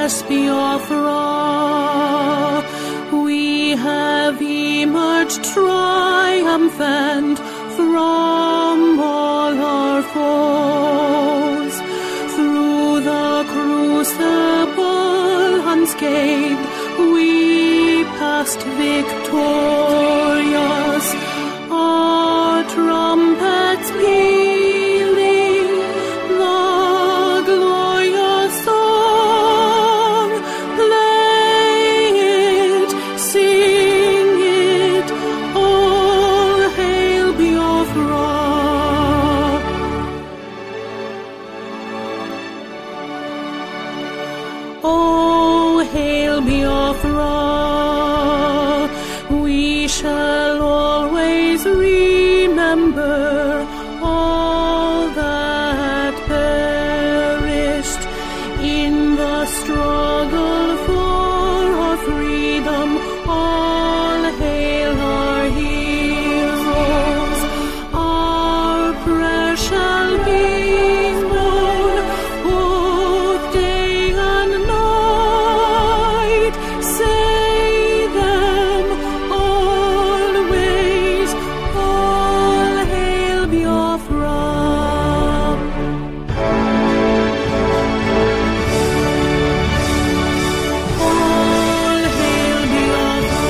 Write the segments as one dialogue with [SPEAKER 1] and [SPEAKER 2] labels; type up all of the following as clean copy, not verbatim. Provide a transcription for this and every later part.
[SPEAKER 1] us Biafra, we have emerged triumphant from all our foes. Through the crucible unscathed, we passed victorious, our trumpets pealing the glorious song. Play it, sing it, all hail Biafra. Oh, hail Biafra, we shall always remember all that perished in the struggle for our freedom. All hail our heroes, our prayer shall be known both day and night. Say them always, all hail Biafra. All hail Biafra.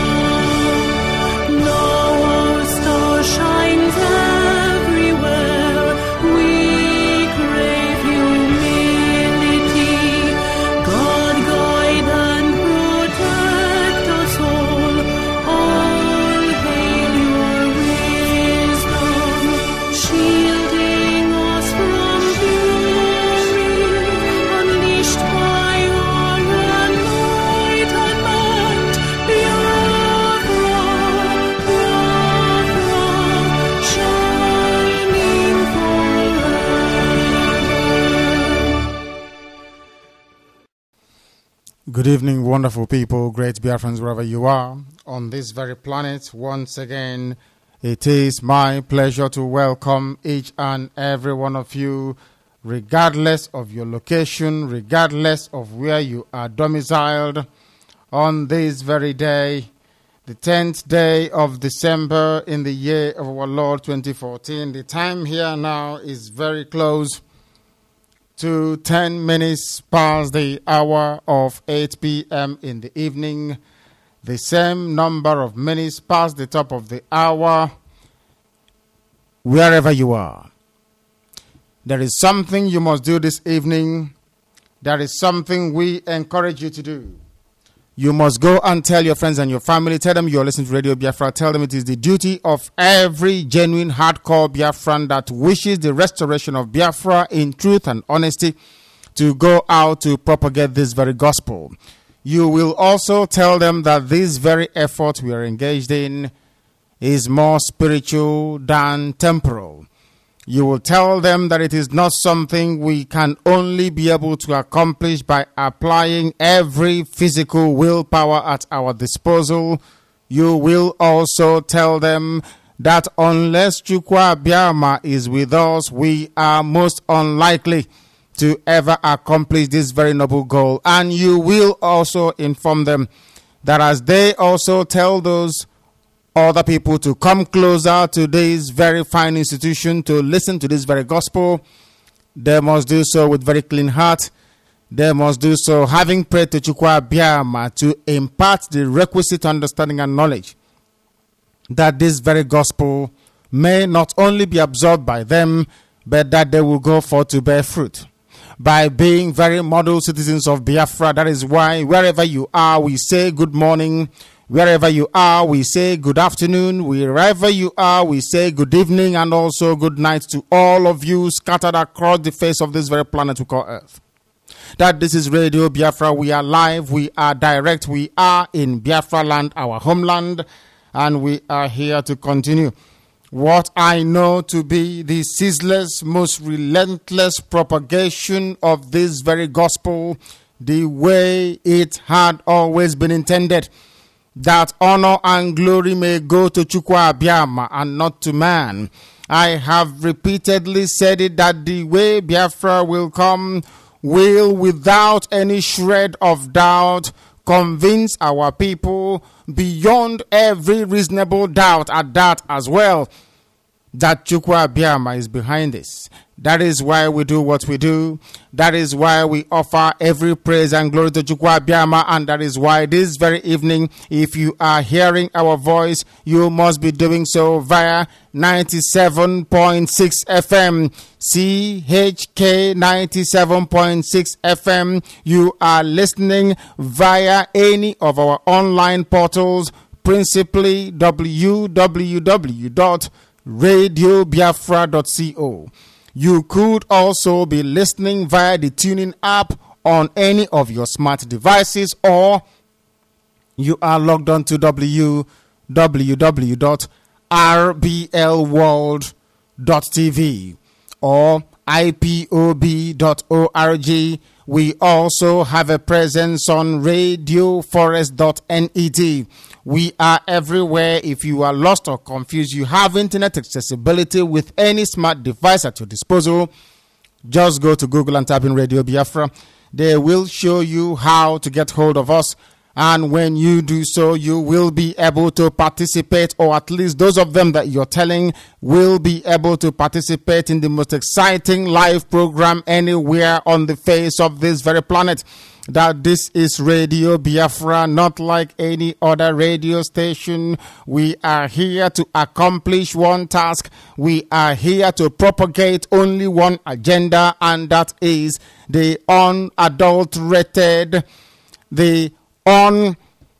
[SPEAKER 1] Now our star shines everywhere. We crave humility. God guide and protect us all. All hail your wisdom, shielding us from fury, unleashed by your enlightenment. Biafra, Biafra, shining forever.
[SPEAKER 2] Good evening, wonderful people, great Biafrans, wherever you are on this very planet. Once again, it is my pleasure to welcome each and every one of you, regardless of your location, regardless of where you are domiciled, on this very day, the 10th day of December in the year of our Lord 2014. The time here now is very close to 10 minutes past the hour of 8 p.m. in the evening. The same number of minutes past the top of the hour, wherever you are. There is something you must do this evening. There is something we encourage you to do. You must go and tell your friends and your family. Tell them you're listening to Radio Biafra. Tell them it is the duty of every genuine hardcore Biafran that wishes the restoration of Biafra in truth and honesty to go out to propagate this very gospel. You will also tell them that this very effort we are engaged in is more spiritual than temporal. You will tell them that it is not something we can only be able to accomplish by applying every physical willpower at our disposal. You will also tell them that unless Chukwu Abiama is with us, we are most unlikely to ever accomplish this very noble goal. And you will also inform them that as they also tell those other people to come closer to this very fine institution to listen to this very gospel, they must do so with very clean heart. They must do so having prayed to Chukwu Abiama to impart the requisite understanding and knowledge that this very gospel may not only be absorbed by them, but that they will go forth to bear fruit by being very model citizens of Biafra. That is why wherever you are, we say good morning. Wherever you are, we say good afternoon. Wherever you are, we say good evening and also good night to all of you scattered across the face of this very planet we call Earth. That this is Radio Biafra. We are live, we are direct, we are in Biafra land, our homeland, and we are here to continue what I know to be the ceaseless, most relentless propagation of this very gospel, the way it had always been intended. That honor and glory may go to Chukwu Abiama and not to man. I have repeatedly said it, that the way Biafra will come will, without any shred of doubt, convince our people beyond every reasonable doubt at that as well, that Chukwu Abiama is behind this. That is why we do what we do. That is why we offer every praise and glory to Chukwu Abiama. And that is why this very evening, if you are hearing our voice, you must be doing so via 97.6 FM, CHK 97.6 FM. You are listening via any of our online portals, principally www.radiobiafra.co. You could also be listening via the tuning app on any of your smart devices, or you are logged on to www.rblworld.tv or ipob.org. We also have a presence on radioforest.net. We are everywhere. If you are lost or confused, you have internet accessibility with any smart device at your disposal, just go to Google and type in Radio Biafra. They will show you how to get hold of us. And when you do so, you will be able to participate, or at least those of them that you're telling will be able to participate in the most exciting live program anywhere on the face of this very planet. That this is Radio Biafra, not like any other radio station. We are here to accomplish one task. We are here to propagate only one agenda, and that is the unadulterated, how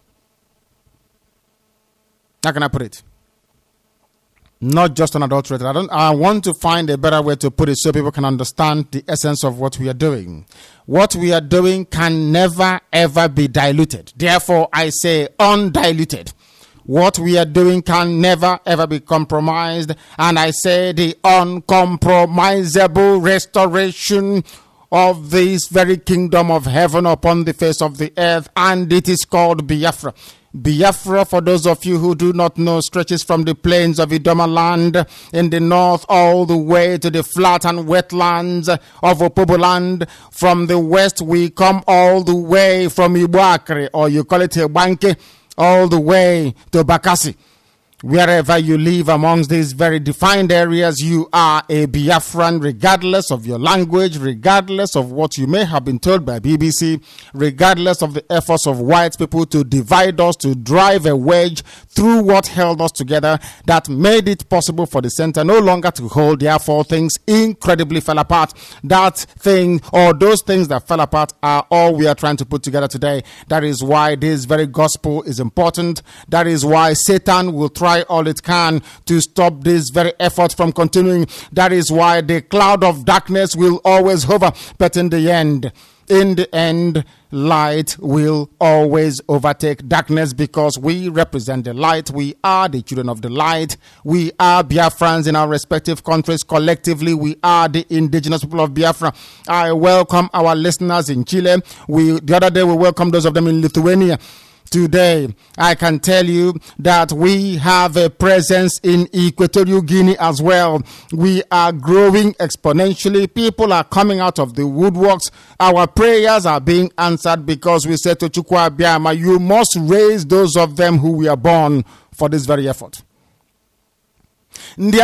[SPEAKER 2] can I put it? Not just unadulterated. I want to find a better way to put it so people can understand the essence of what we are doing. What we are doing can never ever be diluted. Therefore, I say undiluted. What we are doing can never ever be compromised. And I say the uncompromisable restoration of this very kingdom of heaven upon the face of the earth, and it is called Biafra. Biafra, for those of you who do not know, stretches from the plains of Idoma land in the north all the way to the flat and wetlands of Opobo land. From the west, we come all the way from Ibuakre, or you call it Ebanke, all the way to Bakassi. Wherever you live amongst these very defined areas, you are a Biafran, regardless of your language, regardless of what you may have been told by BBC, regardless of the efforts of white people to divide us, to drive a wedge through what held us together, that made it possible for the center no longer to hold. Therefore, things incredibly fell apart. That thing, or those things that fell apart, are all we are trying to put together today. That is why this very gospel is important. That is why Satan will try all it can to stop this very effort from continuing. That is why the cloud of darkness will always hover, but in the end, light will always overtake darkness, because we represent the light. We are the children of the light. We are Biafrans in our respective countries. Collectively, we are the indigenous people of Biafra. I welcome our listeners in Chile. The other day we welcomed those of them in Lithuania. Today, I can tell you that we have a presence in Equatorial Guinea as well. We are growing exponentially. People are coming out of the woodworks. Our prayers are being answered, because we said to Chukwu Abiama, you must raise those of them who were born for this very effort. Those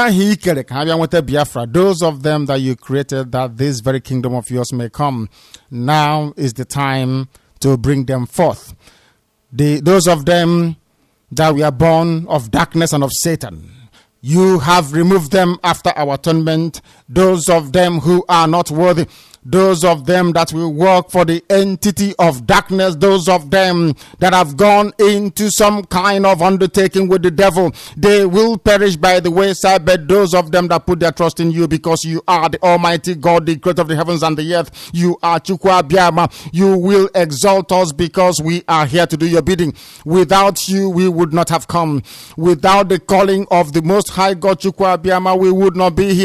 [SPEAKER 2] of them that you created, that this very kingdom of yours may come. Now is the time to bring them forth. Those of them that we are born of darkness and of Satan, you have removed them after our atonement. Those of them who are not worthy, those of them that will work for the entity of darkness, those of them that have gone into some kind of undertaking with the devil, they will perish by the wayside. But those of them that put their trust in you, because you are the Almighty God, the creator of the heavens and the earth, you are Chukwu Abiama, you will exalt us, because we are here to do your bidding. Without you, we would not have come. Without the calling of the Most High God, Chukwu Abiama, we would not be here.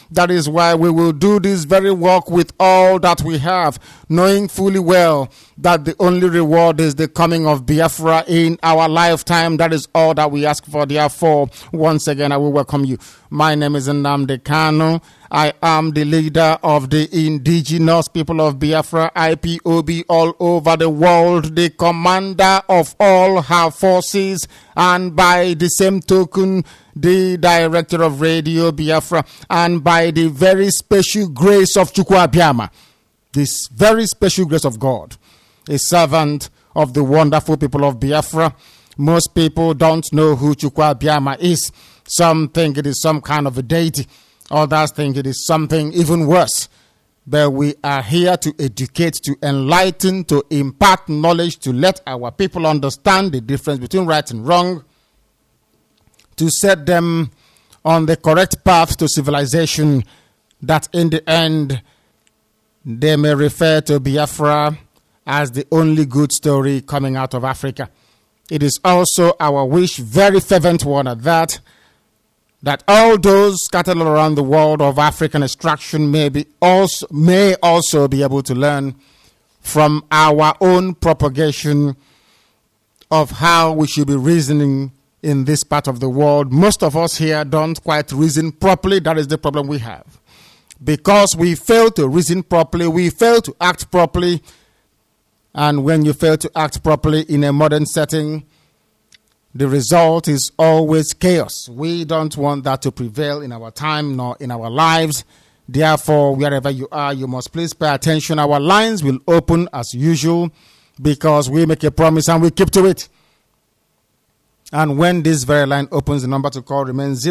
[SPEAKER 2] That is why we will do this very work with all that we have, knowing fully well that the only reward is the coming of Biafra in our lifetime. That is all that we ask for. Therefore, once again, I will welcome you. My name is Nnamdi Kanu. I am the leader of the indigenous people of Biafra, IPOB, all over the world, the commander of all her forces, and by the same token, the director of Radio Biafra, and by the very special grace of Chukwu Abịama, this very special grace of God, a servant of the wonderful people of Biafra. Most people don't know who Chukwu Abịama is. Some think it is some kind of a deity. Others think it is something even worse. But we are here to educate, to enlighten, to impart knowledge, to let our people understand the difference between right and wrong, to set them on the correct path to civilization, that in the end they may refer to Biafra as the only good story coming out of Africa. It is also our wish, very fervent one at that all those scattered all around the world of African extraction may also be able to learn from our own propagation of how we should be reasoning in this part of the world. Most of us here don't quite reason properly. That is the problem we have. Because we fail to reason properly, we fail to act properly. And when you fail to act properly in a modern setting, the result is always chaos. We don't want that to prevail in our time nor in our lives. Therefore, wherever you are, you must please pay attention. Our lines will open as usual because we make a promise and we keep to it. And when this very line opens, the number to call remains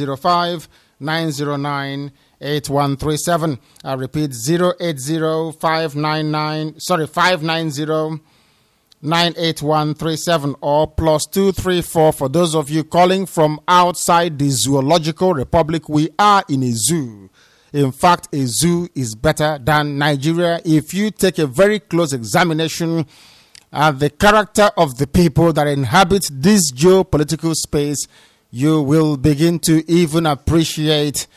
[SPEAKER 2] 0805-909-8137. I repeat, 590-98137 or +234 for those of you calling from outside the Zoological Republic. We are in a zoo. In fact, a zoo is better than Nigeria. If you take a very close examination at the character of the people that inhabit this geopolitical space, you will begin to even appreciate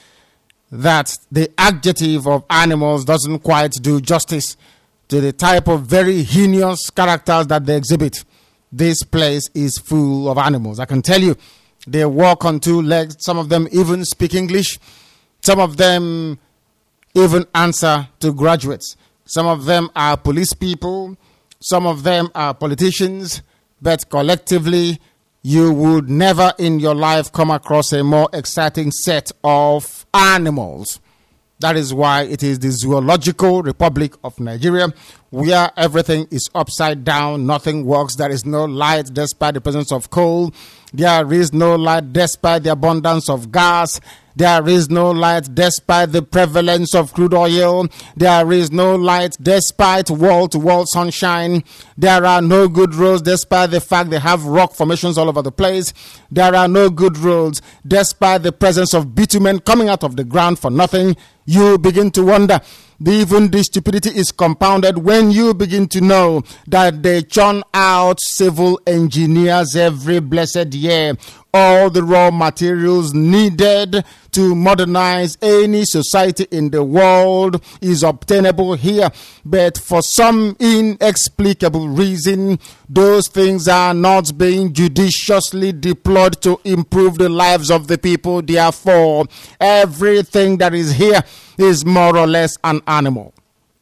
[SPEAKER 2] that the adjective of animals doesn't quite do justice to the type of very heinous characters that they exhibit. This place is full of animals. I can tell you, they walk on two legs. Some of them even speak English. Some of them even answer to graduates. Some of them are police people. Some of them are politicians. But collectively, you would never in your life come across a more exciting set of animals. That is why it is the Zoological Republic of Nigeria, where everything is upside down, nothing works. There is no light despite the presence of coal. There is no light despite the abundance of gas. There is no light despite the prevalence of crude oil. There is no light despite wall-to-wall sunshine. There are no good roads despite the fact they have rock formations all over the place. There are no good roads despite the presence of bitumen coming out of the ground for nothing. You begin to wonder. Even the stupidity is compounded when you begin to know that they churn out civil engineers every blessed year. All the raw materials needed to modernize any society in the world is obtainable here. But for some inexplicable reason, those things are not being judiciously deployed to improve the lives of the people. Therefore, everything that is here is more or less an animal.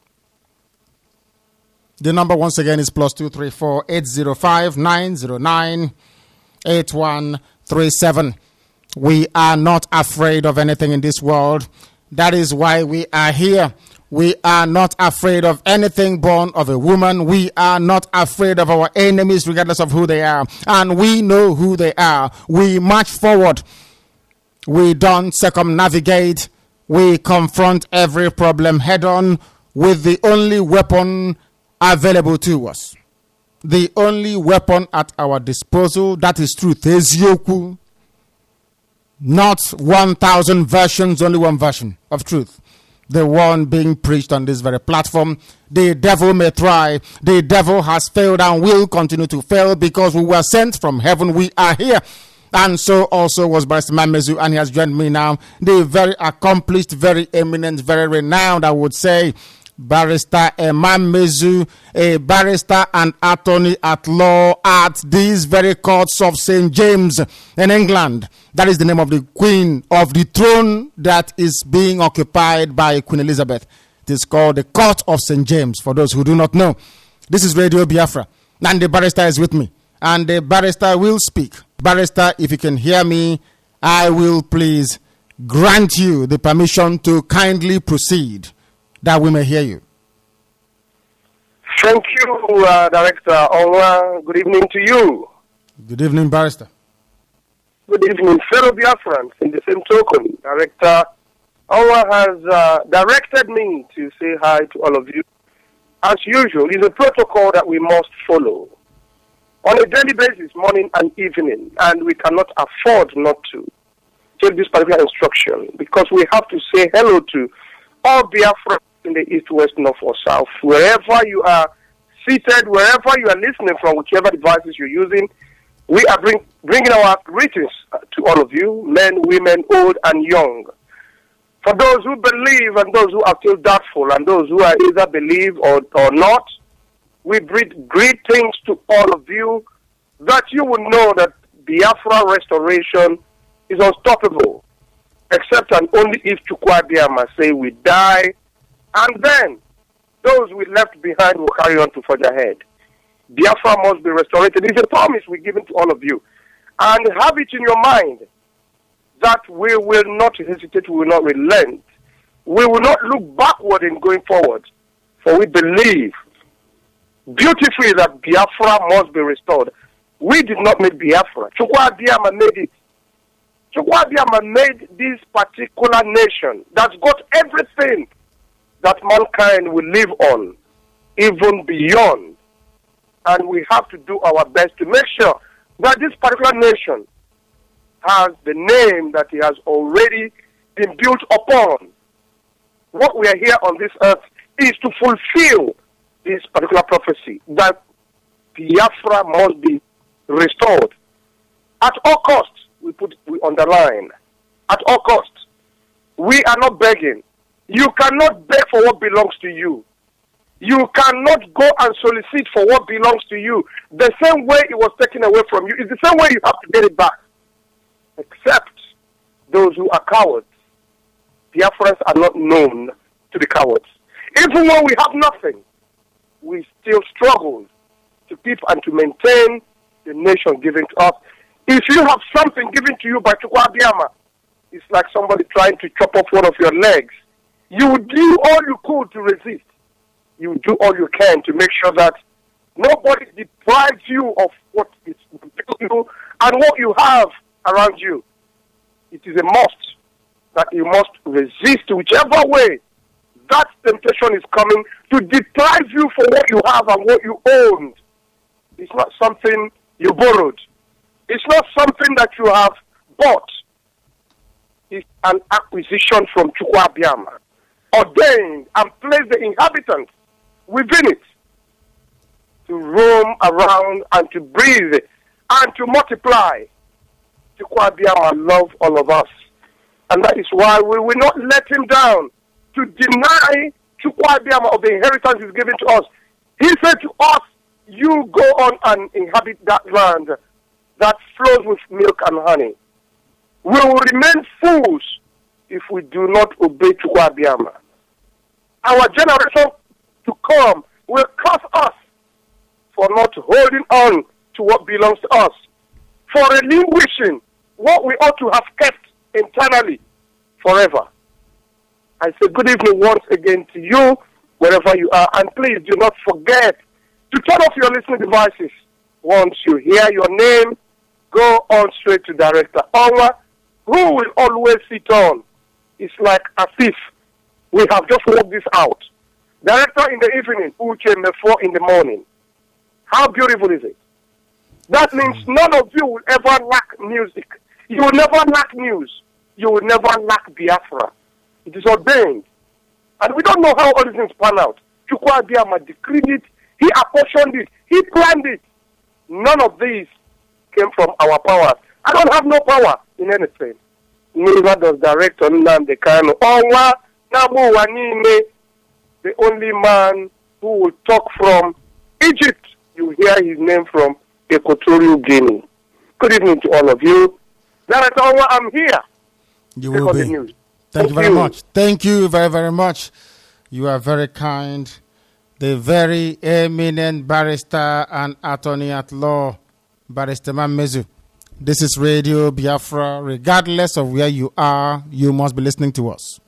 [SPEAKER 2] The number once again is +234 805 909 8137. We are not afraid of anything in this world. That is why we are here. We are not afraid of anything born of a woman. We are not afraid of our enemies, regardless of who they are. And we know who they are. We march forward. We don't circumnavigate. We confront every problem head on with the only weapon available to us. The only weapon at our disposal, that is truth. Ezioku. Not 1,000 versions, only one version of truth. The one being preached on this very platform. The devil may try. The devil has failed and will continue to fail because we were sent from heaven. We are here And so also was Barrister Mamezu, and he has joined me now. The very accomplished, very eminent, very renowned, I would say, Barrister Mamezu, a barrister and attorney at law at these very courts of St. James in England. That is the name of the Queen of the throne that is being occupied by Queen Elizabeth. It is called the Court of St. James, for those who do not know. This is Radio Biafra, and the barrister is with me, and the barrister will speak. Barrister, if you can hear me, I will please grant you the permission to kindly proceed, that we may hear you.
[SPEAKER 3] Thank you, Director Onwa. Good evening to you.
[SPEAKER 2] Good evening, Barrister.
[SPEAKER 3] Good evening, fellow Biafrans. In the same token, Director Onwa has directed me to say hi to all of you. As usual, it's a protocol that we must follow on a daily basis, morning and evening, and we cannot afford not to take this particular instruction, because we have to say hello to all Biafrans in the east, west, north, or south, wherever you are seated, wherever you are listening from, whichever devices you're using. We are bringing our greetings to all of you, men, women, old, and young. For those who believe and those who are still doubtful, and those who are either believe or not, we bring greetings to all of you, that you will know that Biafra restoration is unstoppable, except and only if Chukwuabiama say we die, and then those we left behind will carry on to forge ahead. Biafra must be restored. It is a promise we're giving to all of you. And have it in your mind that we will not hesitate, we will not relent. We will not look backward in going forward, for we believe beautifully that Biafra must be restored. We did not make Biafra. Chukwuabiama made it. Chukwuabiama made this particular nation that's got everything that mankind will live on, even beyond. And we have to do our best to make sure that this particular nation has the name that he has already been built upon. What we are here on this earth is to fulfill this particular prophecy, that Biafra must be restored. At all costs, we underline, at all costs. We are not begging. You cannot beg for what belongs to you. You cannot go and solicit for what belongs to you. The same way it was taken away from you is the same way you have to get it back. Except those who are cowards. Biafrans are not known to be cowards. Even when we have nothing, we still struggle to keep and to maintain the nation given to us. If you have something given to you by Chukwuabiama, it's like somebody trying to chop off one of your legs. You would do all you could to resist. You do all you can to make sure that nobody deprives you of what is you and what you have around you. It is a must that you must resist whichever way that temptation is coming to deprive you from what you have and what you own. It's not something you borrowed. It's not something that you have bought. It's an acquisition from Chukwuabiama, ordained and placed the inhabitants within it to roam around and to breathe and to multiply. Chukwuabiama loves all of us, and that is why we will not let him down to deny Chukwuabiama of the inheritance he's given to us. He said to us, you go on and inhabit that land that flows with milk and honey. We will remain fools if we do not obey Chukwuabiama. Our generation to come will curse us for not holding on to what belongs to us, for relinquishing what we ought to have kept internally forever. I say good evening once again to you, wherever you are, and please do not forget to turn off your listening devices. Once you hear your name, go on straight to Director Onwa, who will always sit on. It's like a thief. We have just worked this out. Director in the evening, Uche before in the morning. How beautiful is it? That means none of you will ever lack music. You will never lack news. You will never lack Biafra. It is ordained. And we don't know how all these things pan out. Chukwuabiama decreed it. He apportioned it. He planned it. None of these came from our powers. I don't have no power in anything. Neither does Director Nnamdi Kanu. Onwa Nabu Wanime, the only man who will talk from Egypt. You hear his name from Equatorial Guinea. Good evening to all of you. Director Onwa, I'm here.
[SPEAKER 2] You will be.
[SPEAKER 3] News.
[SPEAKER 2] Thank you very much. Thank you very, very much. You are very kind. The very eminent barrister and attorney at law, Barrister Mamezu. This is Radio Biafra. Regardless of where you are, you must be listening to us.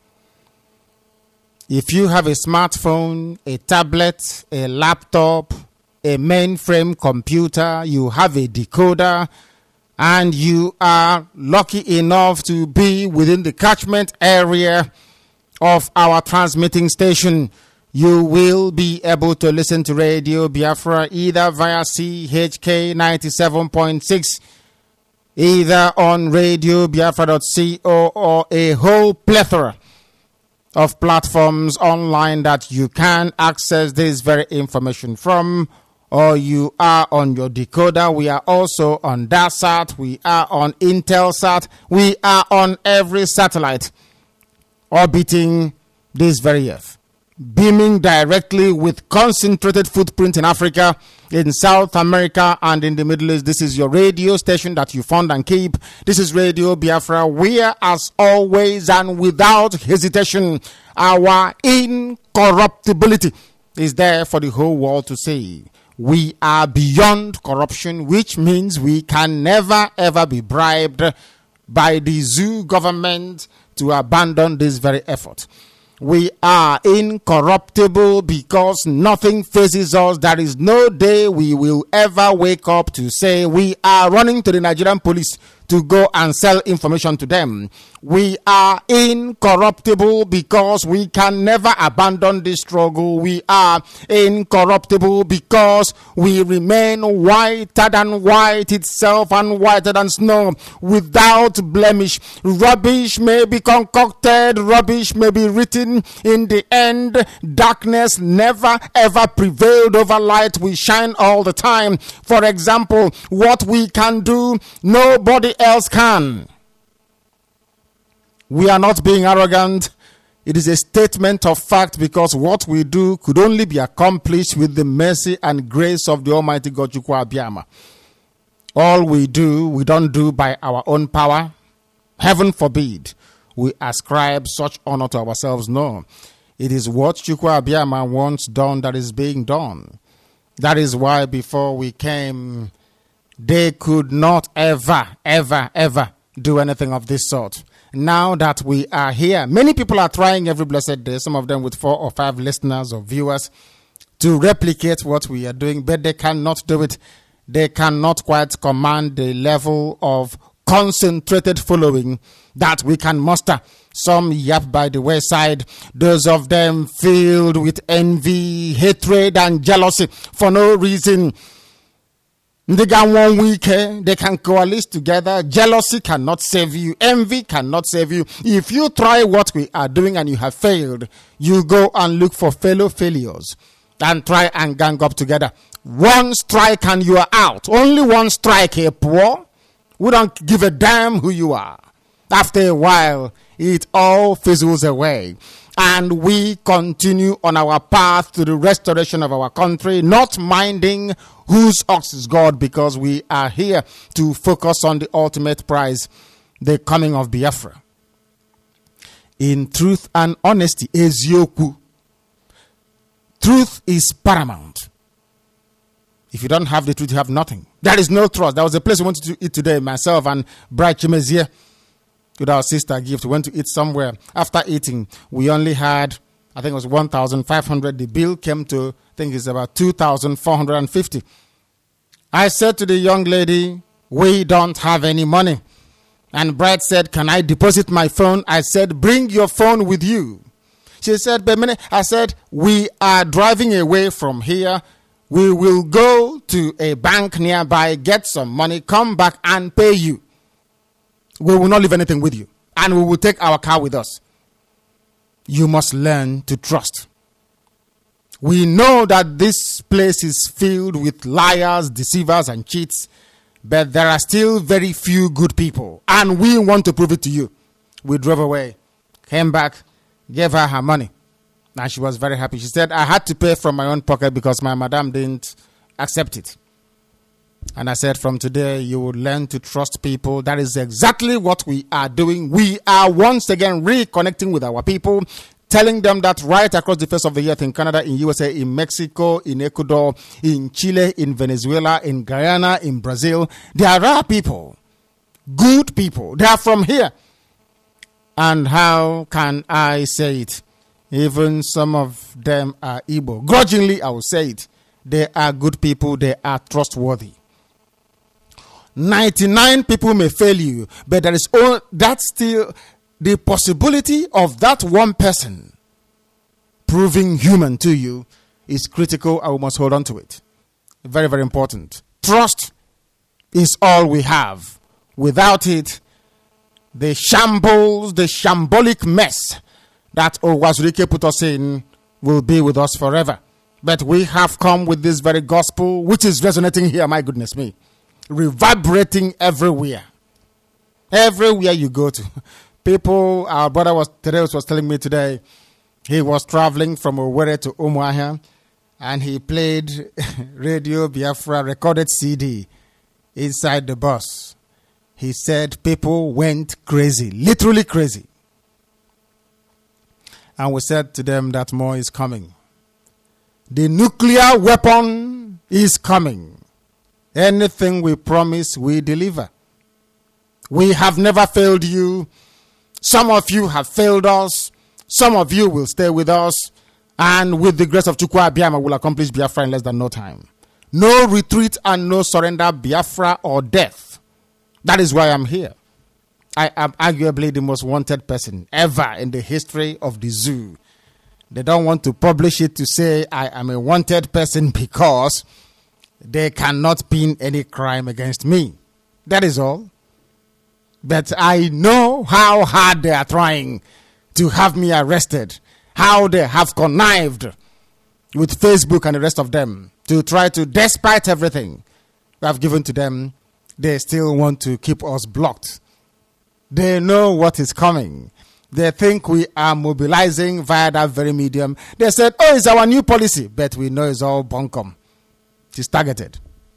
[SPEAKER 2] If you have a smartphone, a tablet, a laptop, a mainframe computer, you have a decoder, and you are lucky enough to be within the catchment area of our transmitting station, you will be able to listen to Radio Biafra either via CHK 97.6, either on radiobiafra.co or a whole plethora of platforms online that you can access this very information from, or you are on your decoder. We are also on DASAT, we are on Intelsat, we are on every satellite orbiting this very earth, beaming directly with concentrated footprint in Africa, in South America, and in the Middle East. This is your radio station that you fund and keep. This is Radio Biafra, where, as always and without hesitation, our incorruptibility is there for the whole world to see. We are beyond corruption, which means we can never ever be bribed by the zoo government to abandon this very effort. We are incorruptible because nothing faces us. There is no day we will ever wake up to say we are running to the Nigerian police to go and sell information to them. We are incorruptible because we can never abandon this struggle. We are incorruptible because we remain whiter than white itself and whiter than snow, without blemish. Rubbish may be concocted, rubbish may be written. In the end, darkness never ever prevailed over light. We shine all the time. For example, what we can do, nobody else can. We are not being arrogant. It is a statement of fact, because what we do could only be accomplished with the mercy and grace of the Almighty God, Chukwu Abiyama. All we do, we don't do by our own power. Heaven forbid we ascribe such honor to ourselves. No. It is what Chukwu Abiyama wants done that is being done. That is why before we came, they could not ever do anything of this sort. Now that we are here, many people are trying every blessed day, some of them with 4 or 5 listeners or viewers, to replicate what we are doing, but they cannot do it. They cannot quite command the level of concentrated following that we can muster. Some yap by the wayside, those of them filled with envy, hatred, and jealousy for no reason. They got 1 week, they can coalesce together. Jealousy cannot save you. Envy cannot save you. If you try what we are doing and you have failed, you go and look for fellow failures and try and gang up together. 1 strike and you are out. Only 1 strike, poor. We don't give a damn who you are. After a while, it all fizzles away. And we continue on our path to the restoration of our country, not minding whose ox is God, because we are here to focus on the ultimate prize, the coming of Biafra. In truth and honesty, ezioku. Truth is paramount. If you don't have the truth, you have nothing. There is no trust. There was a place we wanted to eat today, myself and Bright Chimezie, with our sister Gift. We went to eat somewhere. After eating, we only had, I think it was 1,500. The bill came to, I think it's about 2,450. I said to the young lady, we don't have any money. And Bright said, can I deposit my phone? I said, bring your phone with you. She said, I said, we are driving away from here. We will go to a bank nearby, get some money, come back and pay you. We will not leave anything with you. And we will take our car with us. You must learn to trust. We know that this place is filled with liars, deceivers, and cheats. But there are still very few good people, and we want to prove it to you. We drove away, came back, gave her her money, and she was very happy. She said, I had to pay from my own pocket because my madam didn't accept it. And I said, from today, you will learn to trust people. That is exactly what we are doing. We are once again reconnecting with our people, telling them that right across the face of the earth, in Canada, in USA, in Mexico, in Ecuador, in Chile, in Venezuela, in Guyana, in Brazil, there are people, good people. They are from here. And how can I say it? Even some of them are Igbo. Grudgingly, I will say it. They are good people. They are trustworthy. 99 people may fail you, but there is that's still the possibility of that one person proving human to you is critical. I must hold on to it. Very, very important. Trust is all we have. Without it, the shambles, the shambolic mess that Owazurike put us in will be with us forever. But we have come with this very gospel, which is resonating here, my goodness me, reverberating everywhere. Everywhere you go to. People, our brother was telling me today, he was traveling from Owerri to Umuahia, and he played Radio Biafra recorded CD inside the bus. He said people went crazy, literally crazy. And we said to them that more is coming. The nuclear weapon is coming. Anything we promise, we deliver. We have never failed you. Some of you have failed us. Some of you will stay with us. And with the grace of Chukwu Abiyama, will accomplish Biafra in less than no time. No retreat and no surrender, Biafra or death. That is why I'm here. I am arguably the most wanted person ever in the history of the zoo. They don't want to publish it to say I am a wanted person because they cannot pin any crime against me. That is all. But I know how hard they are trying to have me arrested. How they have connived with Facebook and the rest of them to try to, despite everything we have given to them, they still want to keep us blocked. They know what is coming. They think we are mobilizing via that very medium. They said, oh, it's our new policy. But we know it's all bunkum. It's targeted.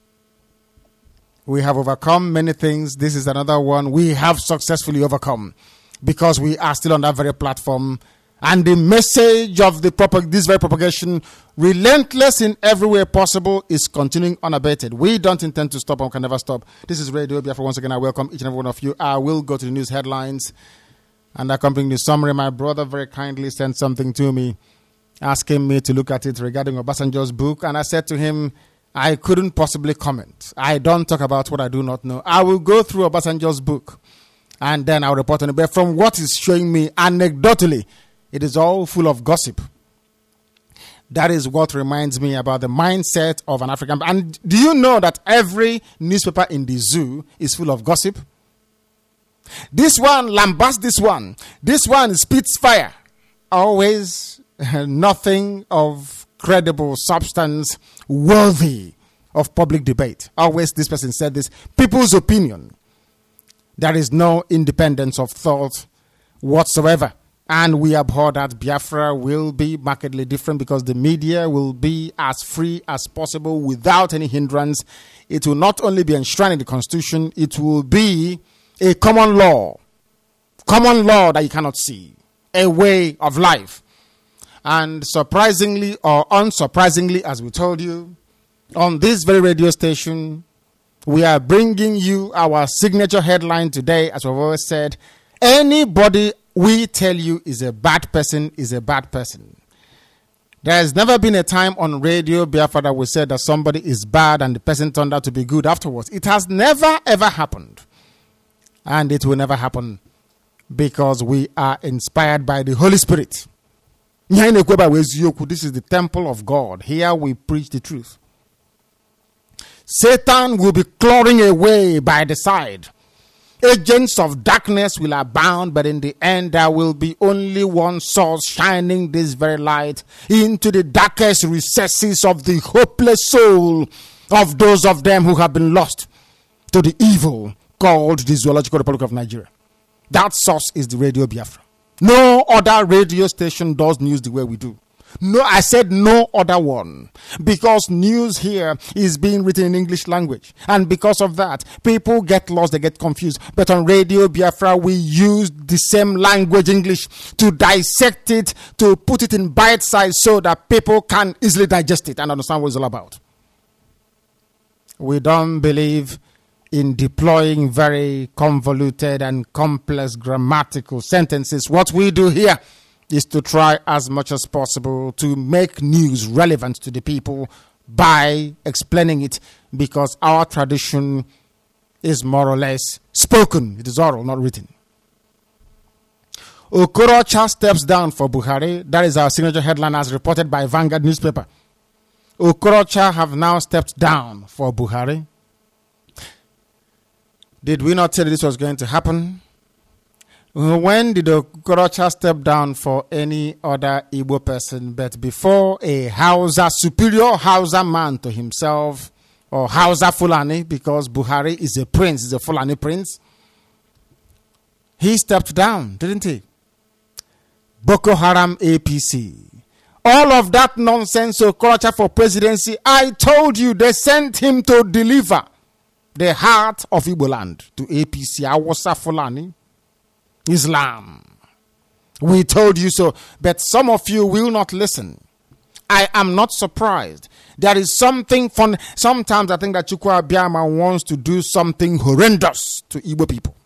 [SPEAKER 2] We have overcome many things. This is another one we have successfully overcome because we are still on that very platform. And the message of this very propagation, relentless in every way possible, is continuing unabated. We don't intend to stop and can never stop. This is Radio Biafra. Once again, I welcome each and every one of you. I will go to the news headlines and accompanying the summary. My brother very kindly sent something to me, asking me to look at it regarding Obasanjo's book. And I said to him, I couldn't possibly comment. I don't talk about what I do not know. I will go through Obasanjo's book and then I'll report on it. But from what is showing me anecdotally, it is all full of gossip. That is what reminds me about the mindset of an African. And do you know that every newspaper in the zoo is full of gossip? This one lambasts this one. This one spits fire. Always nothing of credible substance worthy of public debate. Always this person said this. People's opinion. There is no independence of thought whatsoever. And we abhor that. Biafra will be markedly different because the media will be as free as possible without any hindrance. It will not only be enshrined in the Constitution, it will be a common law that you cannot see, a way of life. And surprisingly or unsurprisingly, as we told you, on this very radio station, we are bringing you our signature headline today. As we've always said, anybody we tell you is a bad person is a bad person. There has never been a time on Radio Biafra that we said that somebody is bad and the person turned out to be good afterwards. It has never ever happened. And it will never happen because we are inspired by the Holy Spirit. This is the temple of God. Here we preach the truth. Satan will be clawing away by the side. Agents of darkness will abound, but in the end there will be only one source shining this very light into the darkest recesses of the hopeless soul of those of them who have been lost to the evil called the Zoological Republic of Nigeria. That source is the Radio Biafra. No other radio station does news the way we do. No, I said no other one. Because news here is being written in English language. And because of that, people get lost, they get confused. But on Radio Biafra, we use the same language, English, to dissect it, to put it in bite size so that people can easily digest it and understand what it's all about. We don't believe in deploying very convoluted and complex grammatical sentences. What we do here is to try as much as possible to make news relevant to the people by explaining it, because our tradition is more or less spoken. It is oral, not written. Okorocha steps down for Buhari. That is our signature headline as reported by Vanguard newspaper. Okorocha have now stepped down for Buhari. Did we not tell you this was going to happen? When did Okorocha step down for any other Igbo person but before a Hausa, superior Hausa man to himself, or Hausa Fulani, because Buhari is a prince, is a Fulani prince? He stepped down, didn't he? Boko Haram APC. All of that nonsense, Okorocha for presidency, I told you they sent him to deliver the heart of Igbo land to APC, Hausa Fulani. Islam. We told you so, but some of you will not listen. I am not surprised. There is something fun. Sometimes I think that Chukwu Abiyama wants to do something horrendous to Igbo people.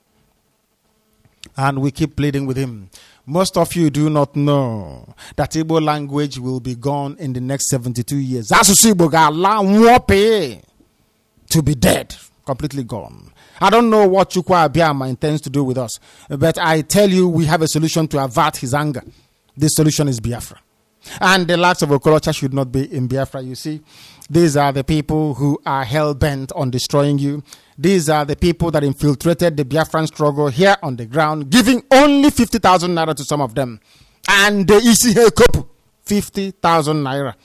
[SPEAKER 2] And we keep pleading with him. Most of you do not know that Igbo language will be gone in the next 72 years. Asusu Igbo ga-ala nwope to be dead, completely gone. I don't know what Chukwu Abiyama intends to do with us, but I tell you, we have a solution to avert his anger. This solution is Biafra. And the likes of Okorocha should not be in Biafra. You see, these are the people who are hell-bent on destroying you. These are the people that infiltrated the Biafran struggle here on the ground, giving only 50,000 naira to some of them. And the ECA couple, 50,000 naira.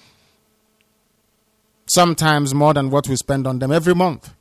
[SPEAKER 2] Sometimes more than what we spend on them every month.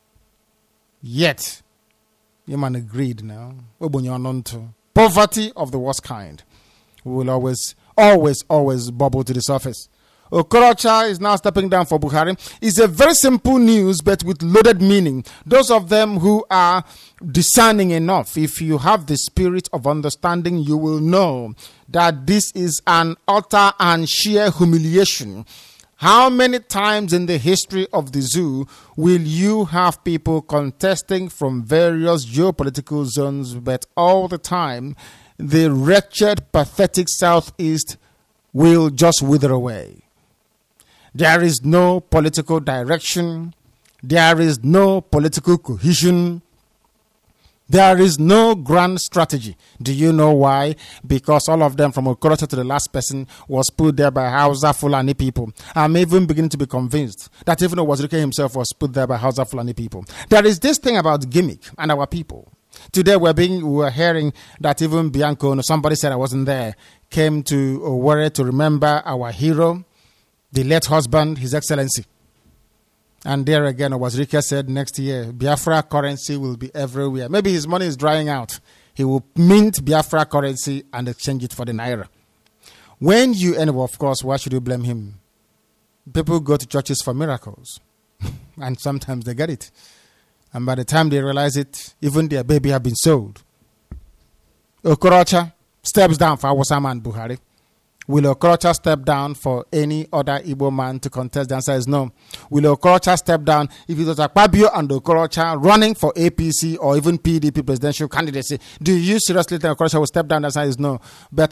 [SPEAKER 2] Yet, you man agreed now. Poverty of the worst kind. We will always bubble to the surface. Okorocha is now stepping down for Buhari. It's a very simple news, but with loaded meaning. Those of them who are discerning enough, if you have the spirit of understanding, you will know that this is an utter and sheer humiliation. How many times in the history of the zoo will you have people contesting from various geopolitical zones, but all the time the wretched, pathetic Southeast will just wither away? There is no political direction. There is no political cohesion. There is no grand strategy. Do you know why? Because all of them, from Okorocha to the last person, was put there by Hausa Fulani people. I'm even beginning to be convinced that even Wazirike himself was put there by Hausa Fulani people. There is this thing about gimmick and our people. Today we were hearing that even Bianco, somebody said I wasn't there, came to Owerri to remember our hero, the late husband, His Excellency. And there again, Wazirike said next year, Biafra currency will be everywhere. Maybe his money is drying out. He will mint Biafra currency and exchange it for the Naira. When you, and of course, why should you blame him? People go to churches for miracles. And sometimes they get it. And by the time they realize it, even their baby have been sold. Okorocha steps down for Awosama and Buhari. Will Okorocha step down for any other Igbo man to contest? The answer is no. Will Okorocha step down if it was Akpabio and Okorocha running for APC or even PDP presidential candidacy? Do you seriously think Okorocha will step down? The answer is no. But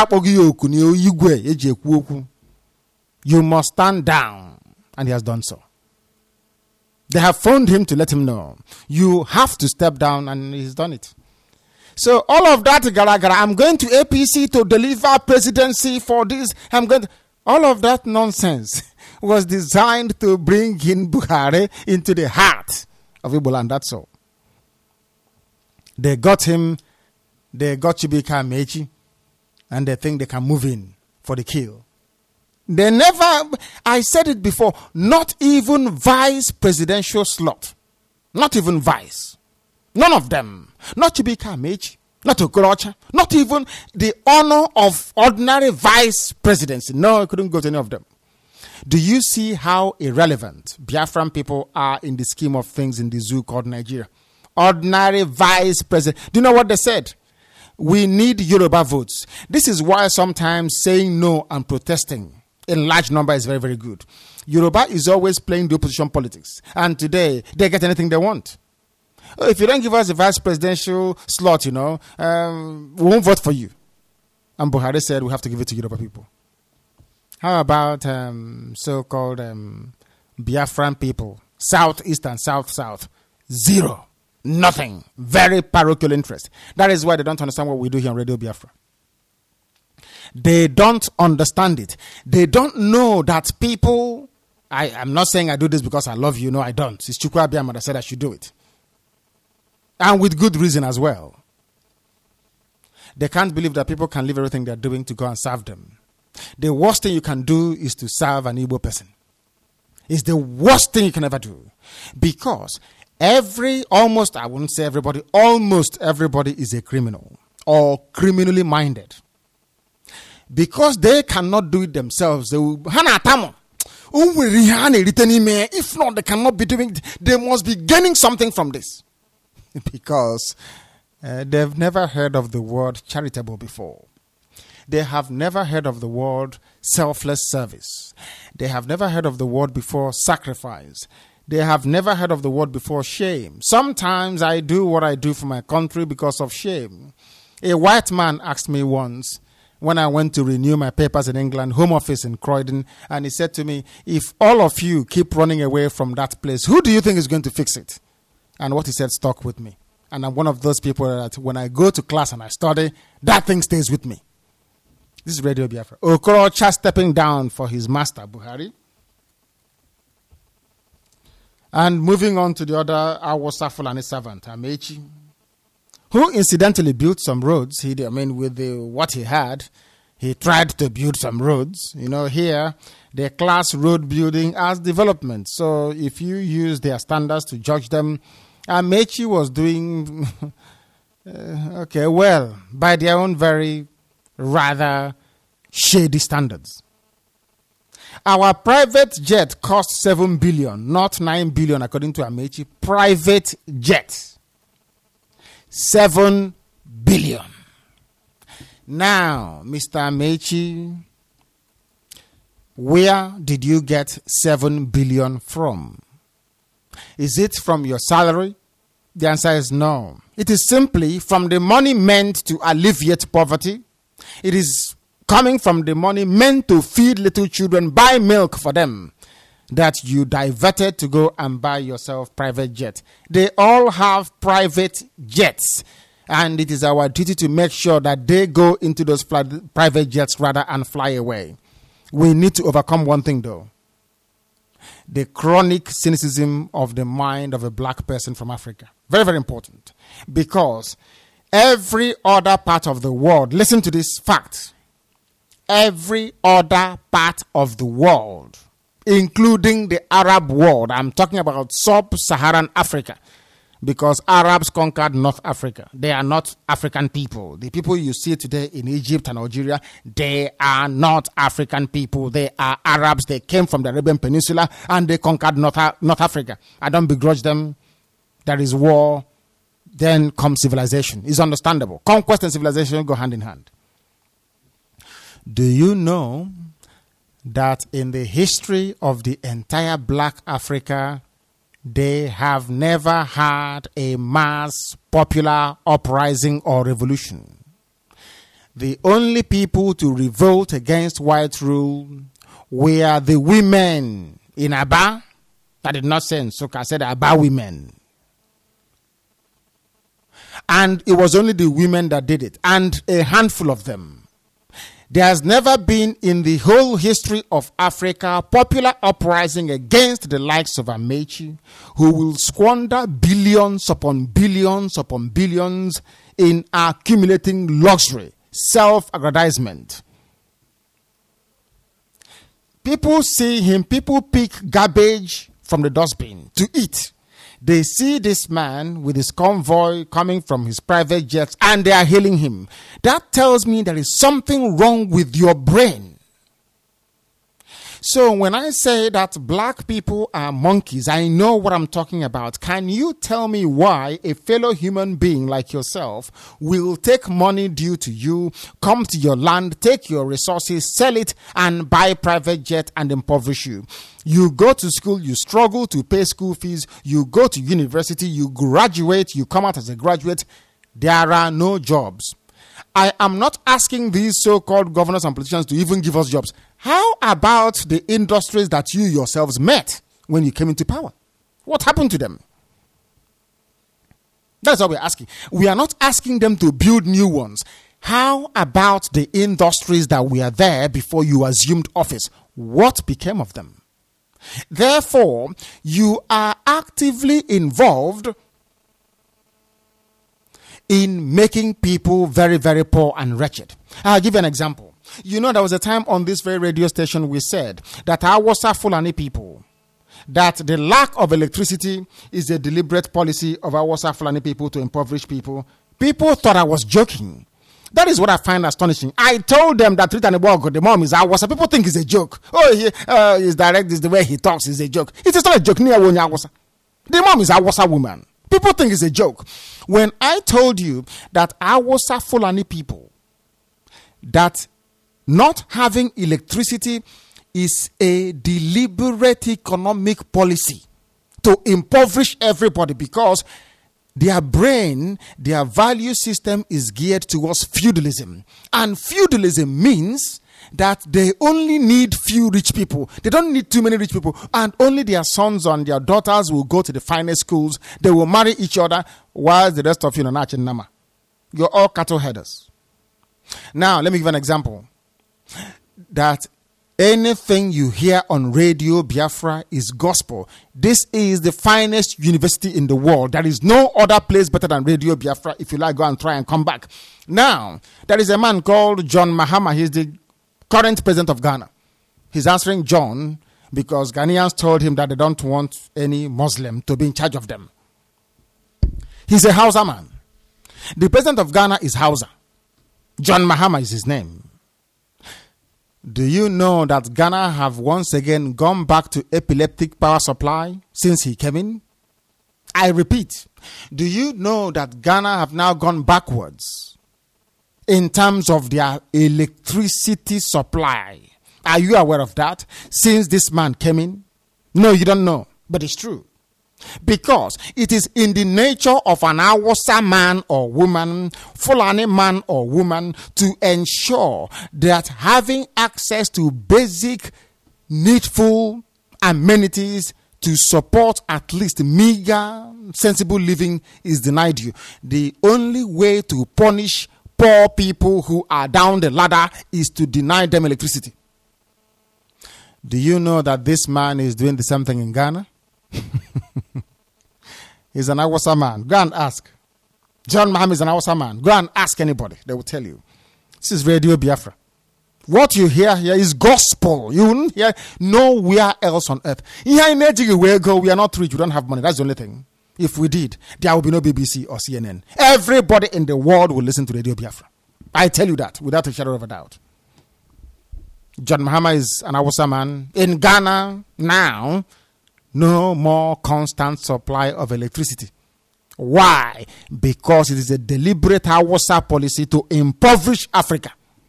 [SPEAKER 2] you must stand down. And he has done so. They have phoned him to let him know. You have to step down, and he's done it. So all of that, I'm going to APC to deliver presidency for this. All of that nonsense was designed to bring in Buhari into the heart of Igbo land. That's all. They got him, they got Chibika Mechi, and they think they can move in for the kill. They never, I said it before, not even vice presidential slot Not even vice. None of them. Not Chibika Amechi, not Okorocha, not even the honor of ordinary vice presidency. No, I couldn't go to any of them. Do you see how irrelevant Biafran people are in the scheme of things in the zoo called Nigeria? Ordinary vice president. Do you know what they said? We need Yoruba votes. This is why sometimes saying no and protesting in large number is very, very good. Yoruba is always playing the opposition politics. And today, they get anything they want. If you don't give us a vice presidential slot, we won't vote for you. And Buhari said we have to give it to Yoruba people. How about so-called Biafran people? Southeast and South-South. Zero. Nothing. Very parochial interest. That is why they don't understand what we do here on Radio Biafra. They don't understand it. They don't know that people... I'm not saying I do this because I love you. No, I don't. It's Chukwu Abiyama that said I should do it. And with good reason as well. They can't believe that people can leave everything they're doing to go and serve them. The worst thing you can do is to serve an Igbo person. It's the worst thing you can ever do. Because almost everybody is a criminal or criminally minded. Because they cannot do it themselves. If not, they cannot be doing it. They must be gaining something from this. Because they've never heard of the word charitable before. They have never heard of the word selfless service. They have never heard of the word before sacrifice. They have never heard of the word before shame. Sometimes I do what I do for my country because of shame. A white man asked me once, when I went to renew my papers in England, Home Office in Croydon, and he said to me, if all of you keep running away from that place, who do you think is going to fix it? And what he said stuck with me. And I'm one of those people that when I go to class and I study, that thing stays with me. This is Radio Biafra. Okorocha stepping down for his master, Buhari. And moving on to the other Awasa Fulani servant, Amechi, who incidentally built some roads. With what he had, he tried to build some roads. Here, they class road building as development. So if you use their standards to judge them, Amechi was doing by their own very rather shady standards. Our private jet cost 7 billion, not 9 billion, according to Amechi. Private jet. 7 billion. Now, Mr. Amechi, where did you get 7 billion from? Is it from your salary? The answer is no. It is simply from the money meant to alleviate poverty. It is coming from the money meant to feed little children, buy milk for them, that you diverted to go and buy yourself private jet. They all have private jets, and it is our duty to make sure that they go into those private jets rather and fly away. We need to overcome one thing though. The chronic cynicism of the mind of a black person from Africa. Very, very important. Because every other part of the world, listen to this fact, every other part of the world, including the Arab world, I'm talking about sub-Saharan Africa, because Arabs conquered North Africa. They are not African people. The people you see today in Egypt and Algeria, they are not African people. They are Arabs. They came from the Arabian Peninsula and they conquered North Africa. I don't begrudge them. There is war, then comes civilization. It's understandable. Conquest and civilization go hand in hand. Do you know that in the history of the entire black Africa, they have never had a mass popular uprising or revolution? The only people to revolt against white rule were the women in Aba. I did not say Nsukka, I said Aba women. And it was only the women that did it, and a handful of them. There has never been in the whole history of Africa popular uprising against the likes of Amechi, who will squander billions upon billions upon billions in accumulating luxury, self-aggrandizement. People see him, people pick garbage from the dustbin to eat. They see this man with his convoy coming from his private jets and they are hailing him. That tells me there is something wrong with your brain. So when I say that black people are monkeys, I know what I'm talking about. Can you tell me why a fellow human being like yourself will take money due to you, come to your land, take your resources, sell it, and buy private jet and impoverish you? You go to school, you struggle to pay school fees, you go to university, you graduate, you come out as a graduate, there are no jobs. I am not asking these so-called governors and politicians to even give us jobs. How about the industries that you yourselves met when you came into power? What happened to them? That's what we're asking. We are not asking them to build new ones. How about the industries that were there before you assumed office? What became of them? Therefore, you are actively involved in making people very, very poor and wretched. I'll give you an example. You know, there was a time on this very radio station we said that our Hausa Fulani people, that the lack of electricity is a deliberate policy of our Hausa Fulani people to impoverish people. People thought I was joking. That is what I find astonishing. I told them that Rita Nebogo, the mom is Hausa. People think it's a joke. Oh, he's direct, is the way he talks is a joke. It is not a joke. The mom is a Hausa woman. People think it's a joke. When I told you that Hausa Fulani people, that not having electricity is a deliberate economic policy to impoverish everybody because their brain, their value system is geared towards feudalism. And feudalism means that they only need few rich people. They don't need too many rich people. And only their sons and their daughters will go to the finest schools. They will marry each other while the rest of you are not in Nama. You're all cattle headers. Now, let me give an example. That anything you hear on Radio Biafra is gospel. This is the finest university in the world. There is no other place better than Radio Biafra. If you like, go and try and come back. Now, there is a man called John Mahama. He's the current president of Ghana. He's answering John because Ghanaians told him that they don't want any Muslim to be in charge of them. He's a Hausa man. The president of Ghana is Hausa. John Mahama is his name. Do you know that Ghana have once again gone back to epileptic power supply since he came in? I repeat, do you know that Ghana have now gone backwards in terms of their electricity supply? Are you aware of that since this man came in? No, you don't know, but it's true. Because it is in the nature of an Hausa man or woman, Fulani man or woman, to ensure that having access to basic, needful amenities to support at least meager, sensible living is denied you. The only way to punish poor people who are down the ladder is to deny them electricity. Do you know that this man is doing the same thing in Ghana? He's an Hausa man. Go and ask. John Mahama is an Hausa man. Go and ask anybody. They will tell you. This is Radio Biafra. What you hear here is gospel. You wouldn't hear nowhere else on earth. Here in Nigeria, where go, we are not rich. We don't have money. That's the only thing. If we did, there will be no BBC or CNN. Everybody in the world will listen to Radio Biafra. I tell you that without a shadow of a doubt. John Mahama is an Hausa man. In Ghana, now, no more constant supply of electricity. Why? Because it is a deliberate Hausa policy to impoverish Africa.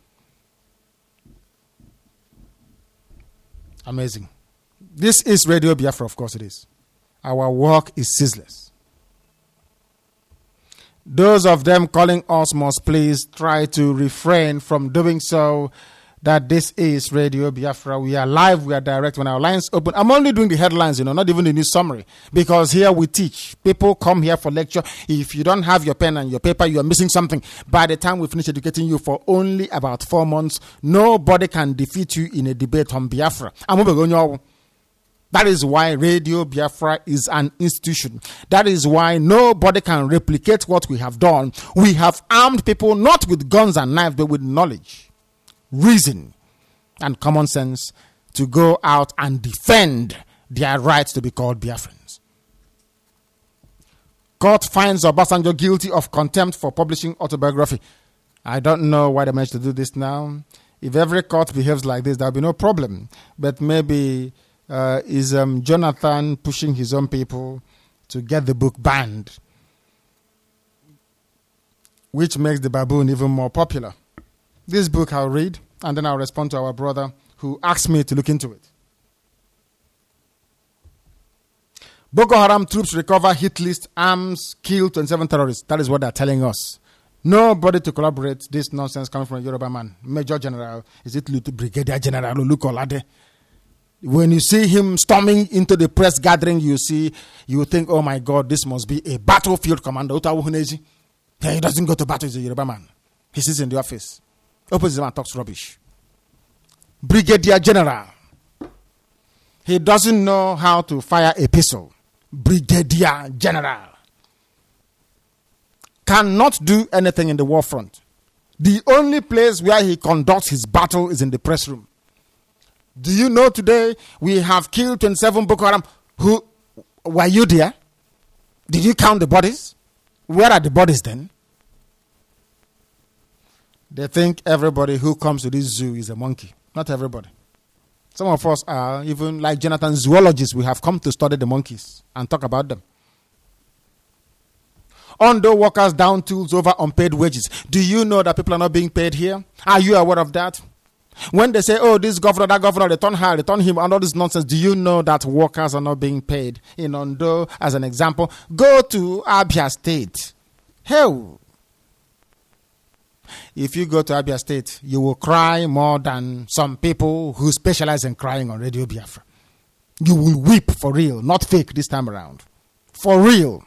[SPEAKER 2] Amazing. This is Radio Biafra, of course it is. Our work is ceaseless. Those of them calling us must please try to refrain from doing so. That this is Radio Biafra. We are live, we are direct. When our lines open, I'm only doing the headlines, not even the news summary. Because here we teach. People come here for lecture. If you don't have your pen and your paper, you are missing something. By the time we finish educating you for only about 4 months, nobody can defeat you in a debate on Biafra. That is why Radio Biafra is an institution. That is why nobody can replicate what we have done. We have armed people not with guns and knives, but with knowledge, reason, and common sense to go out and defend their rights to be called Biafrans. Court finds Obasanjo guilty of contempt for publishing autobiography. I don't know why they managed to do this now. If every court behaves like this, there'll be no problem. But maybe is Jonathan pushing his own people to get the book banned, which makes the baboon even more popular. This book I'll read, and then I'll respond to our brother who asked me to look into it. Boko Haram troops recover hit list, arms, kill 27 terrorists. That is what they're telling us. Nobody to collaborate. This nonsense coming from a Yoruba man. Major General, is it Brigadier General Olukolade? When you see him storming into the press gathering, you think, oh my God, this must be a battlefield commander. He doesn't go to battle, he's a Yoruba man. He sits in the office, opens his mouth and talks rubbish. Brigadier General. He doesn't know how to fire a pistol. Brigadier General. Cannot do anything in the war front. The only place where he conducts his battle is in the press room. Do you know today we have killed 27 Boko Haram? Were you there? Did you count the bodies? Where are the bodies then? They think everybody who comes to this zoo is a monkey. Not everybody. Some of us are, even like Jonathan, zoologists. We have come to study the monkeys and talk about them. Undo workers down tools over unpaid wages. Do you know that people are not being paid here? Are you aware of that? When they say, oh, this governor, that governor, they turn her, they turn him, and all this nonsense, do you know that workers are not being paid? In Ondo, as an example, go to Abia State. Hell, if you go to Abia State, you will cry more than some people who specialize in crying on Radio Biafra. You will weep for real, not fake this time around. For real.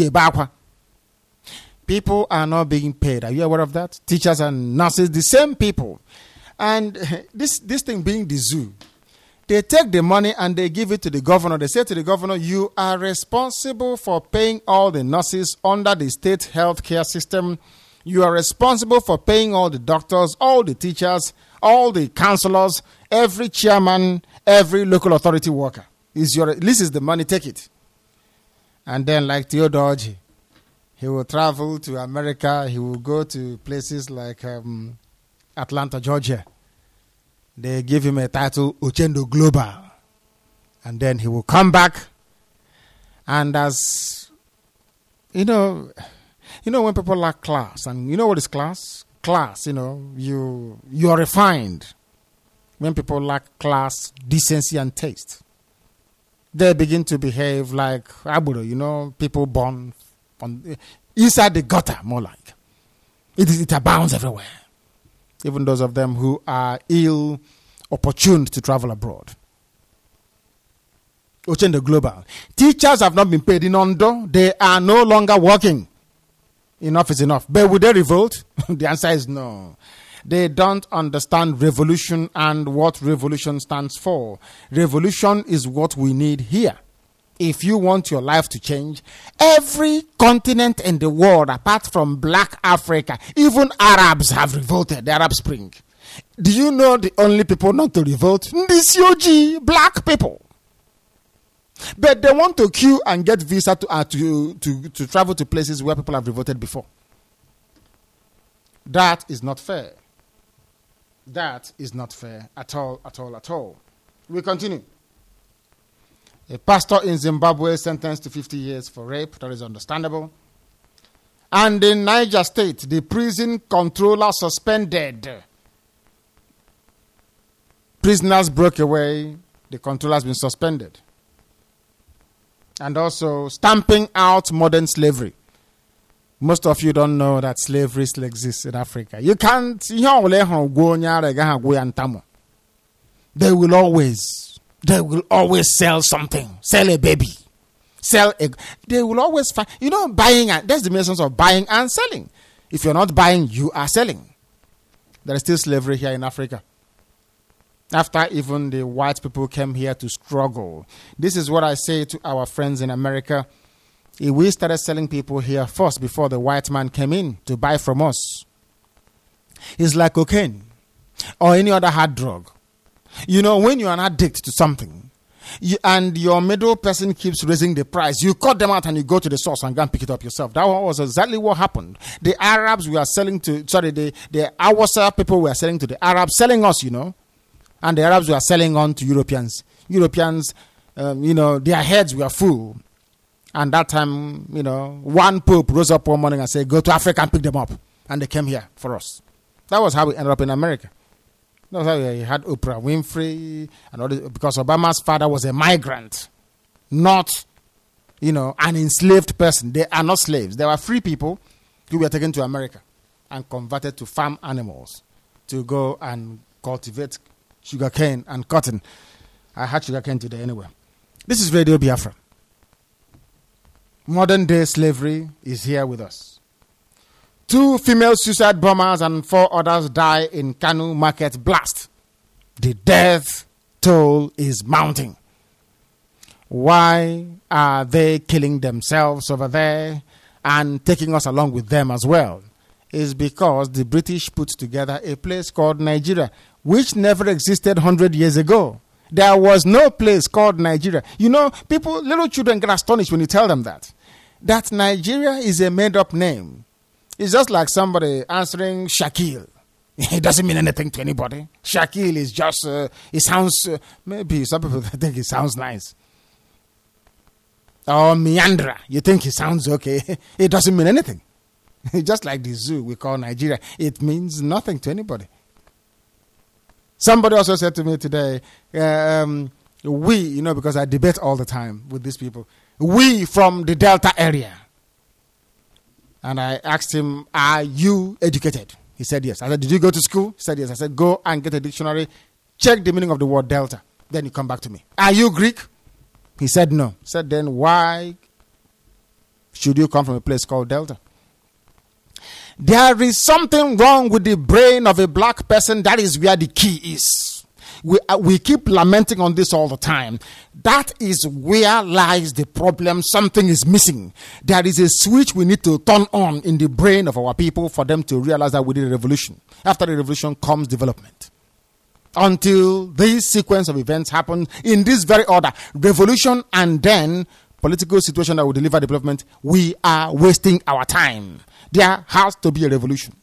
[SPEAKER 2] People are not being paid. Are you aware of that? Teachers and nurses, the same people. And this thing being the zoo, they take the money and they give it to the governor. They say to the governor, you are responsible for paying all the nurses under the state health care system. You are responsible for paying all the doctors, all the teachers, all the counselors, every chairman, every local authority worker. This is the money, take it. And then like Theodore, he will travel to America. He will go to places like Atlanta, Georgia. They give him a title, Ochendo Global. And then he will come back. And as, you know when people lack class, and you know what is class? Class, you're refined. When people lack class, decency, and taste, they begin to behave like Abudo, people born inside the gutter, more like. It abounds everywhere. Even those of them who are ill-opportuned to travel abroad. Ochendo Global. Teachers have not been paid in Ondo. They are no longer working. Enough is enough. But will they revolt? The answer is no. They don't understand revolution and what revolution stands for. Revolution is what we need here. If you want your life to change, every continent in the world, apart from Black Africa, even Arabs have revolted, the Arab Spring. Do you know the only people not to revolt? Ndisyoji, black people. But they want to queue and get visa to travel to places where people have revolted before. That is not fair. That is not fair at all, at all, at all. We continue. A pastor in Zimbabwe sentenced to 50 years for rape. That is understandable. And in Niger State, the prison controller suspended. Prisoners broke away. The controller has been suspended. And also stamping out modern slavery. Most of you don't know that slavery still exists in Africa. You can't. They will always sell something. Sell a baby. They will always find. Buying. That's the essence of buying and selling. If you're not buying, you are selling. There is still slavery here in Africa. After even the white people came here to struggle. This is what I say to our friends in America. We started selling people here first before the white man came in to buy from us. It's like cocaine or any other hard drug. When you're an addict to something, and your middle person keeps raising the price. You cut them out and you go to the source and go and pick it up yourself. That was exactly what happened. The Arabs we are selling to, the Hausa people were selling to the Arabs, selling us, and the Arabs were selling on to Europeans. Europeans, their heads were full. And that time, one pope rose up one morning and said, go to Africa and pick them up. And they came here for us. That was how we ended up in America. That was how we had Oprah Winfrey and all this, because Obama's father was a migrant, not, an enslaved person. They are not slaves. They were free people who were taken to America and converted to farm animals to go and cultivate sugarcane and cotton. I had sugarcane today anyway. This is Radio Biafra. Modern day slavery is here with us. 2 female suicide bombers and 4 others die in Kanu market blast. The death toll is mounting. Why are they killing themselves over there and taking us along with them as well? It's because the British put together a place called Nigeria, which never existed 100 years ago. There was no place called Nigeria. Little children get astonished when you tell them that Nigeria is a made-up name. It's just like somebody answering Shakil. It doesn't mean anything to anybody. Shakil is just, it sounds, maybe some people think it sounds nice. Or Meandra, you think it sounds okay. It doesn't mean anything. Just like the zoo we call Nigeria, it means nothing to anybody. Somebody also said to me today, because I debate all the time with these people, we from the Delta area. And I asked him, are you educated? He said yes. I said, did you go to school? He said yes. I said, go and get a dictionary, check the meaning of the word Delta. Then you come back to me. Are you Greek? He said no. I said, then why should you come from a place called Delta? There is something wrong with the brain of a black person. That is where the key is. We keep lamenting on this all the time. That is where lies the problem. Something is missing. There is a switch we need to turn on in the brain of our people for them to realize that we did a revolution. After the revolution comes development. Until this sequence of events happen in this very order, revolution and then political situation that will deliver development, we are wasting our time. There has to be a revolution.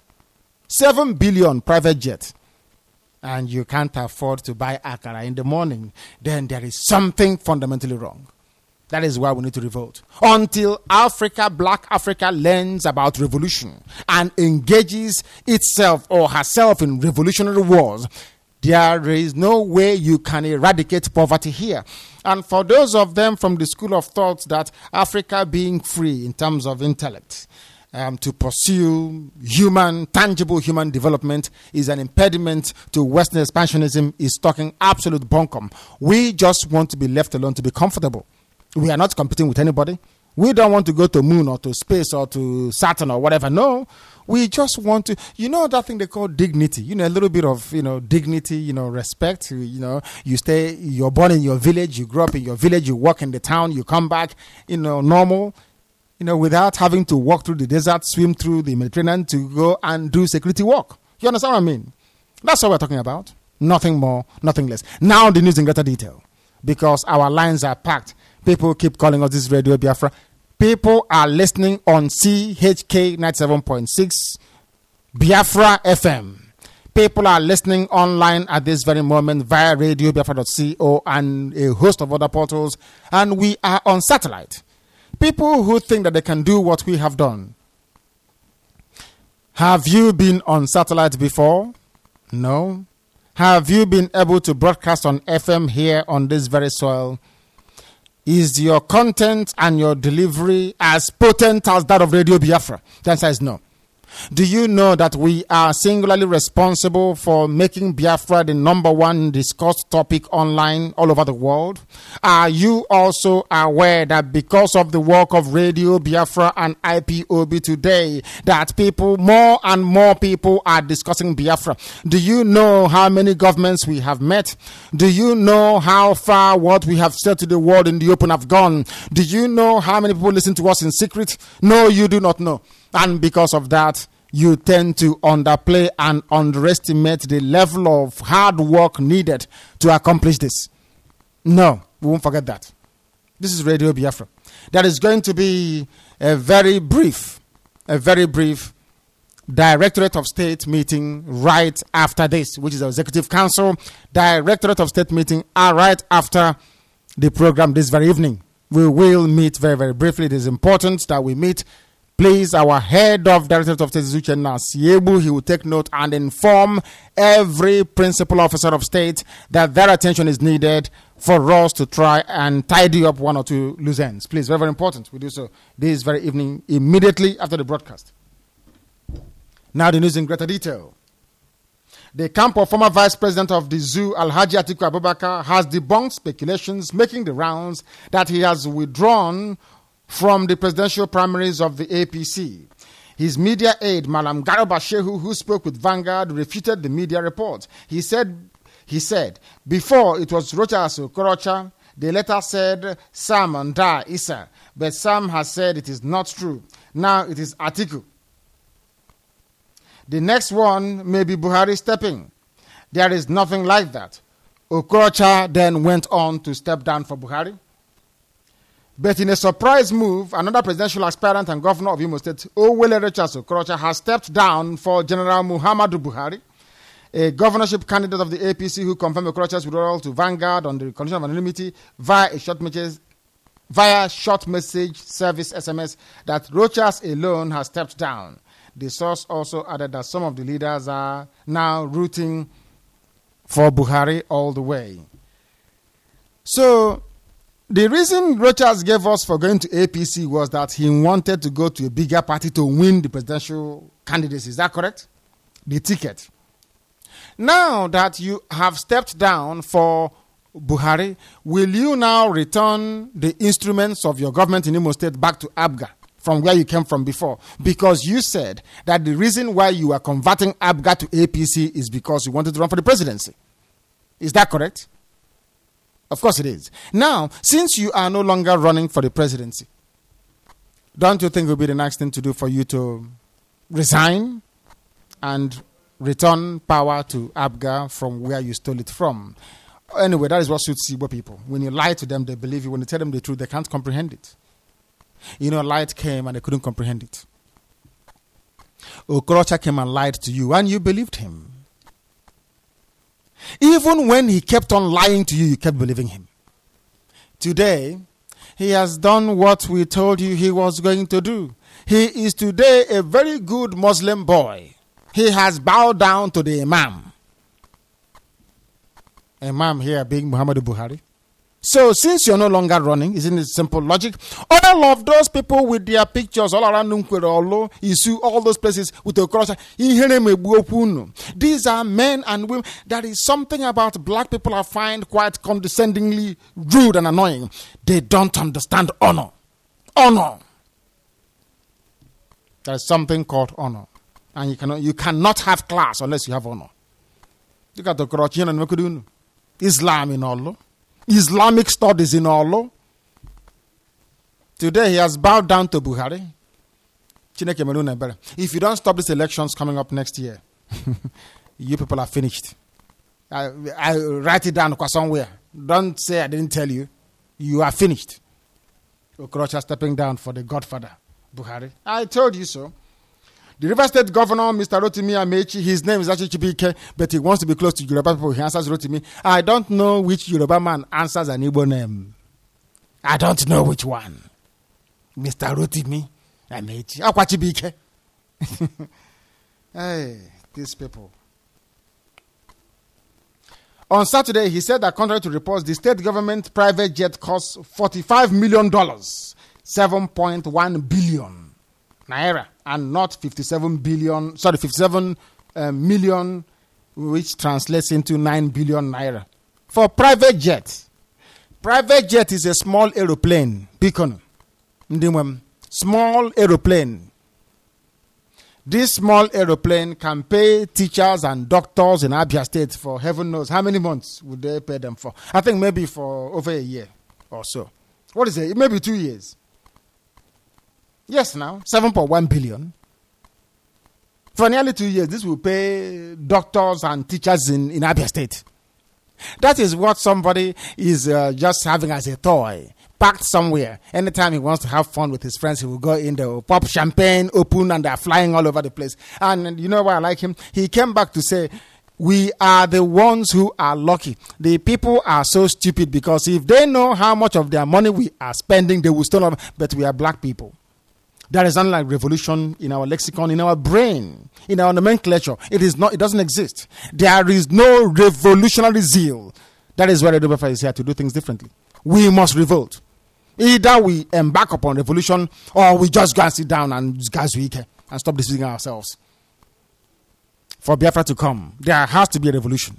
[SPEAKER 2] 7 billion private jet, and you can't afford to buy akara in the morning, then there is something fundamentally wrong. That is why we need to revolt. Until Africa, black Africa, learns about revolution and engages itself or herself in revolutionary wars, there is no way you can eradicate poverty here. And for those of them from the school of thought that Africa being free in terms of intellect, to pursue tangible human development is an impediment to Western expansionism is talking absolute bunkum. We just want to be left alone to be comfortable. We are not competing with anybody. We don't want to go to moon or to space or to Saturn or whatever. No, we just want to, that thing they call dignity, a little bit of, dignity, respect, you're born in your village, you grow up in your village, you work in the town, you come back, normal, without having to walk through the desert, swim through the Mediterranean to go and do security work. You understand what I mean? That's what we're talking about. Nothing more, nothing less. Now the news in greater detail, because our lines are packed. People keep calling us this Radio Biafra. People are listening on CHK 97.6 Biafra FM. People are listening online at this very moment via radiobiafra.co and a host of other portals. And we are on satellite. People who think that they can do what we have done. Have you been on satellite before? No. Have you been able to broadcast on FM here on this very soil? Is your content and your delivery as potent as that of Radio Biafra? The answer is no. Do you know that we are singularly responsible for making Biafra the number one discussed topic online all over the world? Are you also aware that because of the work of Radio Biafra and IPOB today, that more and more people are discussing Biafra? Do you know how many governments we have met? Do you know how far what we have said to the world in the open have gone? Do you know how many people listen to us in secret? No, you do not know. And because of that, you tend to underplay and underestimate the level of hard work needed to accomplish this. No, we won't forget that. This is Radio Biafra. There is going to be a very brief Directorate of State meeting right after this, which is the Executive Council Directorate of State meeting right after the program this very evening. We will meet very, very briefly. It is important that we meet. Please, our head of Directorate of State, Uchenna Siebu, he will take note and inform every principal officer of state that their attention is needed for us to try and tidy up one or two loose ends. Please, very, very important. We do so this very evening, immediately after the broadcast. Now the news in greater detail. The camp of former Vice President of the Zoo, Alhaji Atiku Abubakar, has debunked speculations making the rounds that he has withdrawn from the presidential primaries of the APC. His media aide, Malam Garba Shehu, who spoke with Vanguard, refuted the media report. He said, before it was Rochas Okorocha, they later said Sam and Da Issa, but Sam has said it is not true. Now it is Atiku. The next one may be Buhari stepping. There is nothing like that. Okorocha then went on to step down for Buhari. But in a surprise move, another presidential aspirant and governor of Imo State, Owele Rochas Okorocha, has stepped down for General Muhammadu Buhari, a governorship candidate of the APC who confirmed Okorocha's withdrawal to Vanguard on the condition of anonymity via short message service SMS that Rochas alone has stepped down. The source also added that some of the leaders are now rooting for Buhari all the way. So, the reason Rochas gave us for going to APC was that he wanted to go to a bigger party to win the presidential candidacy. Is that correct? The ticket. Now that you have stepped down for Buhari, will you now return the instruments of your government in Imo State back to ABGA from where you came from before? Because you said that the reason why you are converting ABGA to APC is because you wanted to run for the presidency. Is that correct? Of course it is. Now, since you are no longer running for the presidency, don't you think it would be the next thing to do for you to resign and return power to ABGA from where you stole it from? Anyway, that is what suits Igbo people. When you lie to them, they believe you. When you tell them the truth, they can't comprehend it. Light came and they couldn't comprehend it. Okorocha came and lied to you and you believed him. Even when he kept on lying to you, you kept believing him. Today, he has done what we told you he was going to do. He is today a very good Muslim boy. He has bowed down to the Imam. Imam here being Muhammadu Buhari. So, since you're no longer running, isn't it simple logic? All of those people with their pictures all around Nunkwere, Isu, all those places with the cross, these are men and women. There is something about black people I find quite condescendingly rude and annoying. They don't understand honor. Honor. There is something called honor. And you cannot have class unless you have honor. Look at the Quran and Islam in Allah. Islamic studies in Allah. Today he has bowed down to Buhari. If you don't stop these elections coming up next year, you people are finished. I write it down somewhere. Don't say I didn't tell you. You are finished. Okorocha stepping down for the godfather, Buhari. I told you so. The River State Governor, Mr. Rotimi Amechi, his name is actually Chibike, but he wants to be close to Yoruba people. He answers Rotimi. I don't know which Yoruba man answers an Igbo name. I don't know which one. Mr. Rotimi Amechi. Akwa Chibike. Hey, these people. On Saturday, he said that contrary to reports, the state government private jet costs $45 million, 7.1 billion naira, and not 57 million, which translates into 9 billion naira. For private jet. Private jet is a small aeroplane. Beacon. Small aeroplane. This small aeroplane can pay teachers and doctors in Abia State for heaven knows how many months would they pay them for. I think maybe for over a year or so. What is it? Maybe 2 years. Yes, now, 7.1 billion. For nearly 2 years, this will pay doctors and teachers in Abia State. That is what somebody is just having as a toy, packed somewhere. Anytime he wants to have fun with his friends, he will go in there, pop champagne, open, and they're flying all over the place. And you know why I like him? He came back to say, we are the ones who are lucky. The people are so stupid because if they know how much of their money we are spending, they will still have, but we are black people. There is unlike revolution in our lexicon, in our brain, in our nomenclature. It is not. It doesn't exist. There is no revolutionary zeal. That is why the Bible is here to do things differently. We must revolt. Either we embark upon revolution or we just go and sit down and and stop deceiving ourselves. For Biafra to come, there has to be a revolution.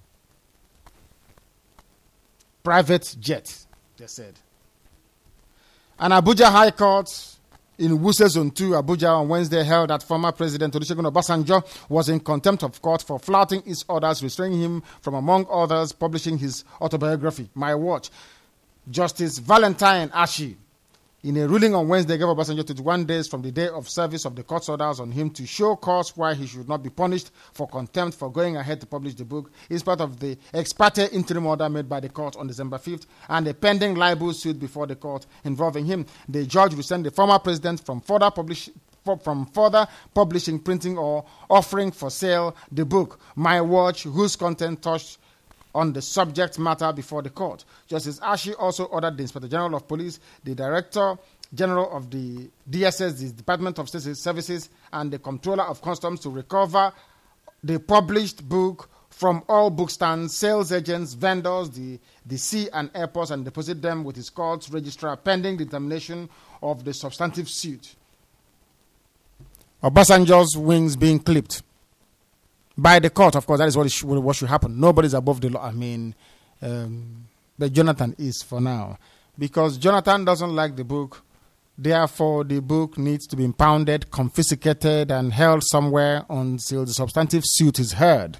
[SPEAKER 2] Private jet, they said. An Abuja High Court in Wuse Zone 2, Abuja, on Wednesday held that former President Olusegun Obasanjo was in contempt of court for flouting his orders, restraining him from, among others, publishing his autobiography, My Watch. Justice Valentine Ashi, in a ruling on Wednesday, gave Obasanjo 21 days from the day of service of the court's orders on him to show cause why he should not be punished for contempt for going ahead to publish the book, in spite of the ex parte interim order made by the court on December 5th and a pending libel suit before the court involving him. The judge rescinded the former president from further publishing, printing, or offering for sale the book, My Watch, whose content touched on the subject matter before the court. Justice Ashi also ordered the Inspector General of Police, the Director General of the DSS, the Department of State Services, and the Comptroller of Customs to recover the published book from all bookstands, sales agents, vendors, the sea and airports, and deposit them with his court's registrar pending determination of the substantive suit. Obasanjo's wings being clipped by the court, of course. That is what should happen. Nobody's above the law. I mean, but Jonathan is for now. Because Jonathan doesn't like the book. Therefore, the book needs to be impounded, confiscated, and held somewhere until the substantive suit is heard.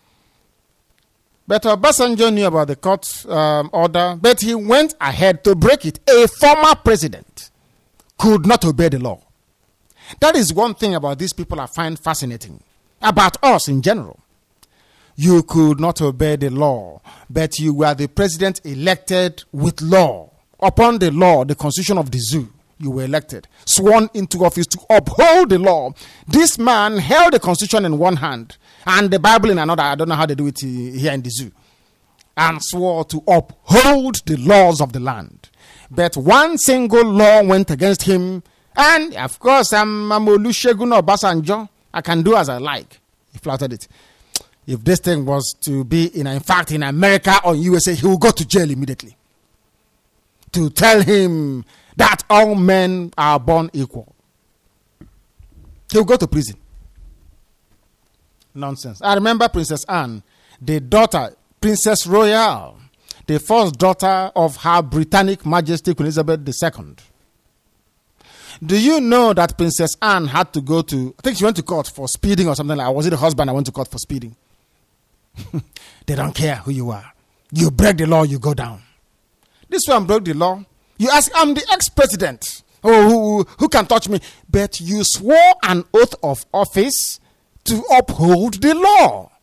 [SPEAKER 2] But Obasanjo knew about the court order, but he went ahead to break it. A former president could not obey the law. That is one thing about these people I find fascinating. About us in general. You could not obey the law, but you were the president elected with law. Upon the law, the constitution of the zoo, you were elected, sworn into office to uphold the law. This man held the constitution in one hand and the Bible in another. I don't know how they do it here in the zoo. And swore to uphold the laws of the land. But one single law went against him. And, of course, I'm Olusegun Obasanjo. I can do as I like. He flouted it. If this thing was to be, in fact, in America or USA, he will go to jail immediately. To tell him that all men are born equal. He will go to prison. Nonsense. I remember Princess Anne, the daughter, Princess Royal, the first daughter of Her Britannic Majesty Queen Elizabeth II. Do you know that Princess Anne had to go to, I think she went to court for speeding or something like that. Was it the husband that went to court for speeding? They don't care who you are. You break the law, you go down. This one broke the law. You ask, I'm the ex-president. Oh, who can touch me? But you swore an oath of office to uphold the law.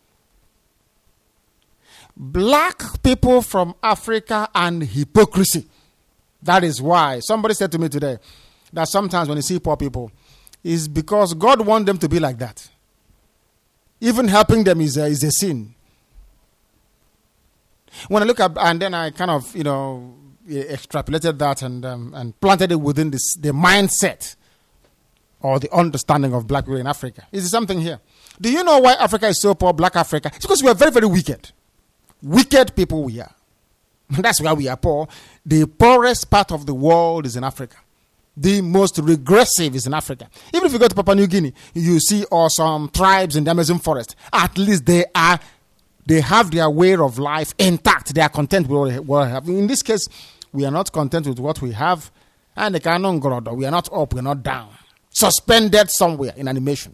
[SPEAKER 2] Black people from Africa and hypocrisy. That is why somebody said to me today, that sometimes when you see poor people, is because God wants them to be like that. Even helping them is a sin. When I look at, and then I kind of, extrapolated that and planted it within the mindset or the understanding of black people in Africa. Is there something here? Do you know why Africa is so poor, black Africa? It's because we are very, very wicked. Wicked people we are. That's why we are poor. The poorest part of the world is in Africa. The most regressive is in Africa. Even if you go to Papua New Guinea, you see awesome tribes in the Amazon forest. At least they have their way of life intact. They are content with what they have. In this case, we are not content with what we have. And we are not up, we are not down. Suspended somewhere in animation.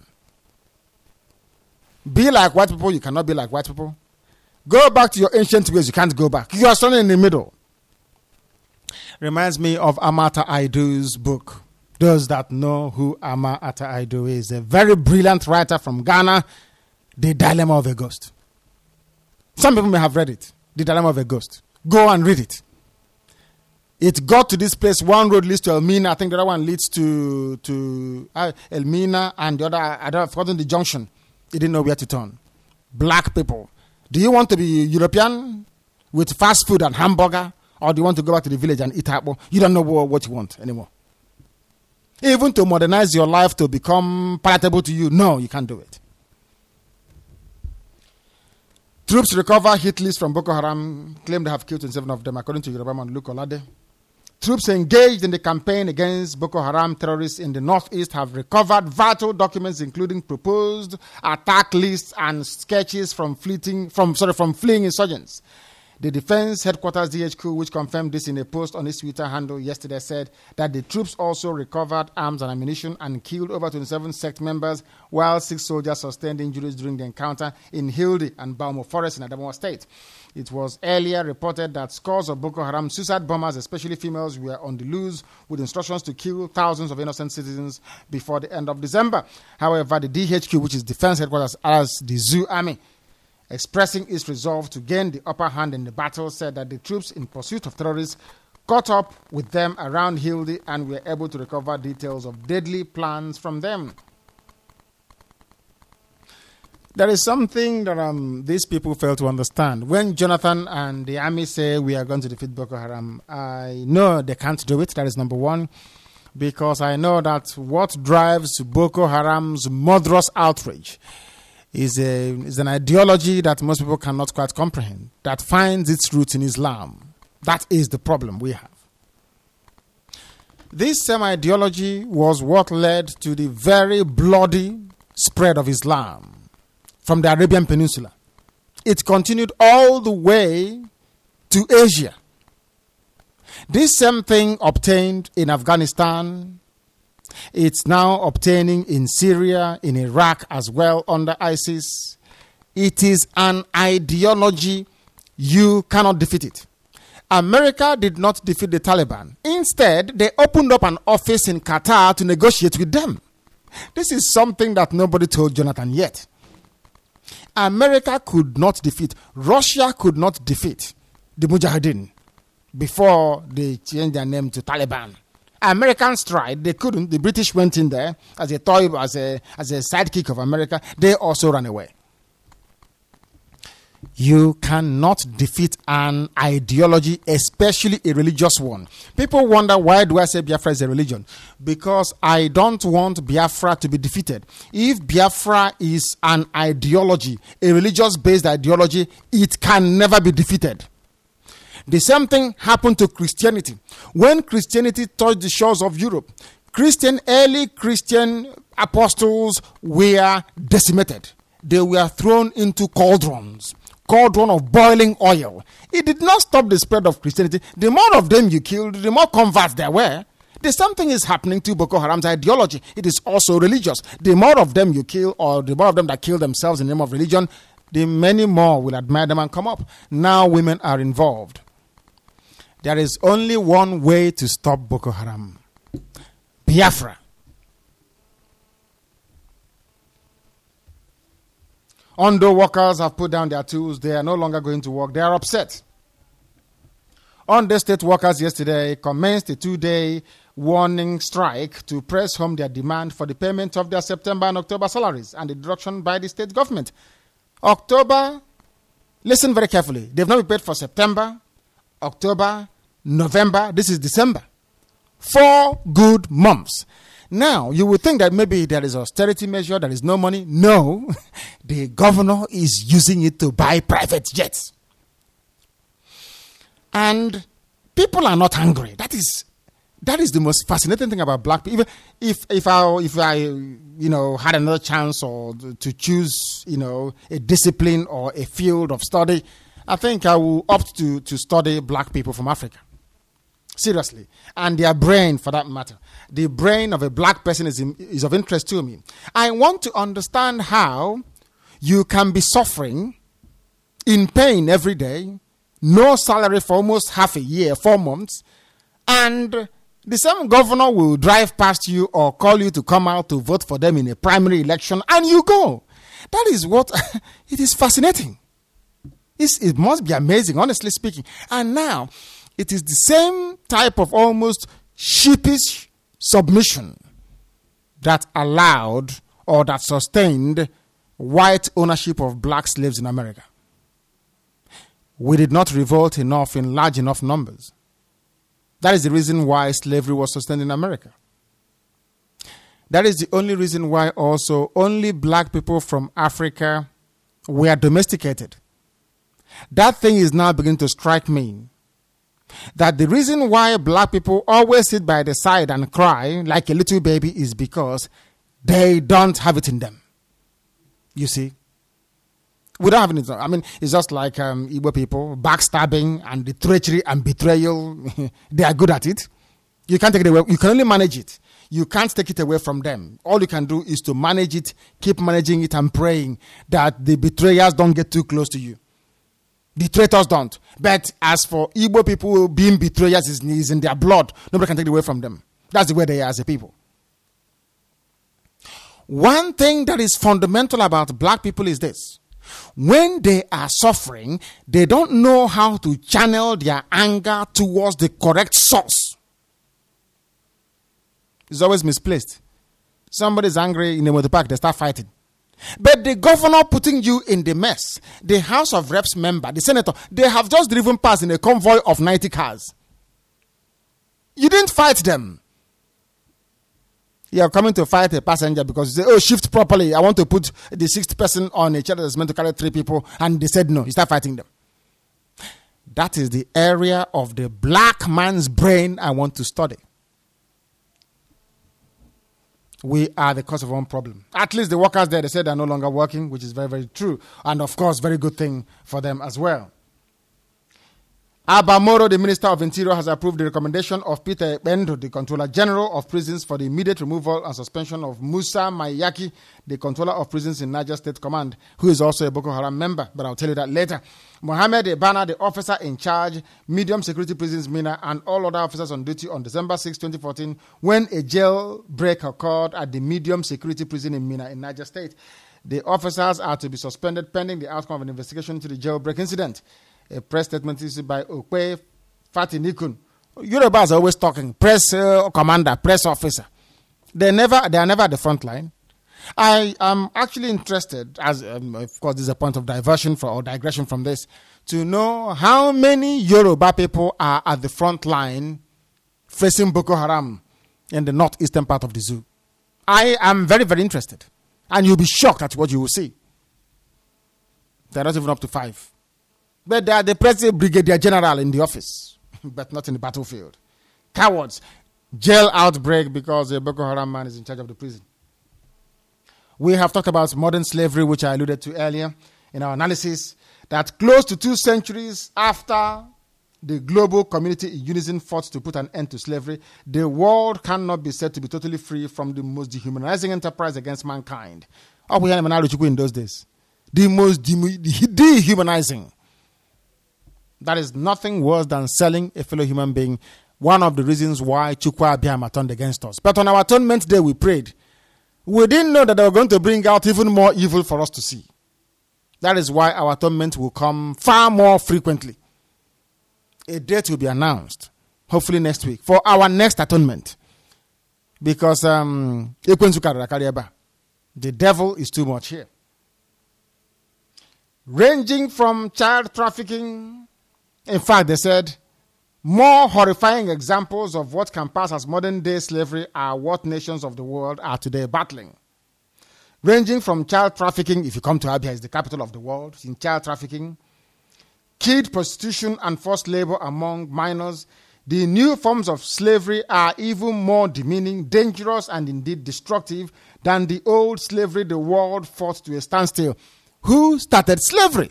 [SPEAKER 2] Be like white people, you cannot be like white people. Go back to your ancient ways, you can't go back. You are standing in the middle. Reminds me of Amata Aidu's book. Those that know who Amata Aidu is, a very brilliant writer from Ghana, The Dilemma of a Ghost. Some people may have read it. The Dilemma of a Ghost. Go and read it. It got to this place. One road leads to Elmina. I think the other one leads to Elmina, and the other, I've forgotten the junction. He didn't know where to turn. Black people. Do you want to be European with fast food and hamburger, or do you want to go back to the village and eat apple? You don't know what you want anymore. Even to modernize your life to become palatable to you, no, you can't do it. Troops recover hit list from Boko Haram, claim they have killed 27 of them, according to Yoruba man Luke Olade. Troops engaged in the campaign against Boko Haram terrorists in the northeast have recovered vital documents, including proposed attack lists and sketches from fleeing insurgents. The Defense Headquarters DHQ, which confirmed this in a post on its Twitter handle yesterday, said that the troops also recovered arms and ammunition and killed over 27 sect members, while 6 soldiers sustained injuries during the encounter in Hildi and Baumo Forest in Adamawa State. It was earlier reported that scores of Boko Haram suicide bombers, especially females, were on the loose with instructions to kill thousands of innocent citizens before the end of December. However, the DHQ, which is Defense Headquarters as the Zoo Army, expressing its resolve to gain the upper hand in the battle, said that the troops in pursuit of terrorists caught up with them around Hildi and were able to recover details of deadly plans from them. There is something that these people fail to understand. When Jonathan and the army say we are going to defeat Boko Haram, I know they can't do it. That is number one. Because I know that what drives Boko Haram's murderous outrage is an ideology that most people cannot quite comprehend, that finds its roots in Islam. That is the problem we have. This same ideology was what led to the very bloody spread of Islam from the Arabian Peninsula. It continued all the way to Asia. This same thing obtained in Afghanistan. It's now obtaining in Syria, in Iraq as well under ISIS. It is an ideology. You cannot defeat it. America did not defeat the Taliban. Instead, they opened up an office in Qatar to negotiate with them. This is something that nobody told Jonathan yet. America could not defeat, Russia could not defeat the Mujahideen before they changed their name to Taliban. Americans tried, they couldn't. The British went in there as a toy, as a sidekick of America. They also ran away. You cannot defeat an ideology, especially a religious one. People wonder, why do I say Biafra is a religion? Because I don't want Biafra to be defeated. If Biafra is an ideology, a religious-based ideology, it can never be defeated. The same thing happened to Christianity. When Christianity touched the shores of Europe, early Christian apostles were decimated. They were thrown into cauldron of boiling oil. It did not stop the spread of Christianity. The more of them you killed, the more converts there were. There's something is happening to Boko Haram's ideology. It is also religious. The more of them you kill, or the more of them that kill themselves in the name of religion, the many more will admire them and come up. Now women are involved. There is only one way to stop Boko Haram. Biafra. Ondo workers have put down their tools. They are no longer going to work. They are upset. Ondo state workers yesterday commenced a 2-day warning strike to press home their demand for the payment of their September and October salaries and the deduction by the state government. October, listen very carefully. They've not been paid for September, October, November. This is December. 4 good months. Now, you would think that maybe there is austerity measure, there is no money. No, the governor is using it to buy private jets. And people are not hungry. That is the most fascinating thing about black people. If I had another chance or to choose, a discipline or a field of study, I think I will opt to study black people from Africa. Seriously. And their brain, for that matter. The brain of a black person is of interest to me. I want to understand how you can be suffering in pain every day, no salary for almost half a year, 4 months, and the same governor will drive past you or call you to come out to vote for them in a primary election, and you go. That is what, it is fascinating. It must be amazing, honestly speaking. And now, it is the same type of almost sheepish submission that allowed or that sustained white ownership of black slaves in America. We did not revolt enough in large enough numbers. That is the reason why slavery was sustained in America. That is the only reason why also only black people from Africa were domesticated. That thing is now beginning to strike me. That the reason why black people always sit by the side and cry like a little baby is because they don't have it in them. You see? We don't have it. I mean, it's just like Igbo people, backstabbing and the treachery and betrayal. They are good at it. You can't take it away. You can only manage it. You can't take it away from them. All you can do is to manage it, keep managing it and praying that the betrayers don't get too close to you. The traitors don't. But as for Igbo people being betrayers is in their blood. Nobody can take it away from them. That's the way they are as a people. One thing that is fundamental about black people is this. When they are suffering, they don't know how to channel their anger towards the correct source. It's always misplaced. Somebody's angry in a motor park, they start fighting. But the governor putting you in the mess, the House of Reps member, the senator, they have just driven past in a convoy of 90 cars. You didn't fight them. You are coming to fight a passenger because you say, oh, shift properly. I want to put the sixth person on a chair that's meant to carry 3 people. And they said no. You start fighting them. That is the area of the black man's brain I want to study. We are the cause of one problem. At least the workers there, they said they're no longer working, which is very, very true. And of course, very good thing for them as well. Abba Moro, the Minister of Interior, has approved the recommendation of Peter Bendo, the Controller General of Prisons, for the immediate removal and suspension of Musa Mayaki, the Controller of Prisons in Niger State Command, who is also a Boko Haram member, but I'll tell you that later. Mohammed Ebana, the officer in charge, Medium Security Prisons Mina, and all other officers on duty on December 6, 2014, when a jailbreak occurred at the Medium Security Prison in Mina in Niger State. The officers are to be suspended pending the outcome of an investigation into the jailbreak incident. A press statement issued by Okwe Fatinikun. Yorubas are always talking. Press commander, press officer. They are never at the front line. I am actually interested, as of course, this is a point of diversion or digression from this, to know how many Yoruba people are at the front line facing Boko Haram in the northeastern part of the zoo. I am very, very interested. And you'll be shocked at what you will see. They're not even up to 5. But they are the president brigadier general in the office, but not in the battlefield. Cowards. Jail outbreak because a Boko Haram man is in charge of the prison. We have talked about modern slavery, which I alluded to earlier in our analysis, that close to 2 centuries after the global community in unison fought to put an end to slavery, the world cannot be said to be totally free from the most dehumanizing enterprise against mankind. Oh, we had in those days. The most dehumanizing. That is nothing worse than selling a fellow human being. One of the reasons why Chukwu Abiyama turned against us. But on our atonement day, we prayed. We didn't know that they were going to bring out even more evil for us to see. That is why our atonement will come far more frequently. A date will be announced, hopefully next week, for our next atonement. Because the devil is too much here. Ranging from child trafficking. In fact, they said, more horrifying examples of what can pass as modern-day slavery are what nations of the world are today battling. Ranging from child trafficking, if you come to Abia, it's the capital of the world, in child trafficking, kid prostitution and forced labor among minors. The new forms of slavery are even more demeaning, dangerous, and indeed destructive than the old slavery the world fought to a standstill. Who started slavery?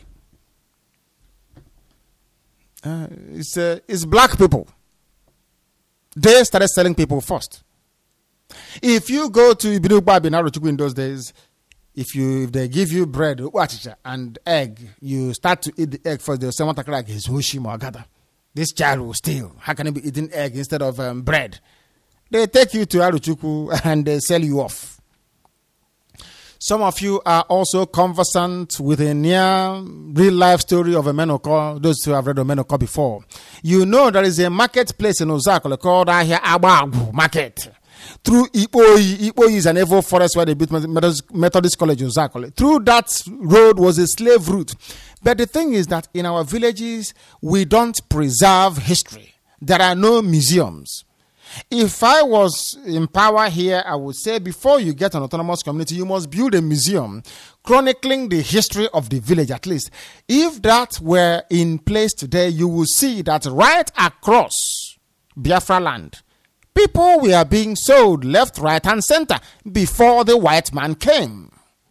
[SPEAKER 2] It's black people. They started selling people first. If you go to Ibinugba Binaruchukwu in those days, if they give you bread and egg, you start to eat the egg first. They'll say, this child will steal. How can he be eating egg instead of bread? They take you to Aruchukwu and they sell you off. Some of you are also conversant with a near real life story of a Menoko. Those who have read Menoko before, you know there is a marketplace in Ozakole called Ahia Agbagu Market. Through Ipoyi is an evil forest where they built Methodist College in Ozakole. Through that road was a slave route. But the thing is that in our villages, we don't preserve history. There are no museums. If I was in power here, I would say before you get an autonomous community, you must build a museum chronicling the history of the village at least. If that were in place today, you will see that right across Biafra land, people were being sold left, right, and center before the white man came.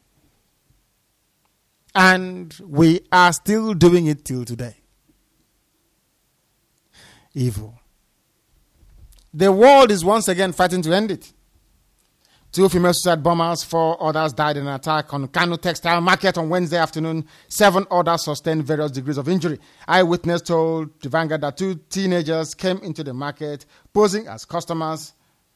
[SPEAKER 2] And we are still doing it till today. Evil. The world is once again fighting to end it. 2 female suicide bombers, 4 others died in an attack on Kano Textile Market on Wednesday afternoon. 7 others sustained various degrees of injury. Eyewitness told the Vanguard that 2 teenagers came into the market posing as customers.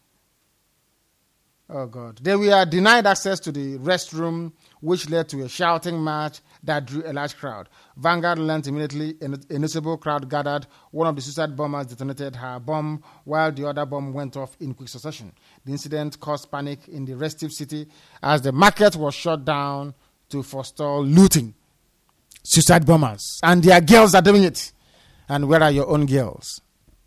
[SPEAKER 2] Oh God. They were denied access to the restroom, which led to a shouting match that drew a large crowd. Vanguard learned immediately a noticeable crowd gathered. One of the suicide bombers detonated her bomb while the other bomb went off in quick succession. The incident caused panic in the restive city as the market was shut down to forestall looting. Suicide bombers. And their girls are doing it. And where are your own girls?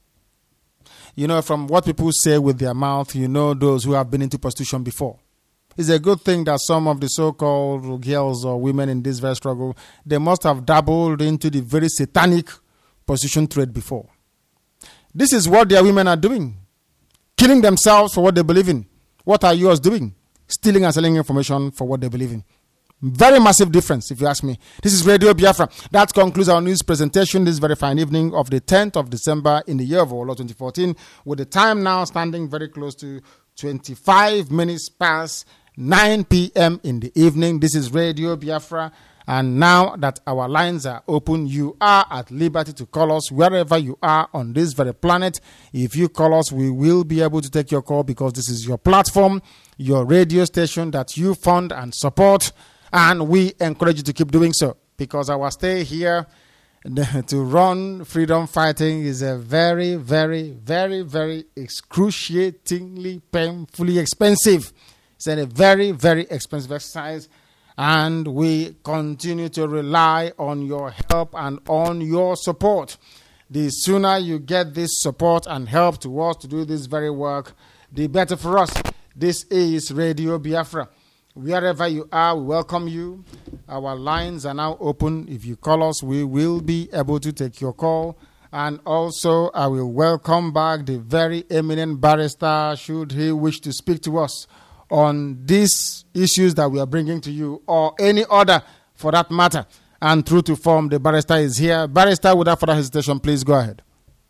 [SPEAKER 2] You know, from what people say with their mouth, you know those who have been into prostitution before. It's a good thing that some of the so-called girls or women in this very struggle, they must have dabbled into the very satanic prostitution trade before. This is what their women are doing. Killing themselves for what they believe in. What are yours doing? Stealing and selling information for what they believe in. Very massive difference, if you ask me. This is Radio Biafra. That concludes our news presentation this very fine evening of the 10th of December in the year of our Lord 2014, with the time now standing very close to 25 minutes past 9 p.m. in the evening. This is Radio Biafra. And now that our lines are open, you are at liberty to call us wherever you are on this very planet. If you call us, we will be able to take your call because this is your platform, your radio station that you fund and support. And we encourage you to keep doing so because our stay here to run freedom fighting is a very, very, very, very excruciatingly, painfully expensive. It's a very, very expensive exercise. And we continue to rely on your help and on your support. The sooner you get this support and help to us to do this very work, the better for us. This is Radio Biafra. Wherever you are, we welcome you. Our lines are now open. If you call us, we will be able to take your call. And also, I will welcome back the very eminent barrister, should he wish to speak to us on these issues that we are bringing to you, or any other for that matter. And true to form, the barrister is here. Barrister, without further hesitation, please go ahead.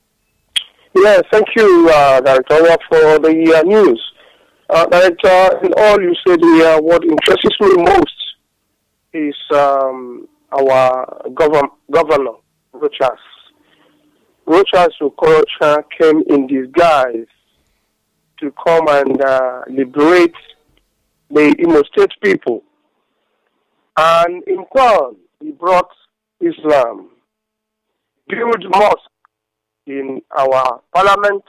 [SPEAKER 3] Yes, thank you, Director, for the news. Director, in all you said here, what interests me most is our governor, Rochas. Rochas Okorocha came in disguise to come and liberate the Imo State people. And in turn, he brought Islam, built mosque in our parliament.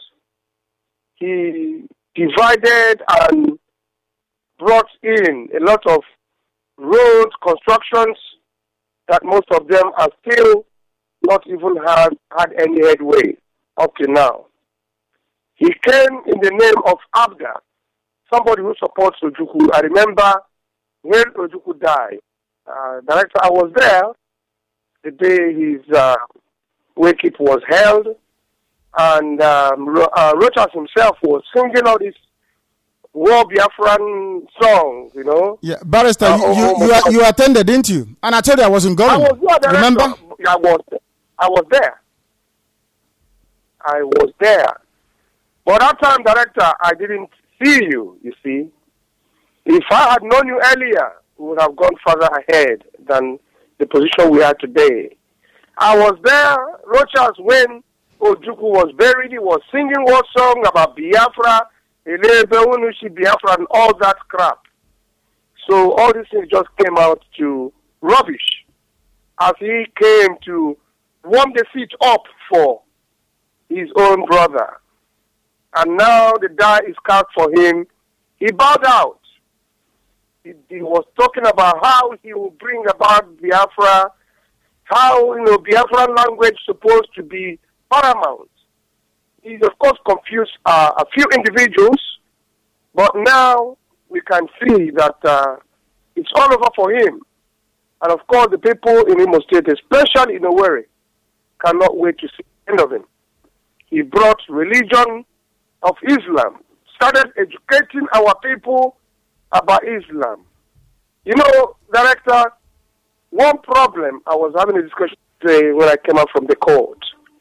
[SPEAKER 3] He divided and brought in a lot of road constructions that most of them are still not even had any headway up to now. He came in the name of Abda, somebody who supports Ojukwu. I remember when Ojukwu died. Director, I was there the day his wake-up was held, and Rochas himself was singing all these war Biafran songs, you know.
[SPEAKER 2] Yeah, Barrister, you attended, didn't you? And I told you I wasn't going.
[SPEAKER 3] I was there.
[SPEAKER 2] Remember?
[SPEAKER 3] I was there. I was there. But that time, Director, I didn't see you, you see. If I had known you earlier, we would have gone further ahead than the position we are today. I was there, Rochas, when Ojukwu was buried. He was singing war song about Biafra, Biafra, and all that crap. So all these things just came out to rubbish as he came to warm the seat up for his own brother. And now the die is cast for him. He bowed out. He was talking about how he will bring about Biafra, how Biafran language is supposed to be paramount. He of course confused a few individuals, but now we can see that it's all over for him. And of course the people in Imo State, especially in Owerri, cannot wait to see the end of him. He brought religion of Islam, started educating our people about Islam. Director, one problem, I was having a discussion today when I came out from the court.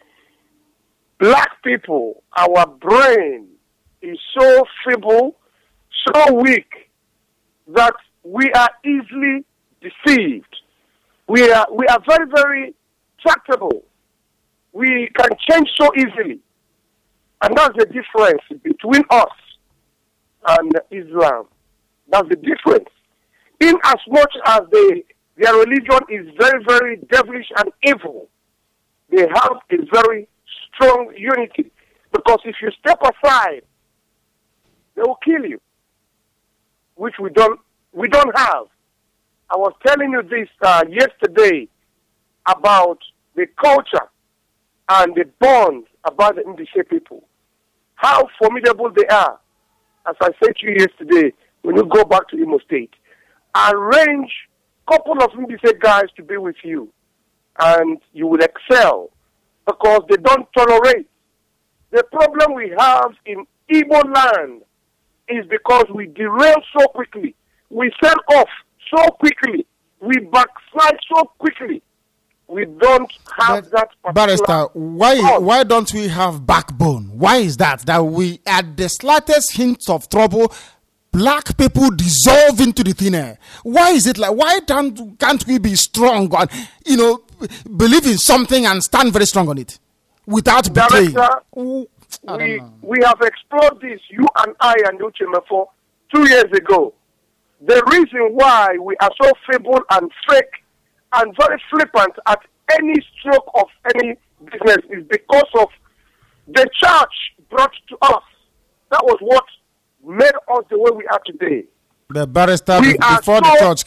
[SPEAKER 3] Black people, our brain is so feeble, so weak, that we are easily deceived. We are very, very tractable. We can change so easily. And that's the difference between us and Islam. That's the difference. In as much as their religion is very, very devilish and evil, they have a very strong unity. Because if you step aside, they will kill you, which we don't have. I was telling you this yesterday about the culture and the bond about the Ndishe people. How formidable they are. As I said to you yesterday, when you go back to Imo State, arrange a couple of Ndishe guys to be with you, and you will excel, because they don't tolerate. The problem we have in Igbo land is because we derail so quickly, we sell off so quickly, we backslide so quickly. We don't have that particular...
[SPEAKER 2] Barrister, why don't we have backbone? Why is that? That we, at the slightest hint of trouble, black people dissolve into the thin air. Why is it like, why can't we be strong and, believe in something and stand very strong on it without betraying?
[SPEAKER 3] Director, we have explored this, you and I and Uchemefo, 2 years ago. The reason why we are so feeble and fake and very flippant at any stroke of any business is because of the church brought to us. That was what made us the way we are today.
[SPEAKER 2] The barrister, before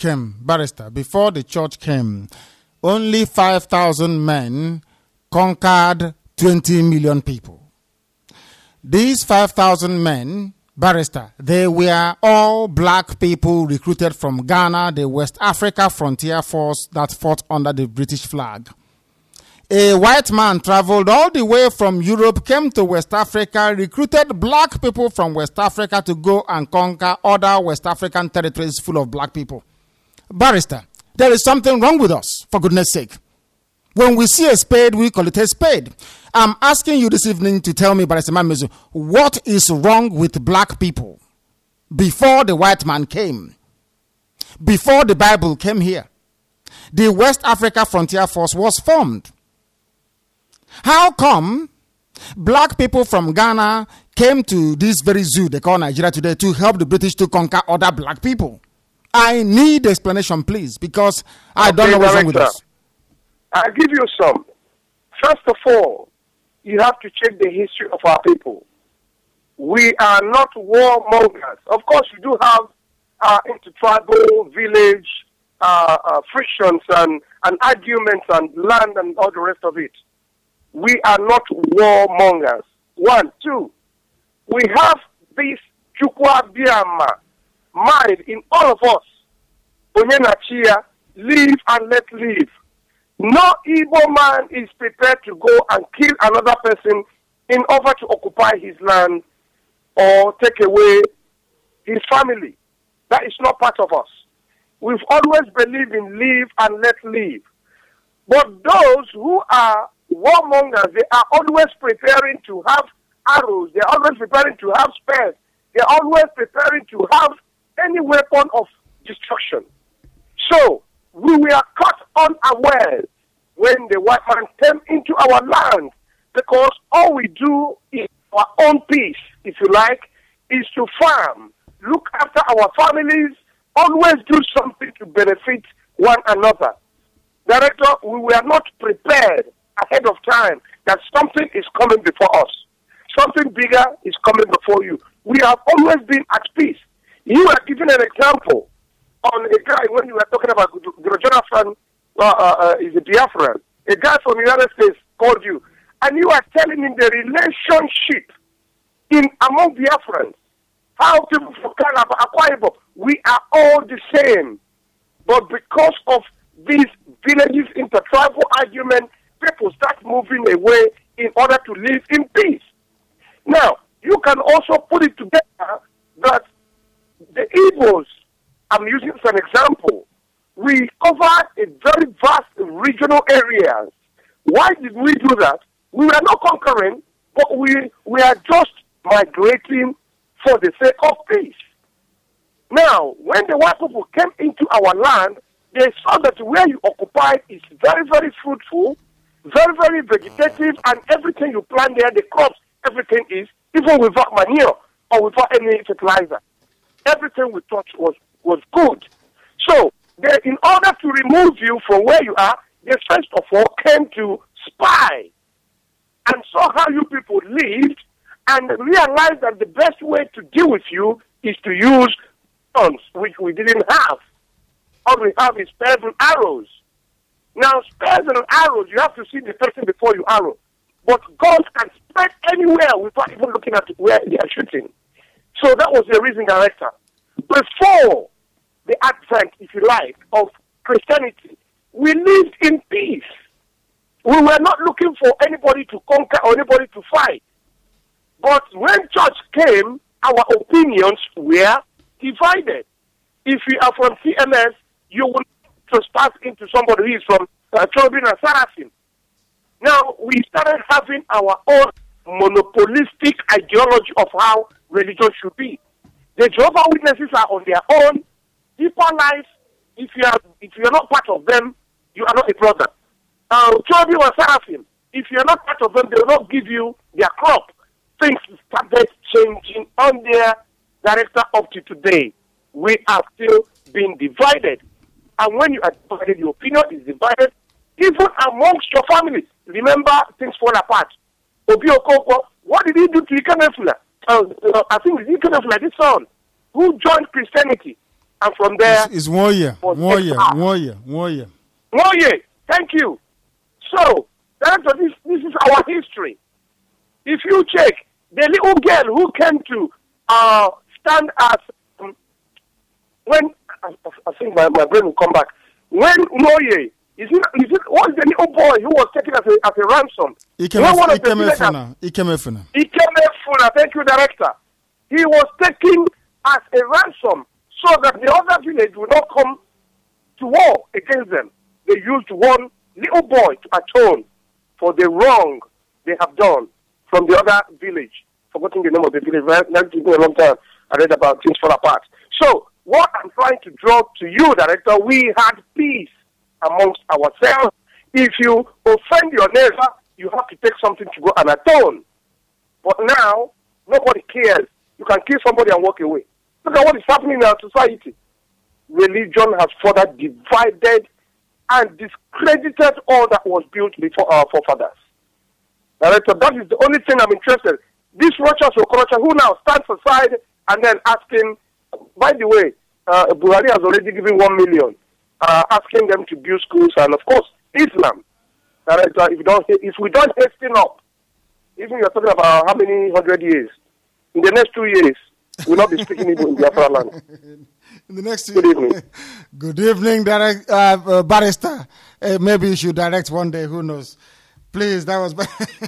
[SPEAKER 2] the church came, only 5,000 men conquered 20 million people. These 5,000 men, barrister, they were all black people recruited from Ghana, the West Africa Frontier Force that fought under the British flag. A white man traveled all the way from Europe, came to West Africa, recruited black people from West Africa to go and conquer other West African territories full of black people. Barrister, there is something wrong with us, for goodness sake. When we see a spade, we call it a spade. I'm asking you this evening to tell me, Barrister Mamezu, what is wrong with black people before the white man came? Before the Bible came here, the West Africa Frontier Force was formed. How come black people from Ghana came to this very zoo they call Nigeria today to help the British to conquer other black people? I need explanation, please, because I don't know what's wrong with us.
[SPEAKER 3] I'll give you some. First of all, you have to check the history of our people. We are not warmongers. Of course, we do have intertribal village frictions and arguments and land and all the rest of it. We are not warmongers. 1, 2, we have this Chukwa Biama mind in all of us. Onyenachia, live and let live. No Igbo man is prepared to go and kill another person in order to occupy his land or take away his family. That is not part of us. We've always believed in live and let live. But those who are warmongers, they are always preparing to have arrows. They are always preparing to have spears. They are always preparing to have any weapon of destruction. So, we were caught unawares when the white man came into our land, because all we do is our own peace, if you like, is to farm, look after our families, always do something to benefit one another. Director, we were not prepared ahead of time that something is coming before us. Something bigger is coming before you. We have always been at peace. You are giving an example on a guy when you were talking about Jonathan is a Biafran. A guy from the United States called you, and you are telling him the relationship among Biafrans. How people from Calabar, Akwa Ibom, we are all the same. But because of these villages intertribal argument, people start moving away in order to live in peace. Now, you can also put it together that the Igbos, I'm using as an example, we cover a very vast regional areas. Why did we do that? We were not conquering, but we are just migrating for the sake of peace. Now, when the white people came into our land, they saw that where you occupied is very, very fruitful, very, very vegetative, and everything you plant there, the crops, everything is, even without manure or without any fertilizer. Everything we touched was good. So, in order to remove you from where you are, they first of all came to spy and saw how you people lived and realized that the best way to deal with you is to use guns, which we didn't have. All we have is spears and arrows. Now, spears and arrows, you have to see the person before you arrow. But guns can spread anywhere without even looking at where they are shooting. So that was the reason, Director. Before the advent, if you like, of Christianity, we lived in peace. We were not looking for anybody to conquer or anybody to fight. But when church came, our opinions were divided. If you are from CMS, you will trespass into somebody who is from Chobin and Saracen. Now, we started having our own monopolistic ideology of how religion should be. The Jehovah's Witnesses are on their own. Deeper life, if you are not part of them, you are not a brother. Chobin and Saracen, if you are not part of them, they will not give you their crop. Things started changing on their Director up to today. We are still being divided. And when you are divided, your opinion is divided, even amongst your family. Remember, things fall apart. Obi Okoko, what did he do to Ikenefula? I think it's Ikenefula, this son, who joined Christianity. And from there...
[SPEAKER 2] It's Moye.
[SPEAKER 3] Thank you. So, Director, this is our history. If you check, the little girl who came to stand as... when... I think my brain will come back. When Moye... what is the little boy who was taken as a ransom?
[SPEAKER 2] Ikemefuna.
[SPEAKER 3] Thank you, Director. He was taken as a ransom so that the other village would not come to war against them. They used one little boy to atone for the wrong they have done from the other village. Forgetting the name of the village, not taking a long time. I read about things fall apart. So, what I'm trying to draw to you, Director, we had peace amongst ourselves. If you offend your neighbor, you have to take something to go and atone. But now, nobody cares. You can kill somebody and walk away. Look at what is happening in our society. Religion has further divided and discredited all that was built before our forefathers. Director, that is the only thing I'm interested in. This Rochas Okorocha, who now stands aside and then asking, by the way, Buhari has already given 1 million. Asking them to build schools and, of course, Islam. Director, if we don't hasten up, even you're talking about how many 100 years, in the next 2 years, we'll not be speaking Igbo in Biafra land.
[SPEAKER 2] In the next 2
[SPEAKER 3] Good evening.
[SPEAKER 2] Good evening, Barrister. Maybe you should direct one day, who knows. Please, that was...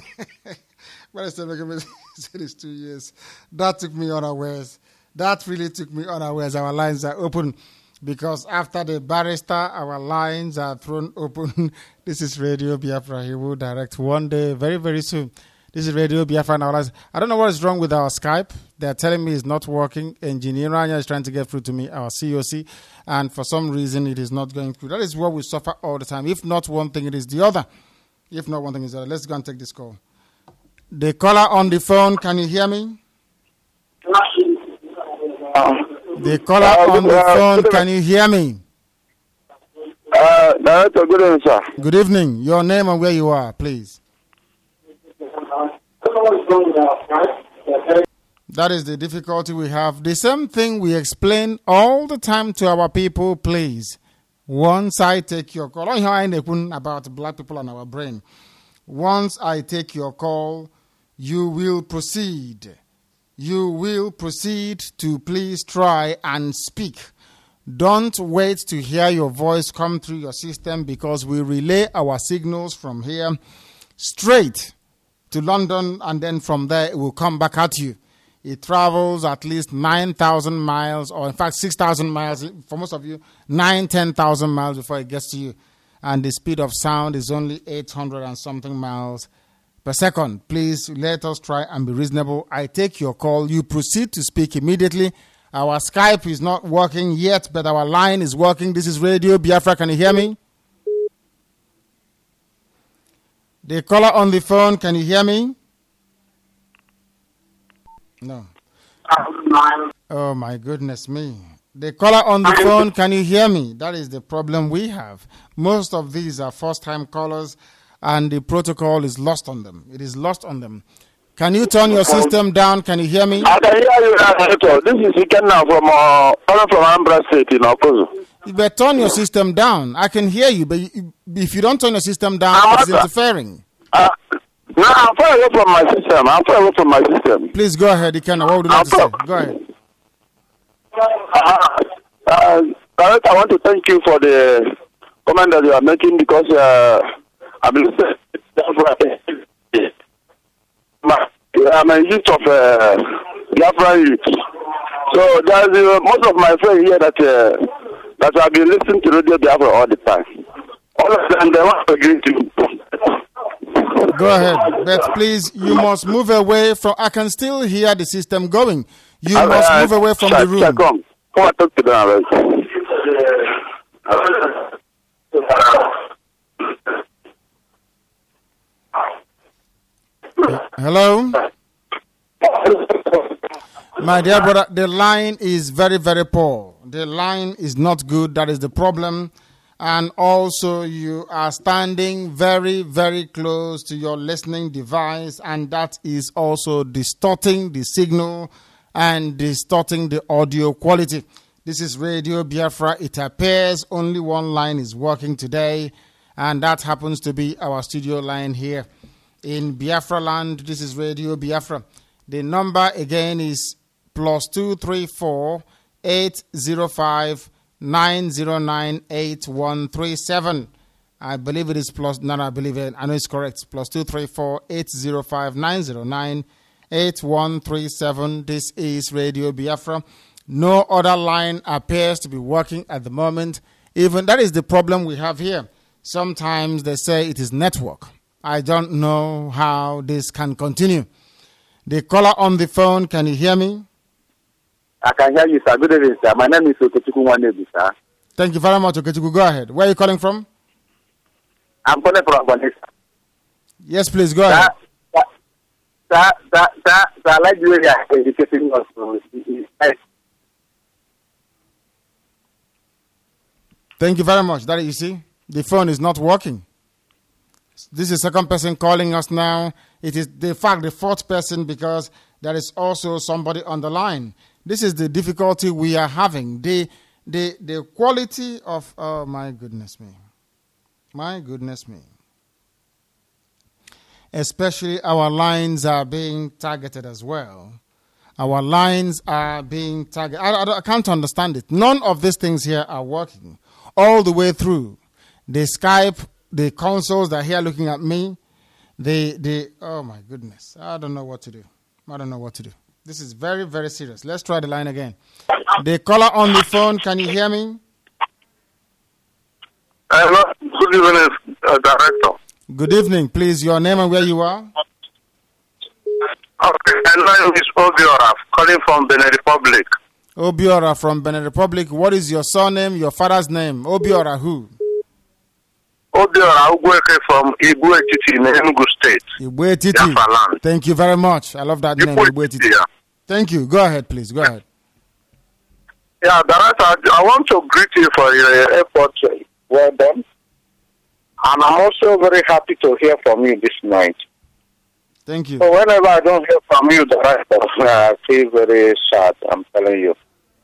[SPEAKER 2] Barrister said it's 2 years. That took me unawares. That really took me unawares. Our lines are open. Because after the Barrister, our lines are thrown open. This is Radio Biafra. He will direct one day, very, very soon. This is Radio Biafra and our lines. I don't know what is wrong with our Skype. They're telling me it's not working. Engineer Rania is trying to get through to me, our COC. And for some reason, it is not going through. That is what we suffer all the time. If not one thing, it is the other. If not one thing, it is the other. Let's go and take this call. The caller on the phone, can you hear me? The caller on the phone, can you hear me?
[SPEAKER 3] Director, good evening, sir.
[SPEAKER 2] Good evening. Your name and where you are, please. That is the difficulty we have. The same thing we explain all the time to our people, please. Once I take your call, about black people on our brain. Once I take your call, you will proceed. You will proceed to please try and speak. Don't wait to hear your voice come through your system, because we relay our signals from here straight to London, and then from there it will come back at you. It travels at least 9,000 miles, or in fact 6,000 miles for most of you, 10,000 miles before it gets to you. And the speed of sound is only 800 and something miles per second. Please let us try and be reasonable. I take your call. You proceed to speak immediately. Our Skype is not working yet, but our line is working. This is Radio Biafra. Can you hear me? The caller on the phone, can you hear me? No. Oh, my goodness me. The caller on the phone, can you hear me? That is the problem we have. Most of these are first-time callers, and the protocol is lost on them. It is lost on them. Can you turn your system down? Can you hear me?
[SPEAKER 3] I can hear you, Director. This is Iken now from Anambra State in Okozo.
[SPEAKER 2] You better turn your system down. I can hear you, but if you don't turn your system down, it's interfering.
[SPEAKER 3] No, I'm far away from my system.
[SPEAKER 2] Please go ahead, Iken. What would you like to say? Go ahead.
[SPEAKER 3] Director, I want to thank you for the comment that you are making, because I've been listening. I'm a youth of Biafra youth. So there's most of my friends here that have been listening to Radio Biafra all the time. All of them, they want to agree to you.
[SPEAKER 2] Go ahead, but please, you must move away from. I can still hear the system going. You must move away from the room.
[SPEAKER 3] Come and talk to them.
[SPEAKER 2] Hello? My dear brother, the line is very, very poor. The line is not good. That is the problem. And also, you are standing very, very close to your listening device, and that is also distorting the signal and distorting the audio quality. This is Radio Biafra. It appears only one line is working today, and that happens to be our studio line here in Biafra land. This is Radio Biafra. The number again is +234 805 909 8137. I believe it is plus. No, I believe it. I know it's correct. +234 805 909 8137. This is Radio Biafra. No other line appears to be working at the moment. Even that is the problem we have here. Sometimes they say it is network. I don't know how this can continue. The caller on the phone, can you hear me?
[SPEAKER 3] I can hear you, sir. Good evening, sir. My name is Okechukwu Nwanebu, sir.
[SPEAKER 2] Thank you very much, Okechukwu. Go ahead. Where are you calling from?
[SPEAKER 3] I'm calling from Vanessa.
[SPEAKER 2] Yes, please, go ahead.
[SPEAKER 3] Sir, I like the way you are educating us.
[SPEAKER 2] Thank you very much. That you see, the phone is not working. This is second person calling us now. It is the fourth person, because there is also somebody on the line. This is the difficulty we are having. The quality of, oh my goodness me. My goodness me. Especially our lines are being targeted as well. Our lines are being targeted. I can't understand it. None of these things here are working all the way through. The Skype, the consoles that are here looking at me, oh my goodness. I don't know what to do. This is very, very serious. Let's try the line again. The caller on the phone, can you hear me?
[SPEAKER 3] Hello. Good evening, Director.
[SPEAKER 2] Good evening. Please, your name and where you are?
[SPEAKER 3] Okay, my name is Obiora, calling from Benin Republic.
[SPEAKER 2] Obiora from Benin Republic. What is your surname, your father's name? Obiora who?
[SPEAKER 3] Obiora Ugweke from Igwe Titi in Enugu State.
[SPEAKER 2] Igwe Titi. Thank you very much. I love that name, Igwe Titi. Thank you. Go ahead, please. Go ahead.
[SPEAKER 4] Yeah, Director, I want to greet you for your effort. Well done. And I'm also very happy to hear from you this night.
[SPEAKER 2] Thank you.
[SPEAKER 4] So whenever I don't hear from you, Director, I feel very sad, I'm telling you.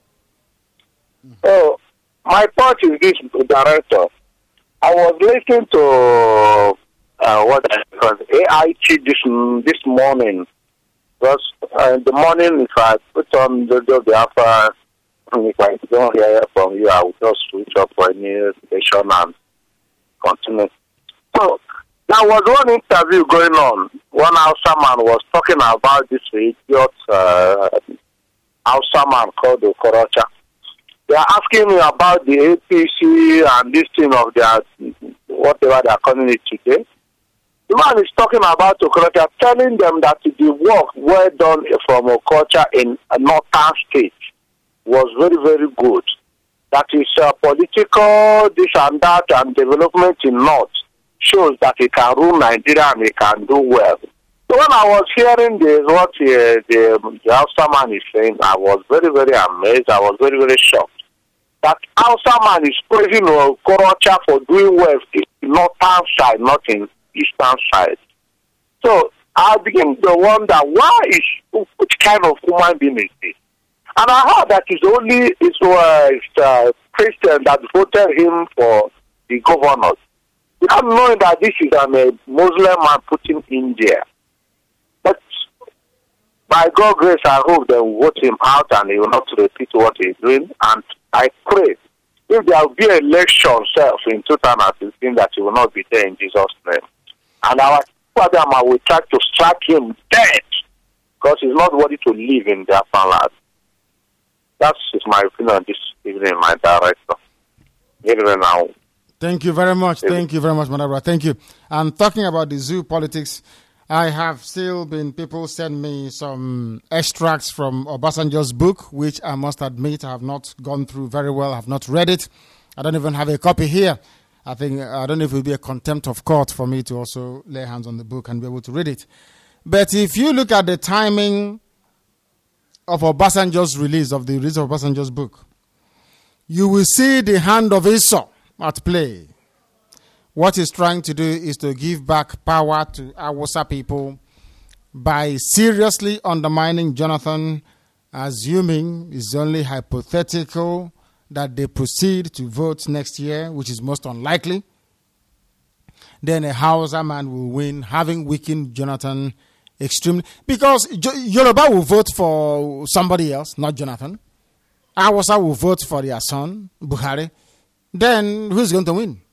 [SPEAKER 4] So, my point is this, Director. I was listening to what I call AIT this morning. Because in the morning, if I put on the Biafra, if I don't hear from you, I will just switch up for any station and continue. So, there was one interview going on. One Hausa man was talking about this idiot Hausa man called Okorocha. They are asking me about the APC and this thing of their, whatever they are calling it today. The man is talking about Okorocha, telling them that the work well done from Okorocha in a northern state was very, very good. That is political, this and that, and development in North shows that he can rule Nigeria and he can do well. So when I was hearing this, what the Hausa man is saying, I was very, very amazed. I was very, very shocked. That Hausa man is praising Okorocha for doing well in northern side, not in eastern side. So I begin to wonder, which kind of human being is this? And I heard that it's only Christian that voted him for the governor. Without knowing that this is a Muslim man putting in there. But by God's grace, I hope they will vote him out and he will not repeat what he's doing. And I pray, if there will be an election in 2016, that he will not be there in Jesus' name. And our Father will try to strike him dead because he's not worthy to live in their land. That's my opinion this evening, my Director. Even now.
[SPEAKER 2] Thank you very much. Thank you very much, Madabra. Thank you. And talking about the zoo politics, I have still been, people send me some extracts from Obasanjo's book, which I must admit I have not gone through very well. I have not read it. I don't even have a copy here. I don't know if it will be a contempt of court for me to also lay hands on the book and be able to read it. But if you look at the timing of Obasanjo's release of Obasanjo's book, you will see the hand of Esau at play. What he's trying to do is to give back power to Hausa people by seriously undermining Jonathan, assuming it's only hypothetical that they proceed to vote next year, which is most unlikely. Then a Hausa man will win, having weakened Jonathan extremely. Because Yoruba will vote for somebody else, not Jonathan. Hausa will vote for their son, Buhari. Then who's going to win?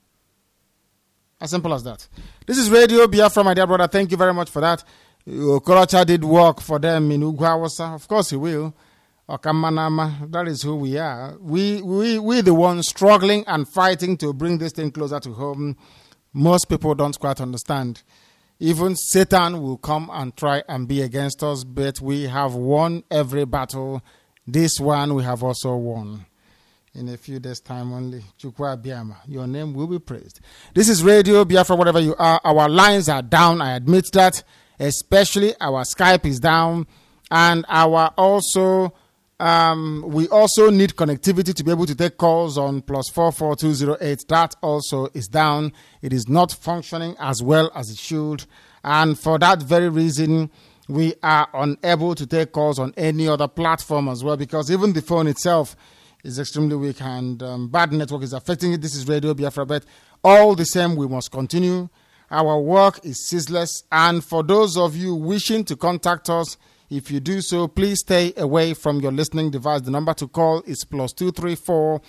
[SPEAKER 2] As simple as that. This is Radio Biafra, my dear brother. Thank you very much for that. Okorocha did work for them in Ugwawasa. Of course he will. Okamanama, that is who we are. We the ones struggling and fighting to bring this thing closer to home. Most people don't quite understand. Even Satan will come and try and be against us, but we have won every battle. This one we have also won. In a few days' time only, Chukwa Biama, your name will be praised. This is Radio Biafra, whatever you are. Our lines are down, I admit that. Especially our Skype is down. And our also, we also need connectivity to be able to take calls on +44208. That also is down. It is not functioning as well as it should. And for that very reason, we are unable to take calls on any other platform as well, because even the phone itself is extremely weak and bad network is affecting it. This is Radio Biafra, but all the same, we must continue. Our work is ceaseless. And for those of you wishing to contact us, if you do so, please stay away from your listening device. The number to call is +234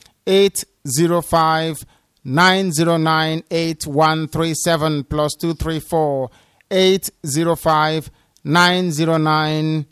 [SPEAKER 2] 805 909 8137 +234 805 909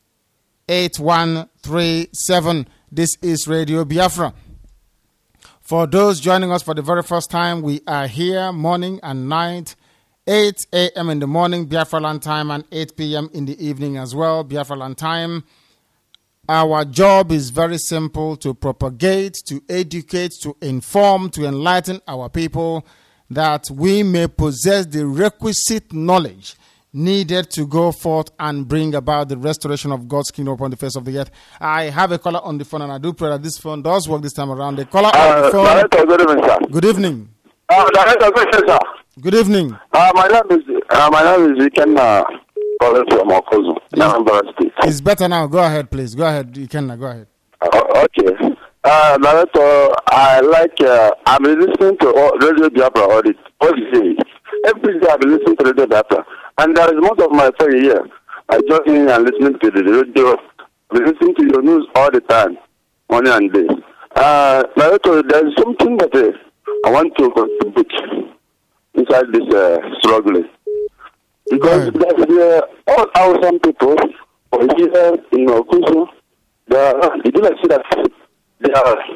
[SPEAKER 2] 8137. This is Radio Biafra. For those joining us for the very first time, we are here morning and night, 8 a.m. in the morning, Biafra Land time, and 8 p.m. in the evening as well, Biafra Land time. Our job is very simple: to propagate, to educate, to inform, to enlighten our people, that we may possess the requisite knowledge needed to go forth and bring about the restoration of God's kingdom upon the face of the earth. I have a caller on the phone, and I do pray that this phone does work this time around. The caller on the phone.
[SPEAKER 4] Director, good evening, sir.
[SPEAKER 2] Good evening.
[SPEAKER 4] Director, good evening, sir.
[SPEAKER 2] Good evening.
[SPEAKER 4] My name is Ikenna, calling from Okozu, Anambra State.
[SPEAKER 2] It's better now. Go ahead, please. Go ahead. You can go ahead.
[SPEAKER 4] Okay. Director, I'm listening to Radio Biafra audit. What you say? Every day I've been listening to Radio Biafra. And there is most of my friends here. I join in and listening to the radio. I've been listening to your news all the time, morning and day. Director, there is something that I want to contribute inside this struggling. Because there's all our some people here in Okusu, you do like see that they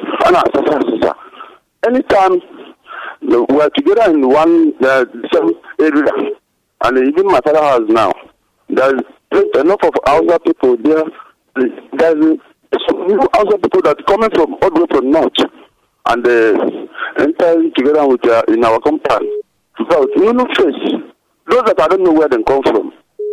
[SPEAKER 4] are anytime we are together in one same area, and even my father house now, there's enough of Hausa people there. There's some new Hausa people that coming from all the way from north, and entering together with in our compound. Without no face. Those that I don't know where they come from.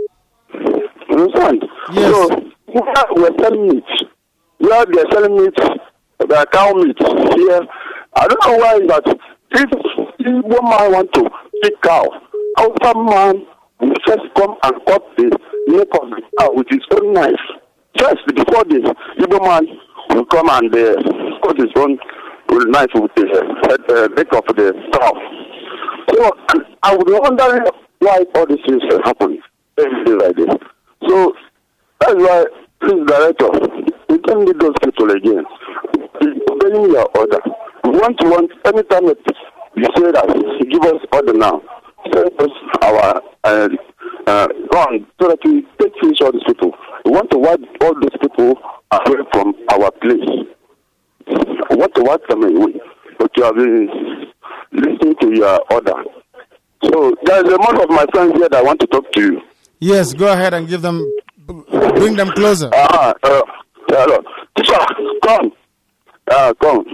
[SPEAKER 4] You understand?
[SPEAKER 2] Yes.
[SPEAKER 4] So we're selling meat. Where they're selling meat, the cow meat here. I don't know why that if one man want to eat cow, outside man will first come and cut the neck of the cow with his own knife. First, before this, Igbo man will come and cut his own knife with the neck of the cow. So I would wonder why all these things happen every day like this. So that's why, please, Director, we can't need those people again. Obeying your order. We want anytime that you say that, you give us order now. Send us our gun so that we take finish all these people. We want to wipe all those people away from our place. We want to wipe them away. But you have been listening to your order. So there's a lot of my friends here that want to talk to you.
[SPEAKER 2] Yes, go ahead and bring them closer.
[SPEAKER 4] Hello. Teacher, come. Come.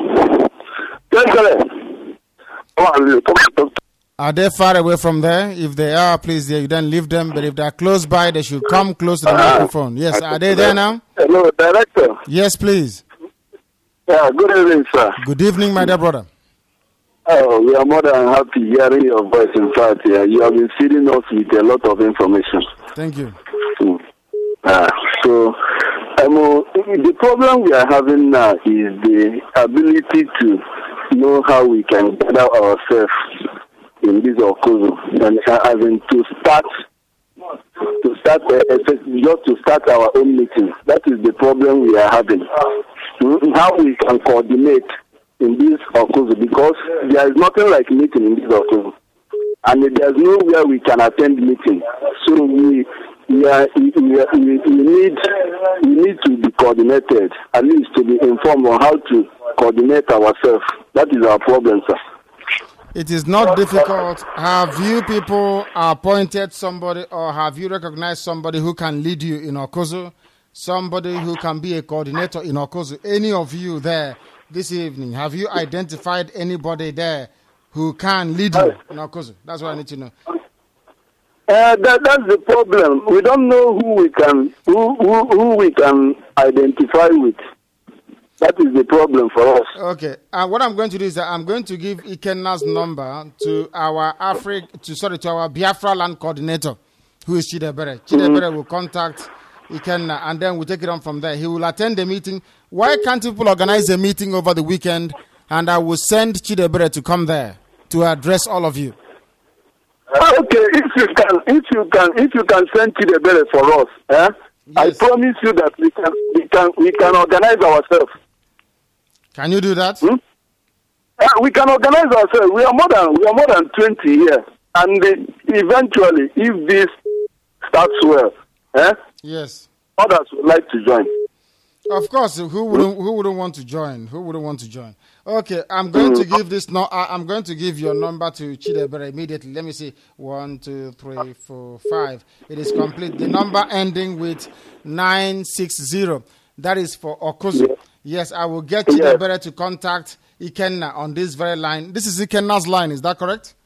[SPEAKER 4] Yes, come on, come.
[SPEAKER 2] Are they far away from there? If they are, please, you then leave them. But if they are close by, they should come close to the microphone. Yes, are they there now?
[SPEAKER 4] Hello, Director.
[SPEAKER 2] Yes, please.
[SPEAKER 4] Yeah, good evening, sir.
[SPEAKER 2] Good evening, my dear brother.
[SPEAKER 4] Oh, we are more than happy hearing your voice. In fact, you have been feeding us with a lot of information.
[SPEAKER 2] Thank you.
[SPEAKER 4] So, the problem we are having now is the ability to know how we can gather ourselves in this Okuzu, and having to start just to start our own meeting. That is the problem we are having. How we can coordinate in this Okuzu, because there is nothing like meeting in this Okuzu, and there's nowhere we can attend meeting. So we need to be coordinated, at least to be informed on how to coordinate ourselves. That is our problem, sir.
[SPEAKER 2] It is not difficult. Have you people appointed somebody, or have you recognized somebody who can lead you in Okuzu? Somebody who can be a coordinator in Okuzu? Any of you there this evening, have you identified anybody there who can lead you in Okuzu? That's what I need to know.
[SPEAKER 4] That's the problem. We don't know who we can identify with. That is the problem for us.
[SPEAKER 2] Okay. What I'm going to do is that I'm going to give Ikenna's number to our our Biafra land coordinator, who is Chidebere. Chidebere will contact Ikenna, and then we'll take it on from there. He will attend the meeting. Why can't people organize a meeting over the weekend, and I will send Chidebere to come there to address all of you?
[SPEAKER 4] Okay, if you can send Chidebere for us, yes. I promise you that we can organize ourselves.
[SPEAKER 2] Can you do that?
[SPEAKER 4] We can organize ourselves. We are more than 20 here, and eventually, if this starts well,
[SPEAKER 2] yes,
[SPEAKER 4] others would like to join.
[SPEAKER 2] Of course, who wouldn't want to join? Who wouldn't want to join? Okay, I'm going to give this. No, I'm going to give your number to Chidebere immediately. Let me see. 1, 2, 3, 4, 5. It is complete. The number ending with 960. That is for Okuzu. Yeah. Yes, I will get Chidebere to contact Ikenna on this very line. This is Ikenna's line. Is that correct?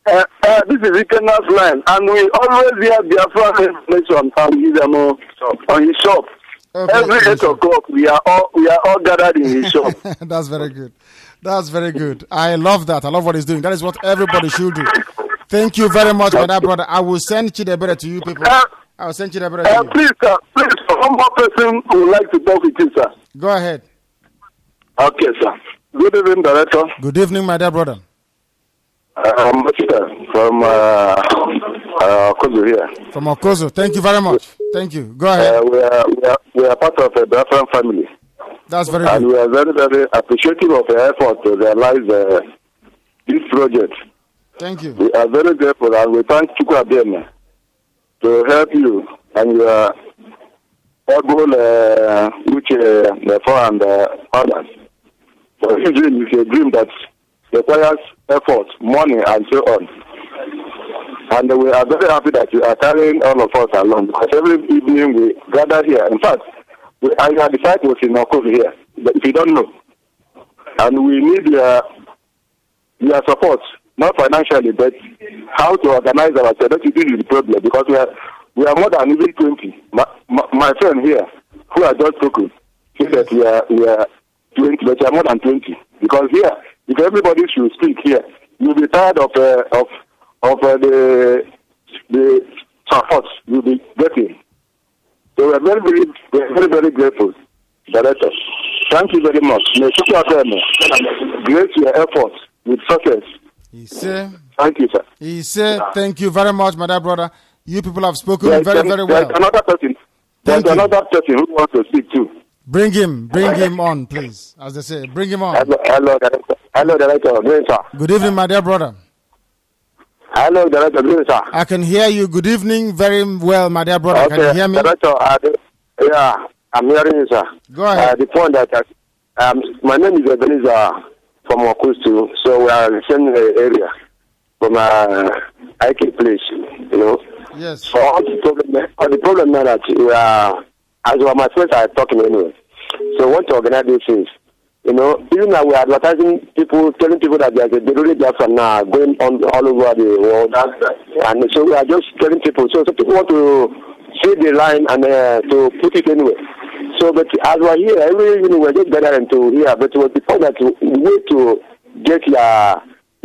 [SPEAKER 4] This is Ikena's line, and we always hear Biafra information on his shop.
[SPEAKER 2] Okay,
[SPEAKER 4] Every 8 o'clock, we are all gathered in his shop.
[SPEAKER 2] That's very good. That's very good. I love that. I love what he's doing. That is what everybody should do. Thank you very much for that, brother. I will send Chidebere to you people. I will send Chidebere to you.
[SPEAKER 4] Please, sir, one more person would like to talk with you, sir.
[SPEAKER 2] Go ahead.
[SPEAKER 4] Okay, sir. Good evening, Director.
[SPEAKER 2] Good evening, my dear brother.
[SPEAKER 4] I'm from Okozo here.
[SPEAKER 2] From Okozo. Thank you very much. Thank you. Go ahead.
[SPEAKER 4] We are part of a Biafran family.
[SPEAKER 2] That's very
[SPEAKER 4] And
[SPEAKER 2] good.
[SPEAKER 4] we are very, very appreciative of your effort to realize this project.
[SPEAKER 2] Thank you.
[SPEAKER 4] We are very grateful, and we thank Chukwu Abiyama to help you and your able Nefo and others. So his dream is a dream that requires effort, money, and so on. And we are very happy that you are carrying all of us along, because every evening we gather here. In fact, our disciples in Okozo here, but if you don't know, and we need your support, not financially, but how to organize ourselves. That is the problem, because we are more than even 20. My friend here, who I just spoken, he said we are 20, but we are more than 20. Because here, if everybody should speak here, you'll be tired of the support you'll be getting. So we are very grateful, Director. Thank you very much. May Chukwu Abiyama grace your efforts with success.
[SPEAKER 2] He said,
[SPEAKER 4] Thank you, sir.
[SPEAKER 2] thank you very much, my dear brother. You people have spoken very, very well.
[SPEAKER 4] There's another person.
[SPEAKER 2] Thank
[SPEAKER 4] There's
[SPEAKER 2] you.
[SPEAKER 4] another person who wants to speak too.
[SPEAKER 2] Bring him on, please. As they say, bring him on.
[SPEAKER 4] Hello, Director. Hello, Director. Good, sir.
[SPEAKER 2] Good evening, my dear brother.
[SPEAKER 4] Hello, Director. Good, sir.
[SPEAKER 2] I can hear you. Good evening, very well, my dear brother. Can you hear me?
[SPEAKER 4] Director. Yeah, I'm hearing you, sir.
[SPEAKER 2] Go ahead.
[SPEAKER 4] The point that my name is Ebenezer from Okustu, so we are in the same area from IK place, you know.
[SPEAKER 2] Yes.
[SPEAKER 4] So all the problem now that we are, as well, my friends are talking anyway. So we want to organize these things. You know, even now we are advertising people, telling people that there's a Deruli Biafra now going on all over the world. And so we are just telling people. So people want to see the line and to put it anyway. So, but as we are here, we're just gathering to hear. But what the point that we need to get your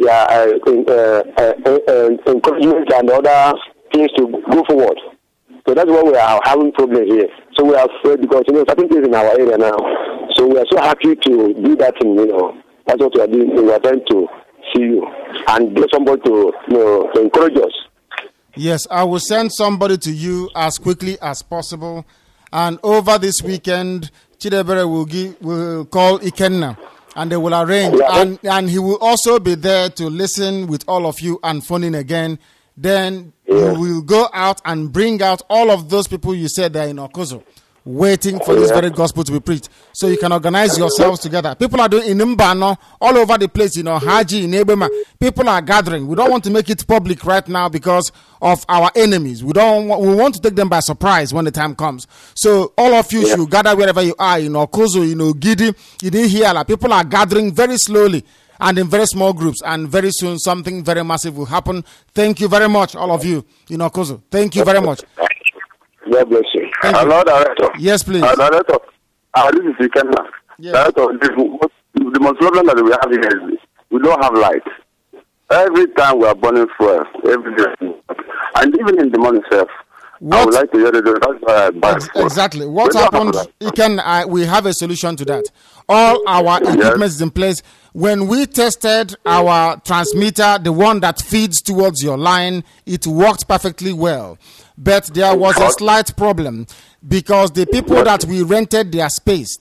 [SPEAKER 4] encouragement and other things to go forward. So that's why we are having problems here. So we are afraid because, certain things in our area now. So we are so happy to do that thing, That's what we are doing. We are trying to see you and get somebody to encourage us.
[SPEAKER 2] Yes, I will send somebody to you as quickly as possible. And over this weekend, Chidebere will call Ikenna and they will arrange.
[SPEAKER 4] Yeah.
[SPEAKER 2] And he will also be there to listen with all of you and phone in again. Then you will go out and bring out all of those people you said they're in Okozo, waiting for this very gospel to be preached. So you can organize yourselves together. People are doing in Mbano, all over the place, Haji, in Ebema. People are gathering. We don't want to make it public right now because of our enemies. We want to take them by surprise when the time comes. So all of you should gather wherever you are, in Okozo, Gidi, Hiala. People are gathering very slowly and in very small groups, and very soon something very massive will happen. Thank you very much, all of you in Okozo. Thank you very much.
[SPEAKER 4] God bless you.
[SPEAKER 2] Thank you.
[SPEAKER 4] Hello, Director.
[SPEAKER 2] Yes, please.
[SPEAKER 4] Director, this is Ikenna.
[SPEAKER 2] Yes.
[SPEAKER 4] Director, the most problem that we have here is we don't have light. Every time we are burning fuel, every day. And even in the morning itself, I would like to hear it. That's why I buy fuel.
[SPEAKER 2] Exactly. What
[SPEAKER 4] We don't have
[SPEAKER 2] happened,
[SPEAKER 4] light.
[SPEAKER 2] we have a solution to that. All our equipment is in place. When we tested our transmitter, the one that feeds towards your line, it worked perfectly well. But there was a slight problem because the people that we rented their space,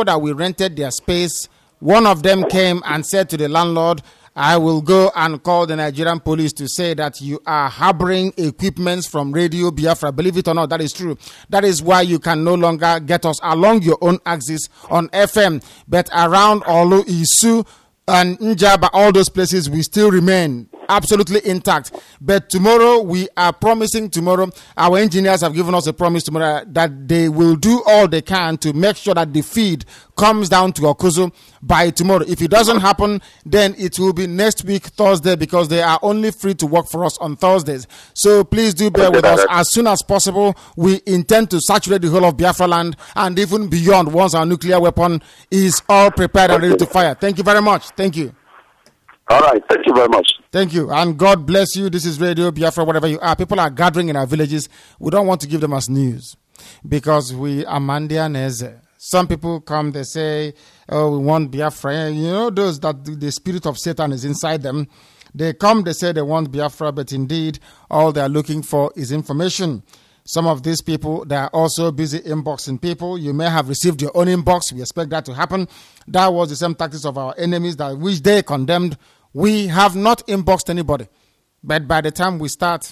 [SPEAKER 2] one of them came and said to the landlord, I will go and call the Nigerian police to say that you are harboring equipments from Radio Biafra. Believe it or not, that is true. That is why you can no longer get us along your own axis on FM. But around Olu, Isu, and Njaba, all those places, we still remain absolutely intact. But tomorrow, we are promising tomorrow, our engineers have given us a promise tomorrow that they will do all they can to make sure that the feed comes down to Okuzu by tomorrow. If it doesn't happen, then it will be next week, Thursday, because they are only free to work for us on Thursdays. So please do bear with us. As soon as possible, we intend to saturate the whole of Biafra land and even beyond once our nuclear weapon is all prepared and ready to fire. Thank you very much. Thank you.
[SPEAKER 4] All right. Thank you very much.
[SPEAKER 2] Thank you. And God bless you. This is Radio Biafra, whatever you are. People are gathering in our villages. We don't want to give them as news because we are Mandia Neze. Some people come, they say, oh, we want Biafra. You know, those that the spirit of Satan is inside them. They come, they say they want Biafra, but indeed, all they are looking for is information. Some of these people, they are also busy inboxing people. You may have received your own inbox. We expect that to happen. That was the same tactics of our enemies that which they condemned. We have not inboxed anybody. But by the time we start,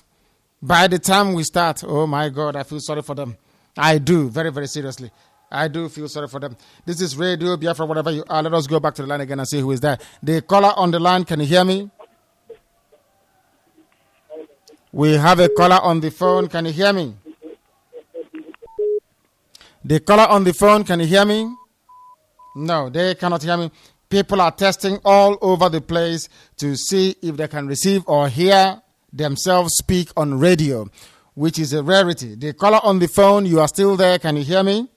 [SPEAKER 2] oh my God, I feel sorry for them. I do, very, very seriously. I do feel sorry for them. This is Radio Biafra, whatever you are. Let us go back to the line again and see who is there. The caller on the line, can you hear me? We have a caller on the phone. Can you hear me? The caller on the phone, can you hear me? No, they cannot hear me. People are testing all over the place to see if they can receive or hear themselves speak on radio, which is a rarity. The caller on the phone, you are still there. Can you hear me?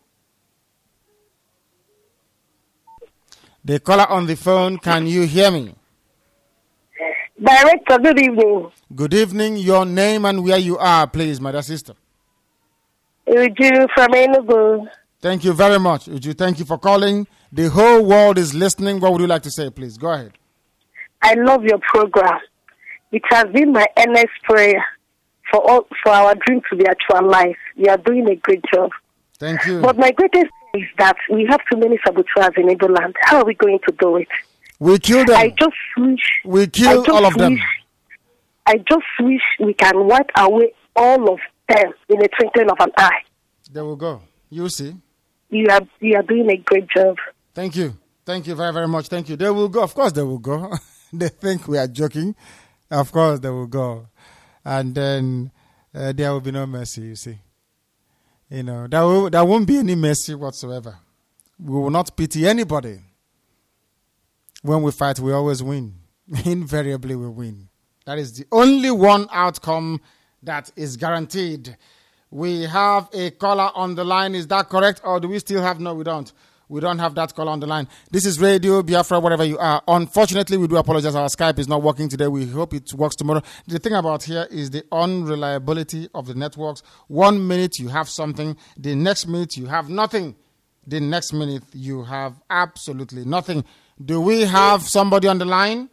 [SPEAKER 2] The caller on the phone, can you hear me?
[SPEAKER 5] Director, good evening.
[SPEAKER 2] Good evening. Your name and where you are, please, my dear sister.
[SPEAKER 5] Uju from Enugu.
[SPEAKER 2] Thank you very much, Uju. Thank you for calling. The whole world is listening. What would you like to say, please? Go ahead.
[SPEAKER 5] I love your program. It has been my earnest prayer for our dream to be actualized. You are doing a great job.
[SPEAKER 2] Thank you.
[SPEAKER 5] But my greatest is that we have too many saboteurs in Igbo land. How are we going to do it?
[SPEAKER 2] We kill them.
[SPEAKER 5] I just wish
[SPEAKER 2] we kill all of them.
[SPEAKER 5] I just wish we can wipe away all of them in a twinkling of an eye.
[SPEAKER 2] There we go. You see.
[SPEAKER 5] You are doing a great job.
[SPEAKER 2] Thank you. Thank you very, very much. Thank you. They will go. Of course they will go. They think we are joking. Of course they will go. And then there will be no mercy, you see. You know, there won't be any mercy whatsoever. We will not pity anybody. When we fight, we always win. Invariably, we win. That is the only one outcome that is guaranteed. We have a caller on the line. Is that correct? Or do we still have? No, we don't. We don't have that caller on the line. This is Radio Biafra, wherever you are. Unfortunately, we do apologize. Our Skype is not working today. We hope it works tomorrow. The thing about here is the unreliability of the networks. 1 minute you have something. The next minute you have nothing. The next minute you have absolutely nothing. Do we have somebody on the line?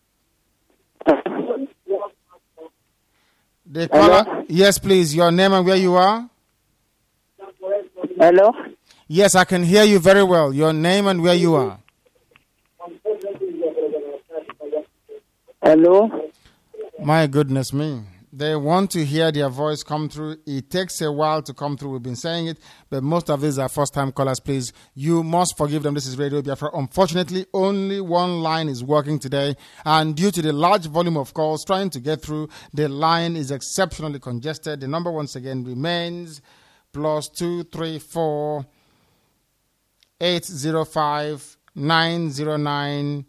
[SPEAKER 2] The caller?
[SPEAKER 6] Hello?
[SPEAKER 2] Yes, please. Your name and where you are?
[SPEAKER 6] Hello?
[SPEAKER 2] Yes, I can hear you very well. Your name and where you are?
[SPEAKER 6] Hello?
[SPEAKER 2] My goodness me. They want to hear their voice come through. It takes a while to come through. We've been saying it, but most of these are first-time callers. Please, you must forgive them. This is Radio Biafra. Unfortunately, only one line is working today, and due to the large volume of calls trying to get through, the line is exceptionally congested. The number once again remains +234 805 909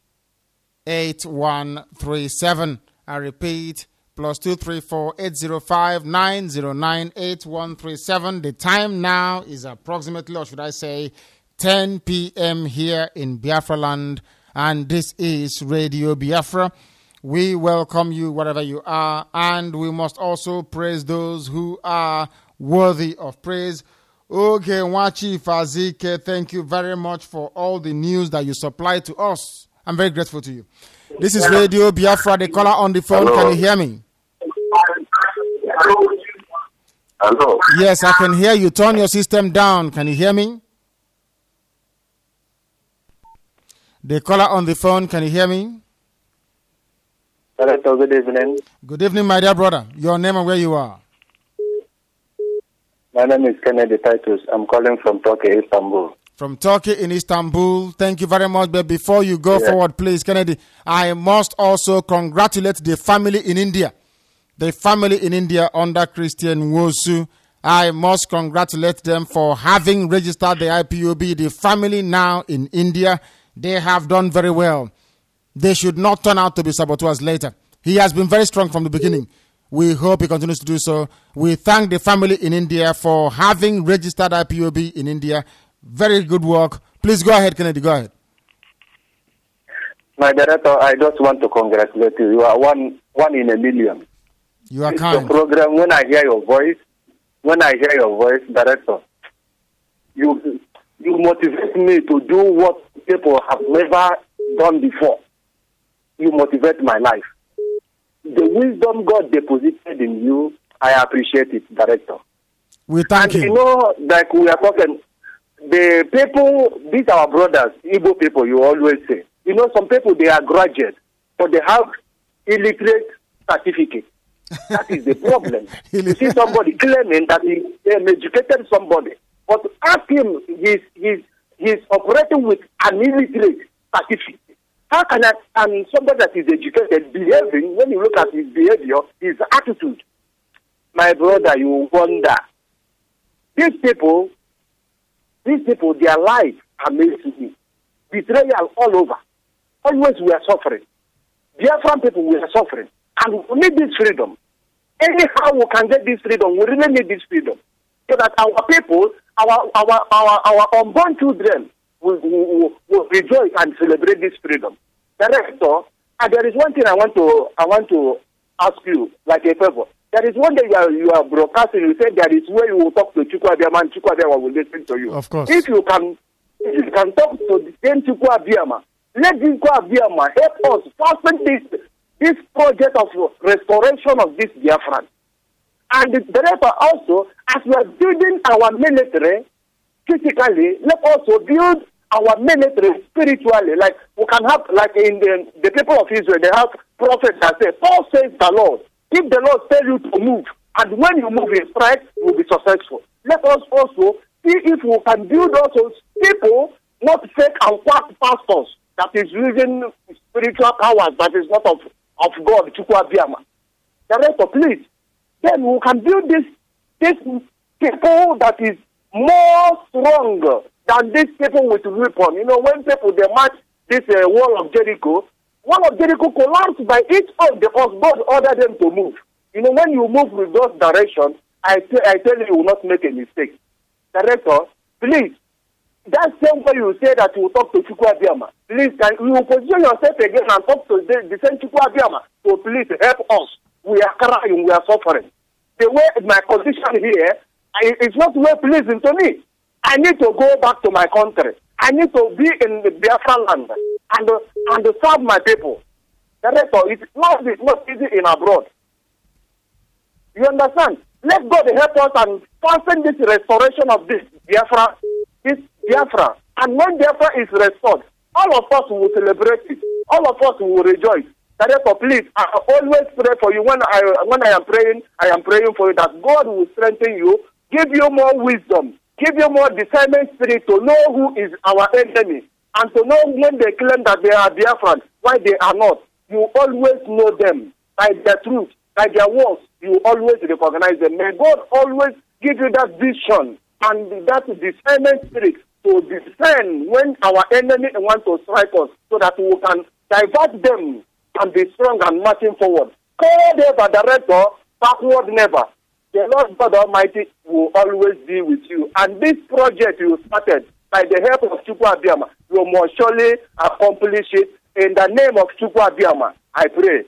[SPEAKER 2] 8137. I repeat, +234 805 909 8137. The time now is approximately, or should I say, 10 p.m. here in Biafra land, and this is Radio Biafra. We welcome you wherever you are, and we must also praise those who are worthy of praise. Okay, Wachi Fazike, thank you very much for all the news that you supply to us. I'm very grateful to you. This is Radio Biafra. The caller on the phone. Hello. Can you hear me?
[SPEAKER 4] Hello.
[SPEAKER 2] Yes, I can hear you. Turn your system down. Can you hear me? The caller on the phone. Can you hear me?
[SPEAKER 6] Hello, good evening.
[SPEAKER 2] Good evening, my dear brother. Your name and where you are?
[SPEAKER 6] My name is Kennedy Titus. I'm calling from Turkey, Istanbul.
[SPEAKER 2] from Turkey in Istanbul. Thank you very much. But before you go forward, please, Kennedy, I must also congratulate the family in India. The family in India under Christian Wosu. I must congratulate them for having registered the IPOB. The family now in India, they have done very well. They should not turn out to be saboteurs later. He has been very strong from the beginning. We hope he continues to do so. We thank the family in India for having registered IPOB in India. Very good work. Please go ahead, Kennedy. Go ahead.
[SPEAKER 6] My director, I just want to congratulate you. You are one in a million.
[SPEAKER 2] You are
[SPEAKER 6] It's
[SPEAKER 2] kind.
[SPEAKER 6] the program, when I hear your voice, director, you motivate me to do what people have never done before. You motivate my life. The wisdom God deposited in you, I appreciate it, director.
[SPEAKER 2] We thank
[SPEAKER 6] And
[SPEAKER 2] you.
[SPEAKER 6] you know, like we are talking, the people, these are our brothers, Igbo people, you always say. You know, some people, they are graduates, but they have illiterate certificate. That is the problem. You see somebody claiming that he educated somebody, but ask him, he's operating with an illiterate certificate. How can somebody that is educated behaving, when you look at his behavior, his attitude, my brother, you wonder. These people, their life amazes me. Betrayal all over. Always we are suffering. Biafran people, we are suffering. And we need this freedom. Anyhow we can get this freedom, we really need this freedom. So that our people, our unborn children will rejoice and celebrate this freedom. Director, and there is one thing I want to ask you, like a favor. There is one day you are broadcasting, you said there is where you will talk to Chukwu Abiyama and Chukwu Abiyama will listen to you.
[SPEAKER 2] Of course.
[SPEAKER 6] If you can talk to the same Chukwu Abiyama, let Chukwu Abiyama help us fasten this project of restoration of this Biafran. And the director also, as we are building our military physically, let us also build our military spiritually. Like we can have, like in the people of Israel, they have prophets that say, "Paul says the Lord. If the Lord tells you to move, and when you move in stride, you will be successful." Let us also see if we can build also people, not fake and quack pastors that is using spiritual powers that is not of God, Chukwu Abiyama. Director, please. Then we can build this people that is more stronger than these people with weapon. You know, when people they march this wall of Jericho collapsed by each of because God ordered them to move. You know, when you move with those directions, I tell you, you will not make a mistake. Director, please, that same way you say that you will talk to Chukwu Abiyama, please, can you position yourself again and talk to the same Chukwu Abiyama? So please help us. We are crying, we are suffering. The way my condition here, it's not well pleasing to me. I need to go back to my country. I need to be in the Biafran land and serve my people. Director, it's not easy in abroad. You understand? Let God help us and fasten this restoration of this Biafra. And when Biafra is restored, all of us will celebrate it. All of us will rejoice. Director, please, I always pray for you. When I am praying for you that God will strengthen you, give you more wisdom, give you more discernment spirit to know who is our enemy, and to know when they claim that they are Biafran, why they are not. You always know them by their truth, by their words. You always recognize them. May God always give you that vision and that discernment spirit to discern when our enemy wants to strike us, so that we can divert them and be strong and marching forward. Forward ever, director, backward never. The Lord God Almighty will always be with you. And this project you started, by the help of Chukwu Abiyama, you must surely accomplish it. In the name of Chukwu Abiyama, I pray.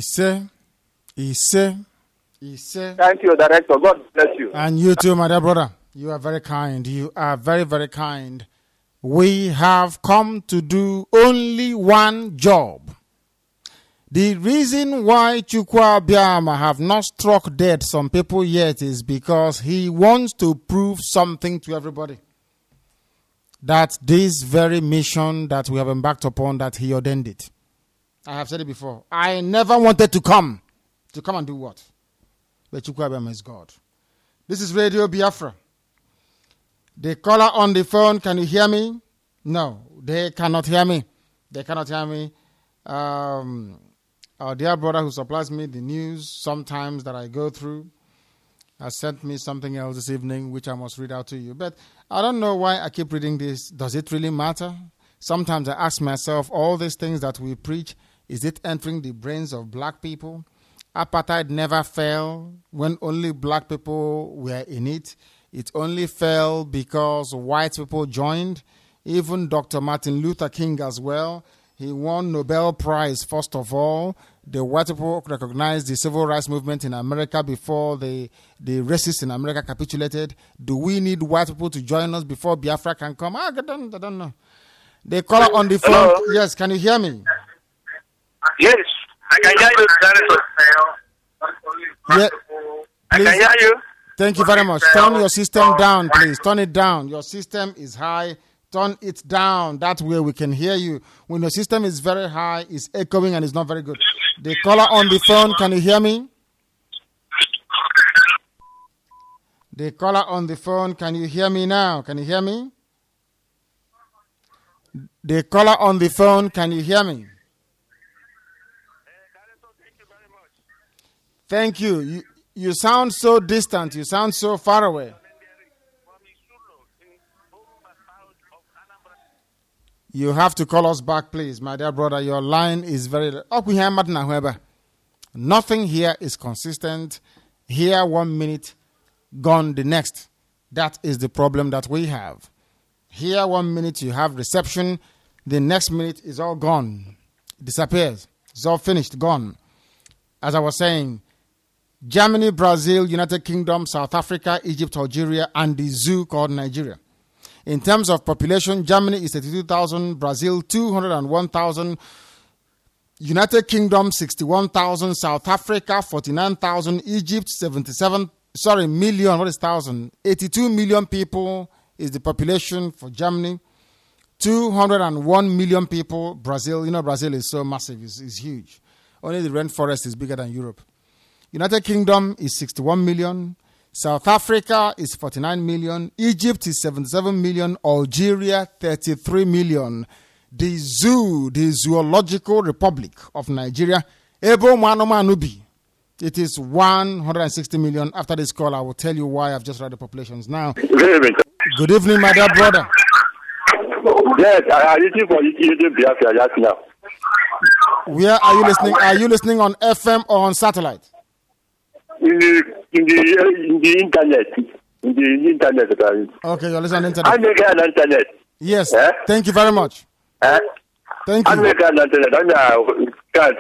[SPEAKER 6] Thank you, director. God bless you.
[SPEAKER 2] And you too, my dear brother. You are very kind. You are very, very kind. We have come to do only one job. The reason why Chukwu Abiyama have not struck dead some people yet is because he wants to prove something to everybody. That this very mission that we have embarked upon, that he ordained it. I have said it before. I never wanted to come. To come and do what? But Chukwu Abiyama is God. This is Radio Biafra. The caller on the phone, can you hear me? No, they cannot hear me. They cannot hear me. Our dear brother who supplies me the news sometimes that I go through has sent me something else this evening, which I must read out to you. But I don't know why I keep reading this. Does it really matter? Sometimes I ask myself, all these things that we preach, is it entering the brains of black people? Apartheid never fell when only black people were in it. It only fell because white people joined. Even Dr. Martin Luther King as well. He won Nobel Prize, first of all. The white people recognized the civil rights movement in America before the racists in America capitulated. Do we need white people to join us before Biafra can come? I don't know. The caller on the phone.
[SPEAKER 3] Hello?
[SPEAKER 2] Yes, can you hear me?
[SPEAKER 3] Yes, I can hear you.
[SPEAKER 2] Yeah,
[SPEAKER 3] I can hear you.
[SPEAKER 2] thank you very much. Turn your system down, please. Turn it down. Your system is high. Turn it down. That way we can hear you. When your system is very high, it's echoing and it's not very good. The caller on the phone, can you hear me? The caller on the phone, can you hear me now? Can you hear me? The caller on the phone, can you hear me? Thank you. You sound so distant. You sound so far away. You have to call us back, please, my dear brother. Your line is very... Nothing here is consistent. Here 1 minute, gone the next. That is the problem that we have. Here 1 minute you have reception. The next minute is all gone. Disappears. It's all finished, gone. As I was saying, Germany, Brazil, United Kingdom, South Africa, Egypt, Algeria, and the zoo called Nigeria. In terms of population, Germany is 32,000, Brazil 201,000, United Kingdom 61,000, South Africa 49,000, Egypt 82 million people is the population for Germany. 201 million people, Brazil. You know, Brazil is so massive, it's huge. Only the rainforest is bigger than Europe. United Kingdom is 61 million. South Africa is 49 million. Egypt is 77 million. Algeria, 33 million. The zoo, the Zoological Republic of Nigeria, Ebo Manomanubi, it is 160 million. After this call, I will tell you why I've just read the populations now. Good evening, my dear brother.
[SPEAKER 4] Yes, I am listening for you Biafra just now.
[SPEAKER 2] Where are you listening? Are you listening on FM or on satellite?
[SPEAKER 4] In the internet. In the internet.
[SPEAKER 2] Okay, you're listening on
[SPEAKER 4] I
[SPEAKER 2] internet.
[SPEAKER 4] make an internet.
[SPEAKER 2] Yes,
[SPEAKER 4] Eh?
[SPEAKER 2] thank you very much. Thank
[SPEAKER 4] I
[SPEAKER 2] you.
[SPEAKER 4] make an internet. I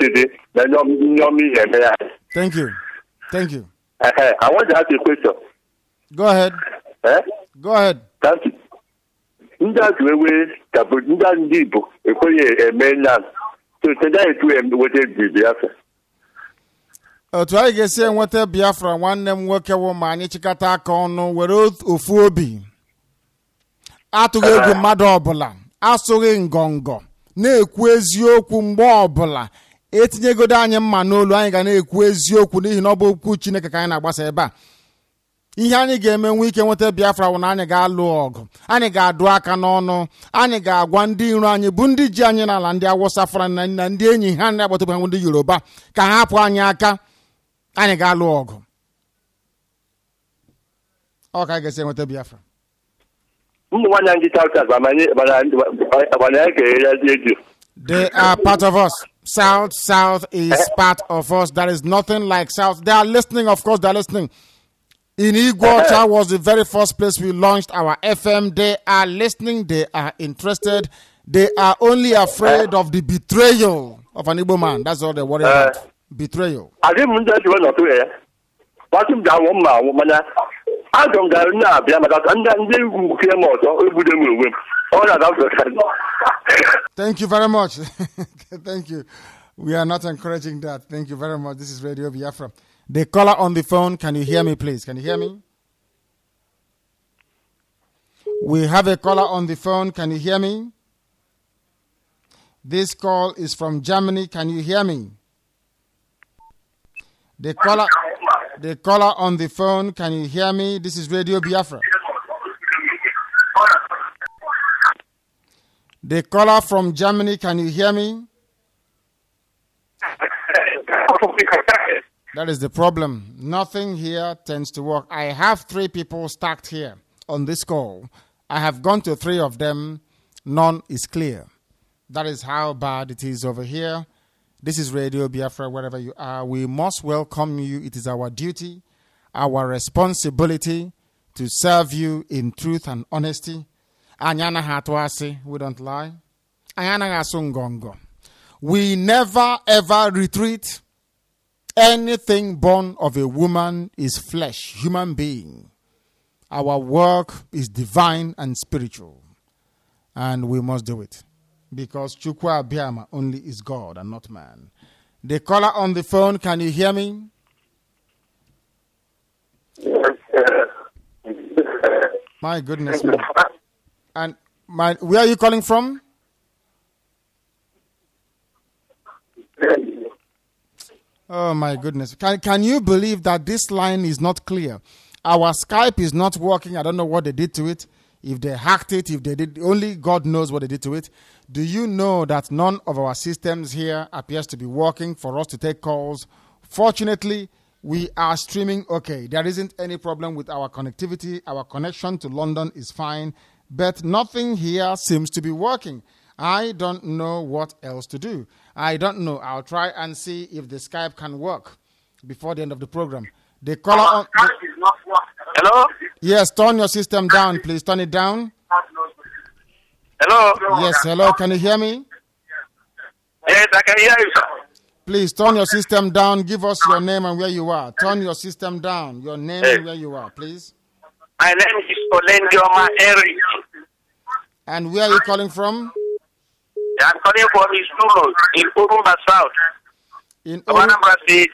[SPEAKER 2] Thank you. Thank you.
[SPEAKER 4] want to ask you a question.
[SPEAKER 2] Go ahead. Go ahead.
[SPEAKER 4] Thank you. Ndị agụ ndị Igbo ekwenye eme nna so today to wete Biafra.
[SPEAKER 2] Otu anyị ga-esi enweta Biafra, nwanne m nwoke wụ ma anyị chịkọta aka ọnụ were ofu obi, atụghị egwu mmadụ ọbụla, asụghị ngọngọ, na-ekwu eziokwu mgbe ọbụla. Etinyegodo anyị mma n'olu, anyị ga na-ekwu eziokwu n'ihi na ọ bụ okwu Chineke ka anyị na-agbasa ebe a. Ihe anyị ga-eme nwe ike nweta Biafra wụ na anyị ga-alụ ọgụ, anyị ga-adụ aka n'ọnụ, anyị ga-agwa ndị iro anyị bụ ndị ji anyị n'ala, ndị Awụsa fara na ndị enyi ha ndị agbata obi ndị Yoruba, ka ha hapụ anyị aka. Anyị ga-alụ ọgụ. Ọ ka anyị ga-esi enweta Biafra. They are part of us. South is part of us. There is nothing like South. They are listening, of course, they are listening. In Iguacha was the very first place we launched our FM. They are listening. They are interested. They are only afraid of the betrayal of an Igbo man. That's all they worry about. Betrayal.
[SPEAKER 4] I didn't just want to do it. What him down 1 mile, woman. I don't go now, and then they will came out. All that.
[SPEAKER 2] Thank you very much. Thank you. We are not encouraging that. Thank you very much. This is Radio Biafra. The caller on the phone, can you hear me, please? Can you hear me? We have a caller on the phone. Can you hear me? This call is from Germany. Can you hear me? The caller on the phone. Can you hear me? This is Radio Biafra. The caller from Germany, can you hear me? That is the problem. Nothing here tends to work. I have 3 people stacked here on this call. I have gone to 3 of them. None is clear. That is how bad it is over here. This is Radio Biafra, wherever you are. We must welcome you. It is our duty, our responsibility to serve you in truth and honesty. Anyana hatwasi, we don't lie. Anyana gasungongo. We never ever retreat. Anything born of a woman is flesh, human being. Our work is divine and spiritual. And we must do it. Because Chukwa Biama only is God and not man. The caller on the phone, can you hear me? My goodness me. And where are you calling from? Oh my goodness. Can you believe that this line is not clear? Our Skype is not working. I don't know what they did to it. If they hacked it, if they did, only God knows what they did to it. Do you know that none of our systems here appears to be working for us to take calls? Fortunately, we are streaming okay. There isn't any problem with our connectivity. Our connection to London is fine, but nothing here seems to be working. I don't know what else to do. I don't know. I'll try and see if the Skype can work before the end of the program. The caller on...
[SPEAKER 4] Hello?
[SPEAKER 2] Yes, turn your system down, please. Turn it down.
[SPEAKER 4] Hello?
[SPEAKER 2] Yes, hello. Can you hear me?
[SPEAKER 4] Yes, I can hear you, sir.
[SPEAKER 2] Please turn your system down. Give us your name and where you are. Turn your system down. Your name and where you are, please.
[SPEAKER 4] My name is Olendioma Eric.
[SPEAKER 2] And where are you calling from?
[SPEAKER 4] I'm calling from Istulo in Urumba South.
[SPEAKER 2] In
[SPEAKER 4] Anambra State.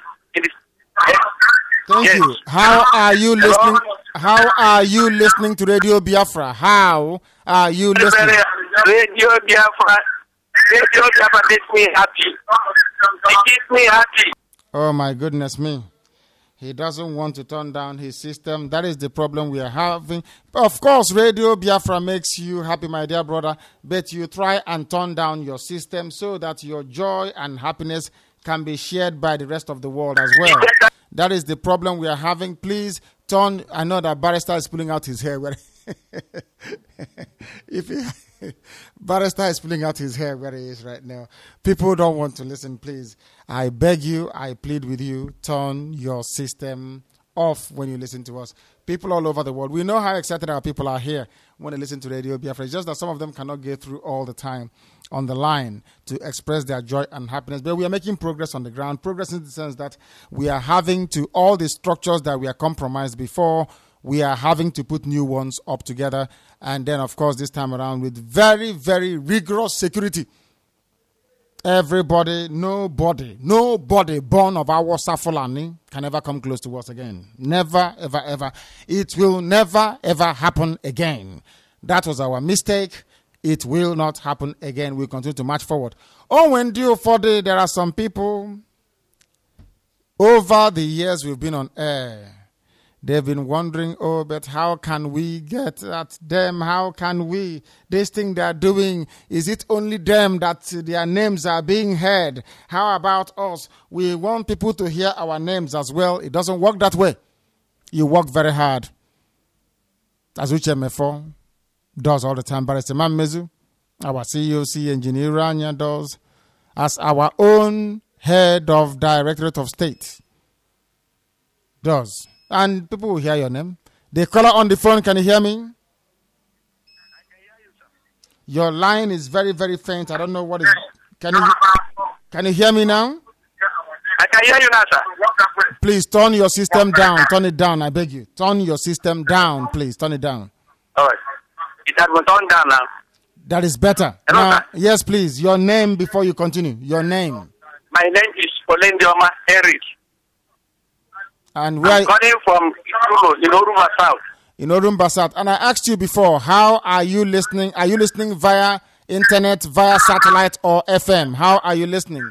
[SPEAKER 2] Thank you. How are you listening? How are you listening to Radio Biafra? How are you listening?
[SPEAKER 4] Radio Biafra. Radio Biafra makes me happy. It keeps me happy.
[SPEAKER 2] Oh my goodness me. He doesn't want to turn down his system. That is the problem we are having. Of course, Radio Biafra makes you happy, my dear brother, but you try and turn down your system so that your joy and happiness can be shared by the rest of the world as well. That is the problem we are having. Please turn. I know that Barrister is pulling out his hair. Barrister is pulling out his hair where he is right now. People don't want to listen, please. I beg you, I plead with you, turn your system off when you listen to us. People all over the world, we know how excited our people are here when they listen to Radio Biafra. It's just that some of them cannot get through all the time on the line to express their joy and happiness. But we are making progress on the ground. Progress in the sense that we are having to, all the structures that we are compromised before, we are having to put new ones up together. And then, of course, this time around with very, very rigorous security. Everybody, nobody born of our Safulani can ever come close to us again. Never, ever, ever. It will never, ever happen again. That was our mistake. It will not happen again. We'll continue to march forward. Oh, when due for the, there are some people over the years we've been on air. They've been wondering, oh, but how can we get at them? How can we? This thing they're doing, is it only them that their names are being heard? How about us? We want people to hear our names as well. It doesn't work that way. You work very hard. As UCHMF4 does all the time. Barrister Mezu, our CEOC engineer Rania does. As our own head of Directorate of State does. And people will hear your name. The caller on the phone, can you hear me? I can
[SPEAKER 4] hear you, sir.
[SPEAKER 2] Your line is very, very faint. I don't know what is. Can you hear me now?
[SPEAKER 4] I can hear you now, sir.
[SPEAKER 2] Please turn your system down. Turn it down, I beg you. Turn your system down, please. Turn it down.
[SPEAKER 4] All right. It has been turned down now.
[SPEAKER 2] That is better.
[SPEAKER 4] Hello,
[SPEAKER 2] now,
[SPEAKER 4] sir.
[SPEAKER 2] yes, please. Your name before you continue. Your name.
[SPEAKER 4] My name is Olendioma Eric.
[SPEAKER 2] And where
[SPEAKER 4] I'm calling from Istulo in Urumba South.
[SPEAKER 2] In Urumba South. And I asked you before, how are you listening? Are you listening via internet, via satellite, or FM? How are you listening?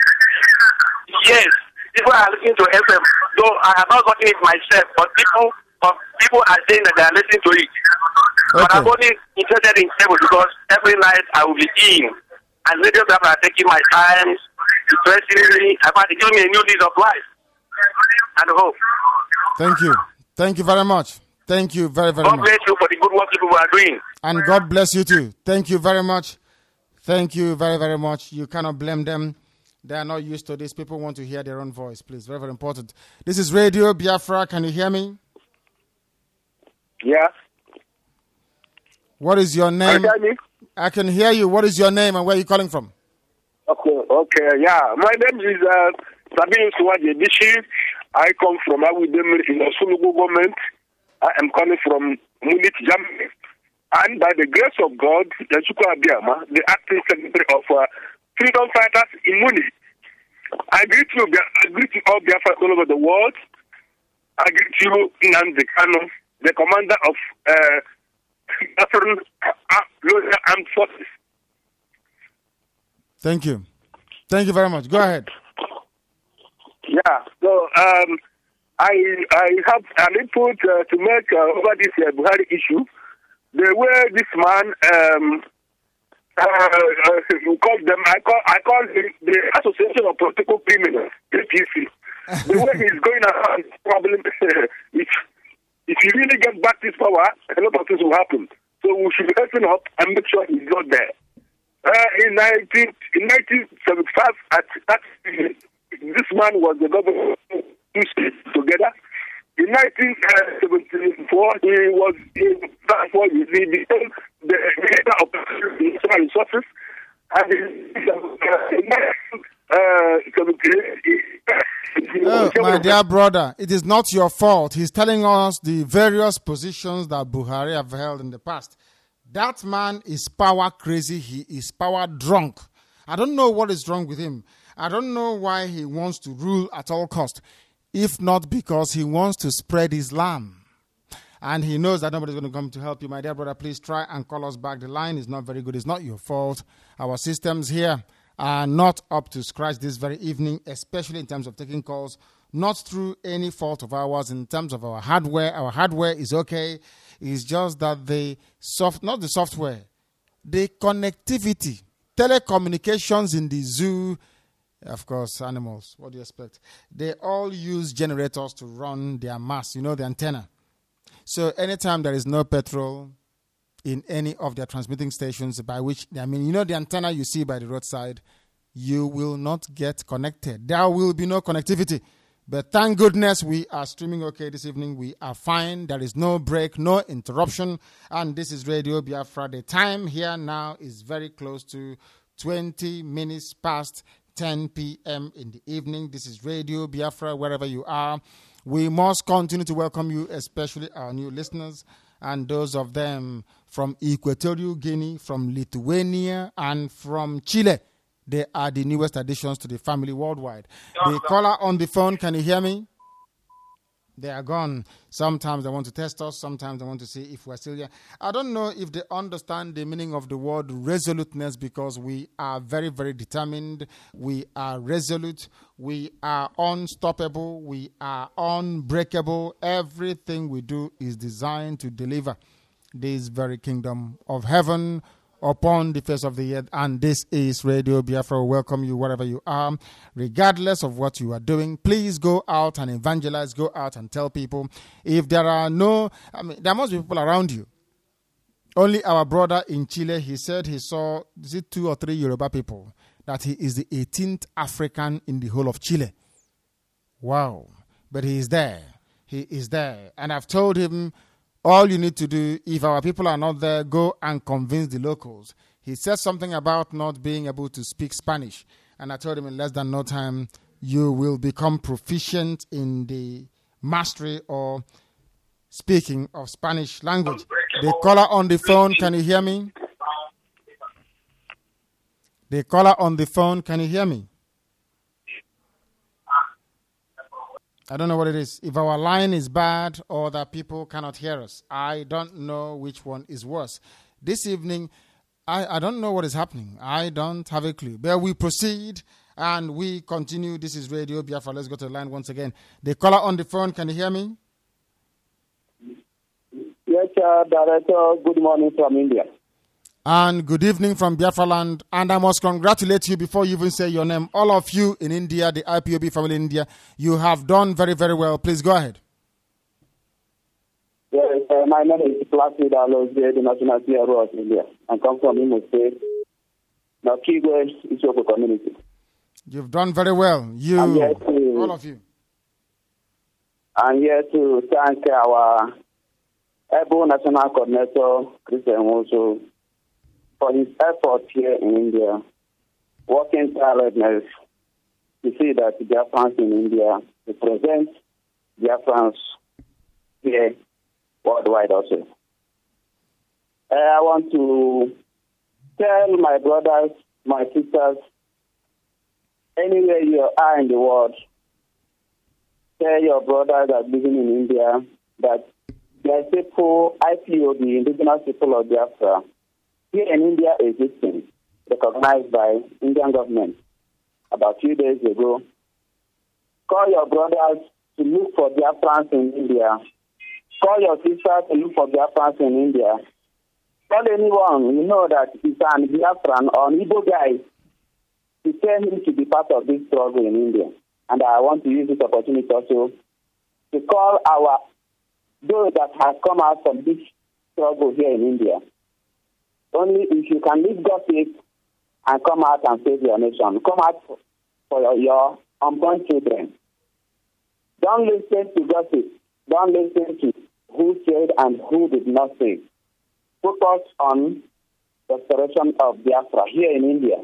[SPEAKER 4] Yes, people are listening to FM. Though I have not gotten it myself, but people are saying that they are listening to it. But
[SPEAKER 2] Okay.
[SPEAKER 4] I'm only interested in cable because every night I will be in. And radio people are taking my time, interesting me, about to give me a new lease of life and hope.
[SPEAKER 2] Thank you. Thank you very much. Thank you very, very
[SPEAKER 4] God
[SPEAKER 2] much.
[SPEAKER 4] bless you for the good work people are doing.
[SPEAKER 2] And God bless you too. Thank you very much. Thank you very, very much. You cannot blame them. They are not used to this. People want to hear their own voice, please. Very, very important. This is Radio Biafra. Can you hear me?
[SPEAKER 6] Yeah.
[SPEAKER 2] What is your name?
[SPEAKER 6] Can you hear me?
[SPEAKER 2] I can hear you. What is your name and where are you calling from?
[SPEAKER 6] Okay, yeah. My name is Sabine Suwaje Dishi. I come from Awudem in the Sulugu government. I am coming from Munich, Germany. And by the grace of God, Yachukwu Abiyama, the acting secretary of Freedom Fighters in Munich. I greet you all Biafra all over the world. I greet you, Nnamdi Kanu, the commander of Biafran Armed Forces.
[SPEAKER 2] Thank you. Thank you very much. Go ahead.
[SPEAKER 6] Yeah, so I have an input to make over this Buhari issue. The way this man you call them, I call him the Association of Political Criminals, APC. The way he's going around, problem. If he really gets back this power, a lot of things will happen. So we should open up and make sure he's not there. In 1975, this man was the governor of two states together. In 1974, he was the head of natural resources. And
[SPEAKER 2] Oh, my dear brother, it is not your fault. He's telling us the various positions that Buhari have held in the past. That man is power crazy. He is power drunk. I don't know what is wrong with him. I don't know why he wants to rule at all cost, if not because he wants to spread Islam. And he knows that nobody's going to come to help you. My dear brother, please try and call us back. The line is not very good. It's not your fault. Our systems here are not up to scratch this very evening, especially in terms of taking calls, not through any fault of ours. In terms of our hardware is okay. It's just that the connectivity, telecommunications in the zoo, of course, animals, what do you expect? They all use generators to run their mast, the antenna. So anytime there is no petrol in any of their transmitting stations, by which, the antenna you see by the roadside, you will not get connected. There will be no connectivity. But thank goodness we are streaming okay this evening. We are fine. There is no break, no interruption. And this is Radio Biafra. The time here now is very close to 20 minutes past 10 p.m. in the evening. This is Radio Biafra, wherever you are. We must continue to welcome you, especially our new listeners and those of them from Equatorial Guinea, from Lithuania, and from Chile. They are the newest additions to the family worldwide. The caller on the phone, can you hear me? They are gone. Sometimes they want to test us. Sometimes they want to see if we're still here. I don't know if they understand the meaning of the word resoluteness, because we are very, very determined. We are resolute. We are unstoppable. We are unbreakable. Everything we do is designed to deliver this very kingdom of heaven upon the face of the earth. And this is Radio Biafra. Welcome you wherever you are, regardless of what you are doing. Please go out and evangelize. Go out and tell people. If there are there must be people around you. Only our brother in Chile, he said he saw 2 or 3 Yoruba people, that he is the 18th African in the whole of Chile. Wow. But he is there. He is there. And I've told him, all you need to do, if our people are not there, go and convince the locals. He said something about not being able to speak Spanish. And I told him in less than no time, you will become proficient in the mastery or speaking of Spanish language. The caller on the phone, can you hear me? The caller on the phone, can you hear me? I don't know what it is. If our line is bad or that people cannot hear us, I don't know which one is worse. This evening, I don't know what is happening. I don't have a clue. But we proceed and we continue. This is Radio Biafra. Let's go to the line once again. The caller on the phone, can you hear me?
[SPEAKER 6] Yes, Director, good morning from India.
[SPEAKER 2] And good evening from Biafra land. And I must congratulate you before you even say your name. All of you in India, the IPOB family in India, you have done very, very well. Please go ahead.
[SPEAKER 6] Yes, my name is Placid Alozie, the National CRO of India. I come from Imo State. Now, Kigwe is your community.
[SPEAKER 2] You've done very well. You, all of you.
[SPEAKER 6] I'm here to thank our able National Coordinator, Christian Woso, for his effort here in India, working tirelessness to see that Biafrans in India represent Biafrans here worldwide also. I want to tell my brothers, my sisters, anywhere you are in the world, tell your brothers that living in India that their people, IPOB, indigenous people of Biafra, here in India existing, recognized by Indian government about 2 days ago. Call your brothers to look for Biafrans in India. Call your sisters to look for Biafrans in India. Tell anyone you know that is an Biafran or an Igbo guy to tell him to be part of this struggle in India. And I want to use this opportunity also to call those that have come out from this struggle here in India. Only if you can leave gossip and come out and save your nation. Come out for your unborn children. Don't listen to gossip. Don't listen to who said and who did not say. Focus on restoration of Biafra here in India.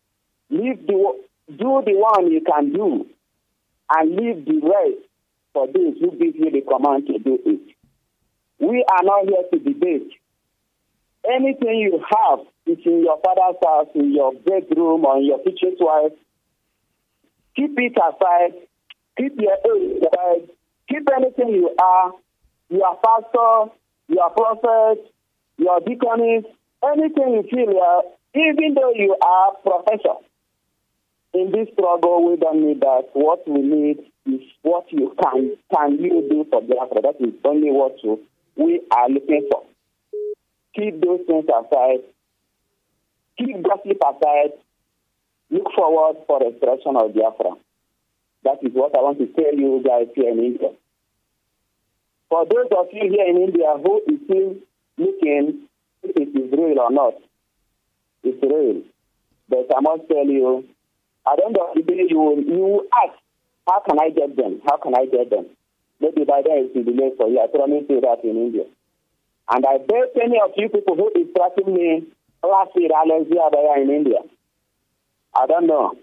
[SPEAKER 6] Do the one you can do and leave the rest for those who give you the command to do it. We are not here to debate. Anything you have is in your father's house, in your bedroom, or in your kitchen wife. Keep it aside. Keep your age aside. Keep anything you are, your pastor, your prophet, your deaconess, anything you feel you are, even though you are professor. In this struggle, we don't need that. What we need is what you can you do for Biafra. That is only what we are looking for. Keep those things aside. Keep gossip aside. Look forward for restoration of Biafra. That is what I want to tell you guys here in India. For those of you here in India who is still looking if it is real or not, it's real. But I must tell you, at the end of the day, you will ask, how can I get them? How can I get them? Maybe by then it will be late for you. I promise you that in India. And I bet any of you people who is trusting me last year, in India. I don't know.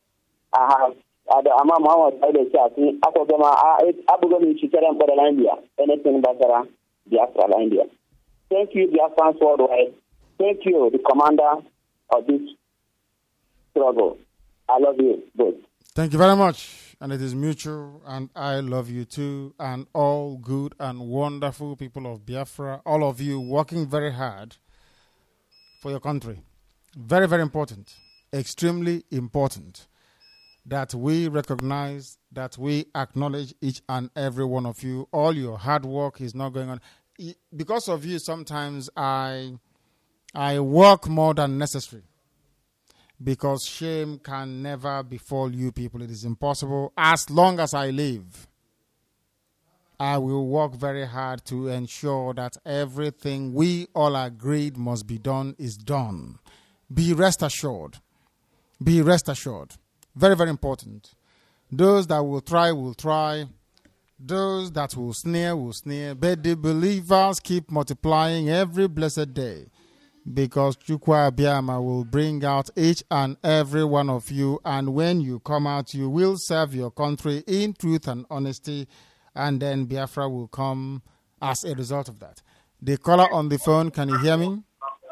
[SPEAKER 6] Anything but Biafra India. Thank you, Biafrans worldwide. Thank you, the commander of this struggle. I love you both.
[SPEAKER 2] Thank you very much. And it is mutual, and I love you too, and all good and wonderful people of Biafra, all of you working very hard for your country. Very, very important, extremely important that we recognize, that we acknowledge each and every one of you. All your hard work is not going on. Because of you, sometimes I work more than necessary. Because shame can never befall you people. It is impossible. As long as I live, I will work very hard to ensure that everything we all agreed must be done is done. Be rest assured. Be rest assured. Very, very important. Those that will try, will try. Those that will sneer, will sneer. But the believers keep multiplying every blessed day. Because Chukwa Abiyama will bring out each and every one of you, and when you come out, you will serve your country in truth and honesty, and then Biafra will come as a result of that. The caller on the phone, can you hear me?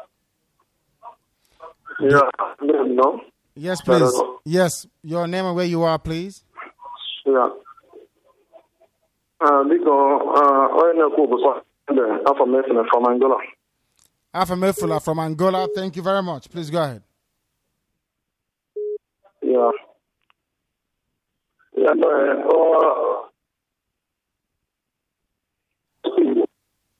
[SPEAKER 7] Yeah, no.
[SPEAKER 2] Yes, please. Yes, your name and where you are, please.
[SPEAKER 7] Yeah. From Angola.
[SPEAKER 2] Afamefula from Angola. Thank you very much. Please go ahead.
[SPEAKER 7] Yeah.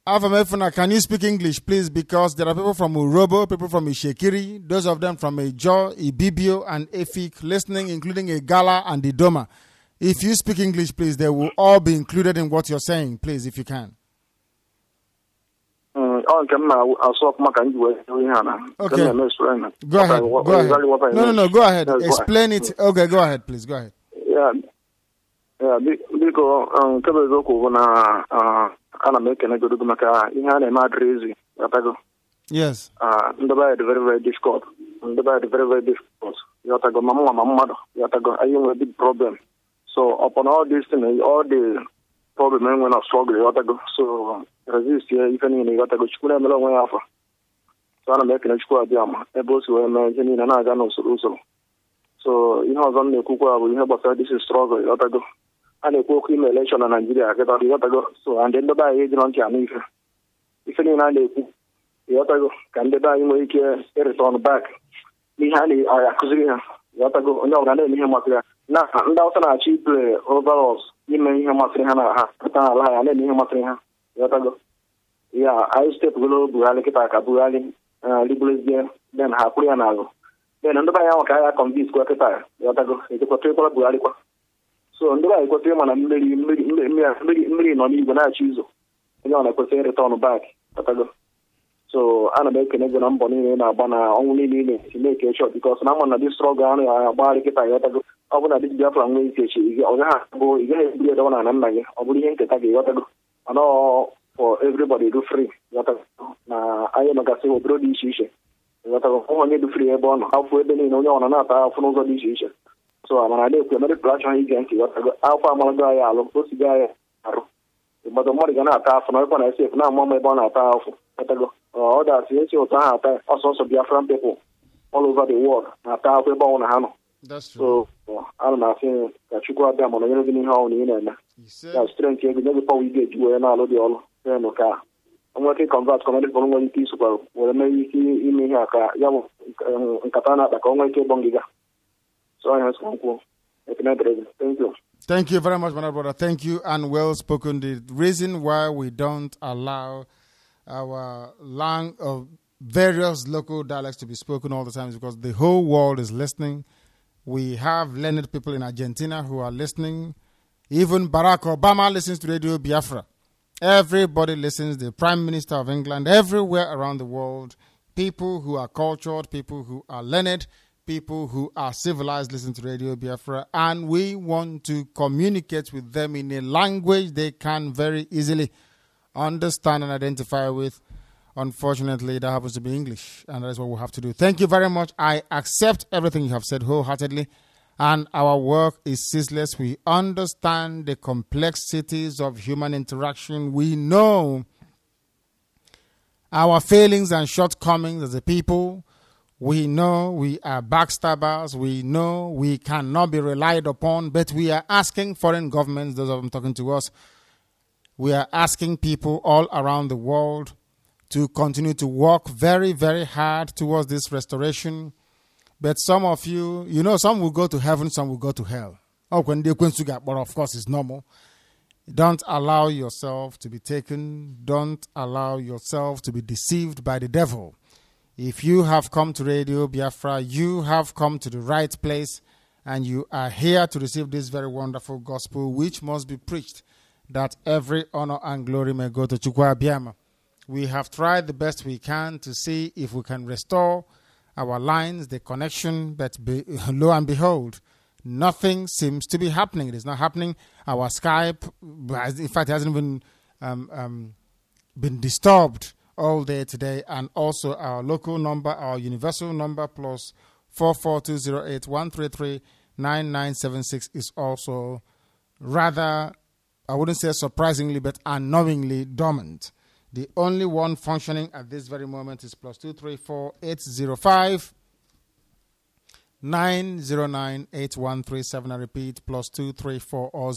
[SPEAKER 2] Afamefuna, can you speak English, please? Because there are people from Urobo, people from Ishekiri, those of them from Ejo, Ibibio, and Efik listening, including Egala and Idoma. If you speak English, please, they will all be included in what you're saying, please, if you can. Okay. Go ahead. Go ahead. No. Go ahead. Explain it. Okay, go ahead, please. Go ahead.
[SPEAKER 7] Yeah, biko kebe eziokwu na ana m ekene godogo maka ihe a na-eme adrezi yọtago.
[SPEAKER 2] Yes.
[SPEAKER 7] Ndebe dị very very difficult. Ndebe dị very very difficult. Yọtago ma mmadụ yọtago anyị nwere big problem. So upon all this thing, all the problem when I struggle yọtago. So resist here ife niile yọtago chukwu na-emere onwe ya afọ. So ana m ekene chukwu abịa ma ebe o si wee mee ihe niile na-aga n'usoro. So ihe ọzọ m na-ekwukwa bụ ihe gbasara this struggle yọtago. A na-ekwu okwu ime election na Nigeria kịta ịghọtago. So and ndị be anyị ejiri ntị anụ ife niile a na-ekwu ịghọtago ka ndị be anyị nwee ike return back n'ihe a na-akụziri ha ịghọtago onye ọbụla na-eme ihe masịrị ya na ndị Hausa na-achọ iple overalls ime ihe masịrị ha na ha pụta n'ala ya na-eme ihe masịrị ha ịghọtago ya anyị stepụgolo Buhari kịta ka Buhari ligbulezie den ha kwụrụ ya n'alụ den ndị be anyị ahụ ka agha convince kwa kịta ịghọtago ejekwatụkwara Buhari kwa. So ndị anyị kwesịrị ịma na mmiri nọ n'igwe na-achị ụzọ onye ọ na-ekwesịrị return back katago. So ana m ekene gị na mbọ niile na-agba na ọnwụ niile na-esi na-eke shot because na ama na dị strọgụ ahụ ya agbagharị kịta ịghọtago. Ọ bụ na dị Biafra nwee ike echi ọ gaghị abụ ị gaghị ebiri edewa na nna gị ọ bụrụ ihe nketa gị ịghọtago mana for everybody do free ịghọtago na anyị nọgasị obodo dị iche iche ịghọtago onye dị free ebe ọ nọ afọ ebe niile onye ọ nọ na-ata afọ n'ụzọ dị iche iche. So amana na-ekwu emere plachọ ige ntị ịghọtago afọ amalago anyị alụ osigo anyị arụ mmadụ ga na-ata afọ na ọkwa na esef na-ama ebe ọ na-ata afọ ịghọtago ọ dasị esi ụtọ ha ata ọsọsọ Biafran people all over the world na-ata afọ ebe ọnwụ na ha nọ. So ana m asị ka Chukwu abịa mana nyere gị n'ihe ọnwụ na ị na-eme ya strength ego nye gị pawa ị ga-eji wee na-alụ dị ọrụ nụ ka onwe ike convert kọmedị bụrụ nwere ike isokwa were mee ike ime ihe a ka ya bụ nkata na-akpa ka o nwee ike ịgbọ ngịga. So I have spoken. Thank you.
[SPEAKER 2] Thank you very much, my brother. Thank you and well spoken. The reason why we don't allow our various local dialects to be spoken all the time is because the whole world is listening. We have learned people in Argentina who are listening. Even Barack Obama listens to Radio Biafra. Everybody listens. The Prime Minister of England, everywhere around the world, people who are cultured, people who are learned, people who are civilized listen to Radio Biafra, and we want to communicate with them in a language they can very easily understand and identify with. Unfortunately, that happens to be English, and that's what we have to do. Thank you very much. I accept everything you have said wholeheartedly, and our work is ceaseless. We understand the complexities of human interaction. We know our failings and shortcomings as a people. We know we are backstabbers. We know we cannot be relied upon, but we are asking foreign governments, those of them talking to us, we are asking people all around the world to continue to work very, very hard towards this restoration. But some of you, some will go to heaven, some will go to hell. Oh, when they go to God, but of course it's normal. Don't allow yourself to be taken. Don't allow yourself to be deceived by the devil. If you have come to Radio Biafra, you have come to the right place, and you are here to receive this very wonderful gospel, which must be preached, that every honor and glory may go to Chukwu Abiyama. We have tried the best we can to see if we can restore our lines, the connection, but lo and behold, nothing seems to be happening. It is not happening. Our Skype, in fact, it hasn't even been disturbed all day today, and also our local number, our universal number, plus 44208-133-9976 is also rather, I wouldn't say surprisingly, but unknowingly dormant. The only one functioning at this very moment is plus 234-805-909-8137. I repeat, plus 234 or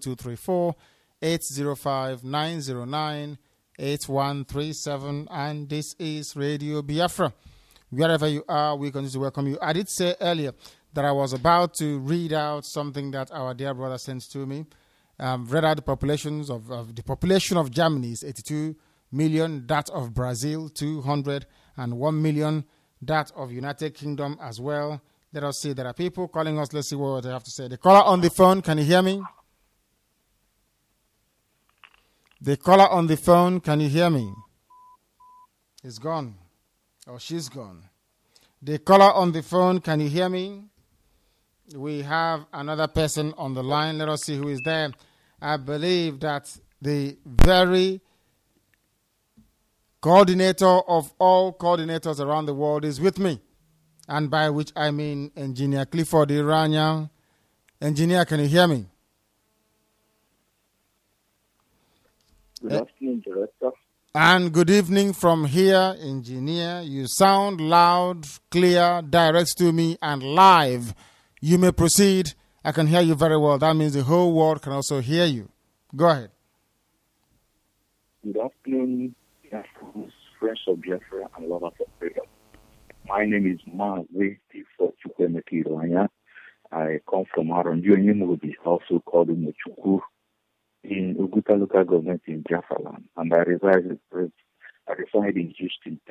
[SPEAKER 2] 00234-805-909-8137, and this is Radio Biafra. Wherever you are, we continue to welcome you. I did say earlier that I was about to read out something that our dear brother sent to me. Read out the populations of the population of Germany is 82 million, that of Brazil 201 million, that of United Kingdom as well. Let us see. There are people calling us. Let's see what they have to say. The caller on the phone, can you hear me? The caller on the phone, can you hear me? He's gone. Or she's gone. The caller on the phone, can you hear me? We have another person on the line. Let us see who is there. I believe that the very coordinator of all coordinators around the world is with me. And by which I mean Engineer Clifford Iranya. Engineer, can you hear me?
[SPEAKER 8] Good afternoon, Director.
[SPEAKER 2] And good evening from here, Engineer. You sound loud, clear, direct to me, and live. You may proceed. I can hear you very well. That means the whole world can also hear you. Go ahead.
[SPEAKER 8] Good afternoon, friends of Biafra and lovers of freedom. My name is Mazi Tifo Chukwemeki Iranya. I come from Aronjo, also called Mochuku, in Uguta local government in Biafra land, and I reside in Houston,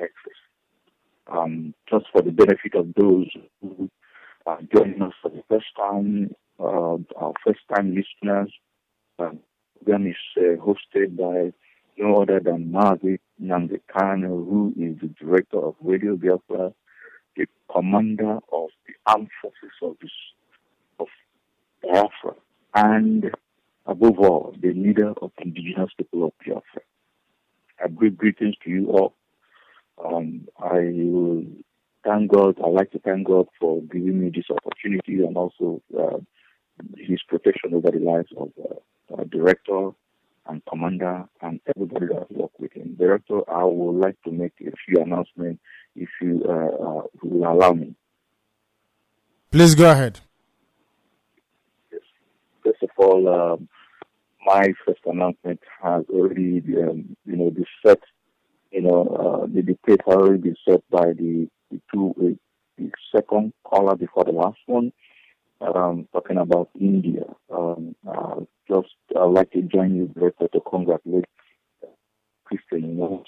[SPEAKER 8] Texas. Just for the benefit of those who are joining us for the first time, our first-time listeners, the program is hosted by no other than Mazi Nandekano, who is the director of Radio Biafra, the commander of the armed forces of Biafra, and above all, the leader of the indigenous people of Biafra. I bring greetings to you all. I will thank God. I'd like to thank God for giving me this opportunity and also his protection over the lives of our director and commander and everybody that works with him. Director, I would like to make a few announcements if you will allow me.
[SPEAKER 2] Please go ahead.
[SPEAKER 8] Yes. First of all, my first announcement has already been set. The debate has already been set by the second caller before the last one, talking about India. I'd like to join you, Director, to congratulate Christian Walsh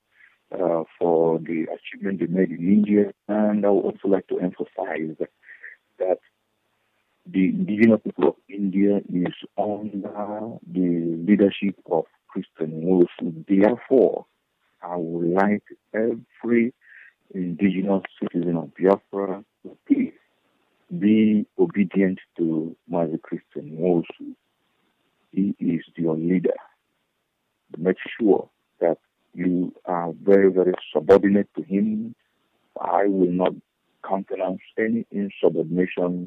[SPEAKER 8] for the achievement they made in India, and I would also like to emphasize that the indigenous people of India is under the leadership of Christian Walsh. Therefore, I would like every indigenous citizen of Biafra to please be obedient to Mazi Christian Walsh. He is your leader. Make sure that you are very, very subordinate to him. I will not countenance any insubordination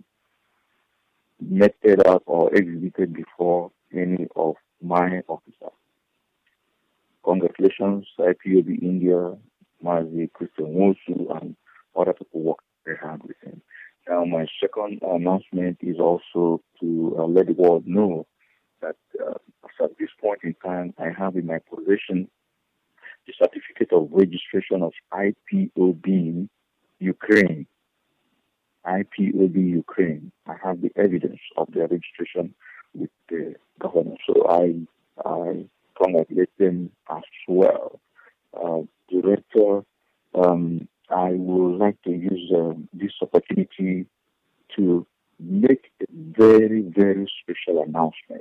[SPEAKER 8] meted out or exhibited before any of my officers. Congratulations, IPOB India, Mazi Christian Walsh, and other people work very hard with him. Now, my second announcement is also to let the world know that at this point in time, I have in my possession the certificate of registration of IPOB Ukraine. IPOB Ukraine. I have the evidence of their registration with the government. So I congratulate them as well. Director, I would like to use this opportunity to make a very, very special announcement.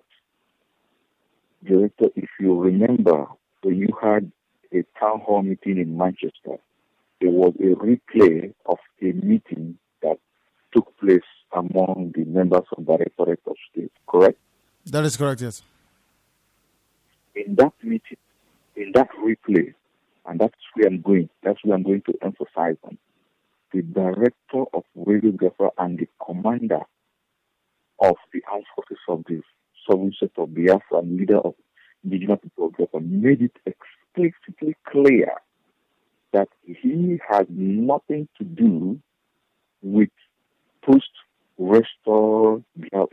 [SPEAKER 8] Director, if you remember, when you had a town hall meeting in Manchester, there was a replay of a meeting that took place among the members of the Directorate of State, correct?
[SPEAKER 2] That is correct, yes.
[SPEAKER 8] In that meeting, in that replay, and that's where I'm going to emphasize on, the director of Radio Biafra and the commander of the armed forces of the Sovereign State of Biafra and leader of indigenous people of Biafra made it explicitly clear that he had nothing to do with post-restoration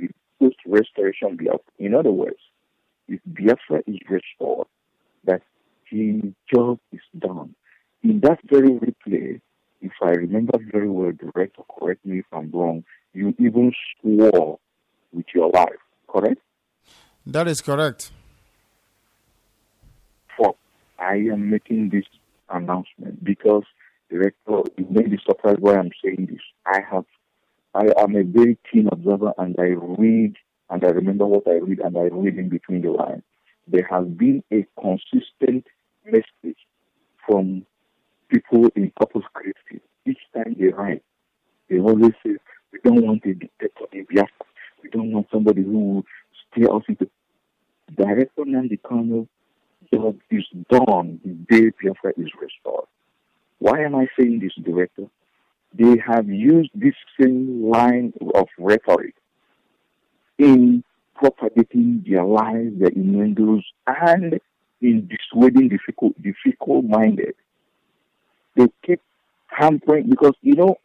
[SPEAKER 8] Biafra. In other words, if Biafra is restored, that his job is done. In that very replay, if I remember very well, Director, correct me if I'm wrong, you even swore with your life, correct?
[SPEAKER 2] That is correct.
[SPEAKER 8] I am making this announcement because, Director, you may be surprised why I'm saying this. I am a very keen observer, and I read and I remember what I read, and I read in between the lines. There has been a consistent message from people in Corpus Christi. Each time they write, they always say, we don't want a dictator in Biafra. We don't want somebody who will steer us into. Director Nnamdi Kanu job is done the day Biafra is restored. Why am I saying this, Director? They have used this same line of rhetoric in propagating their lies, their innuendos, and in dissuading the fickle-minded. They keep hampering, because,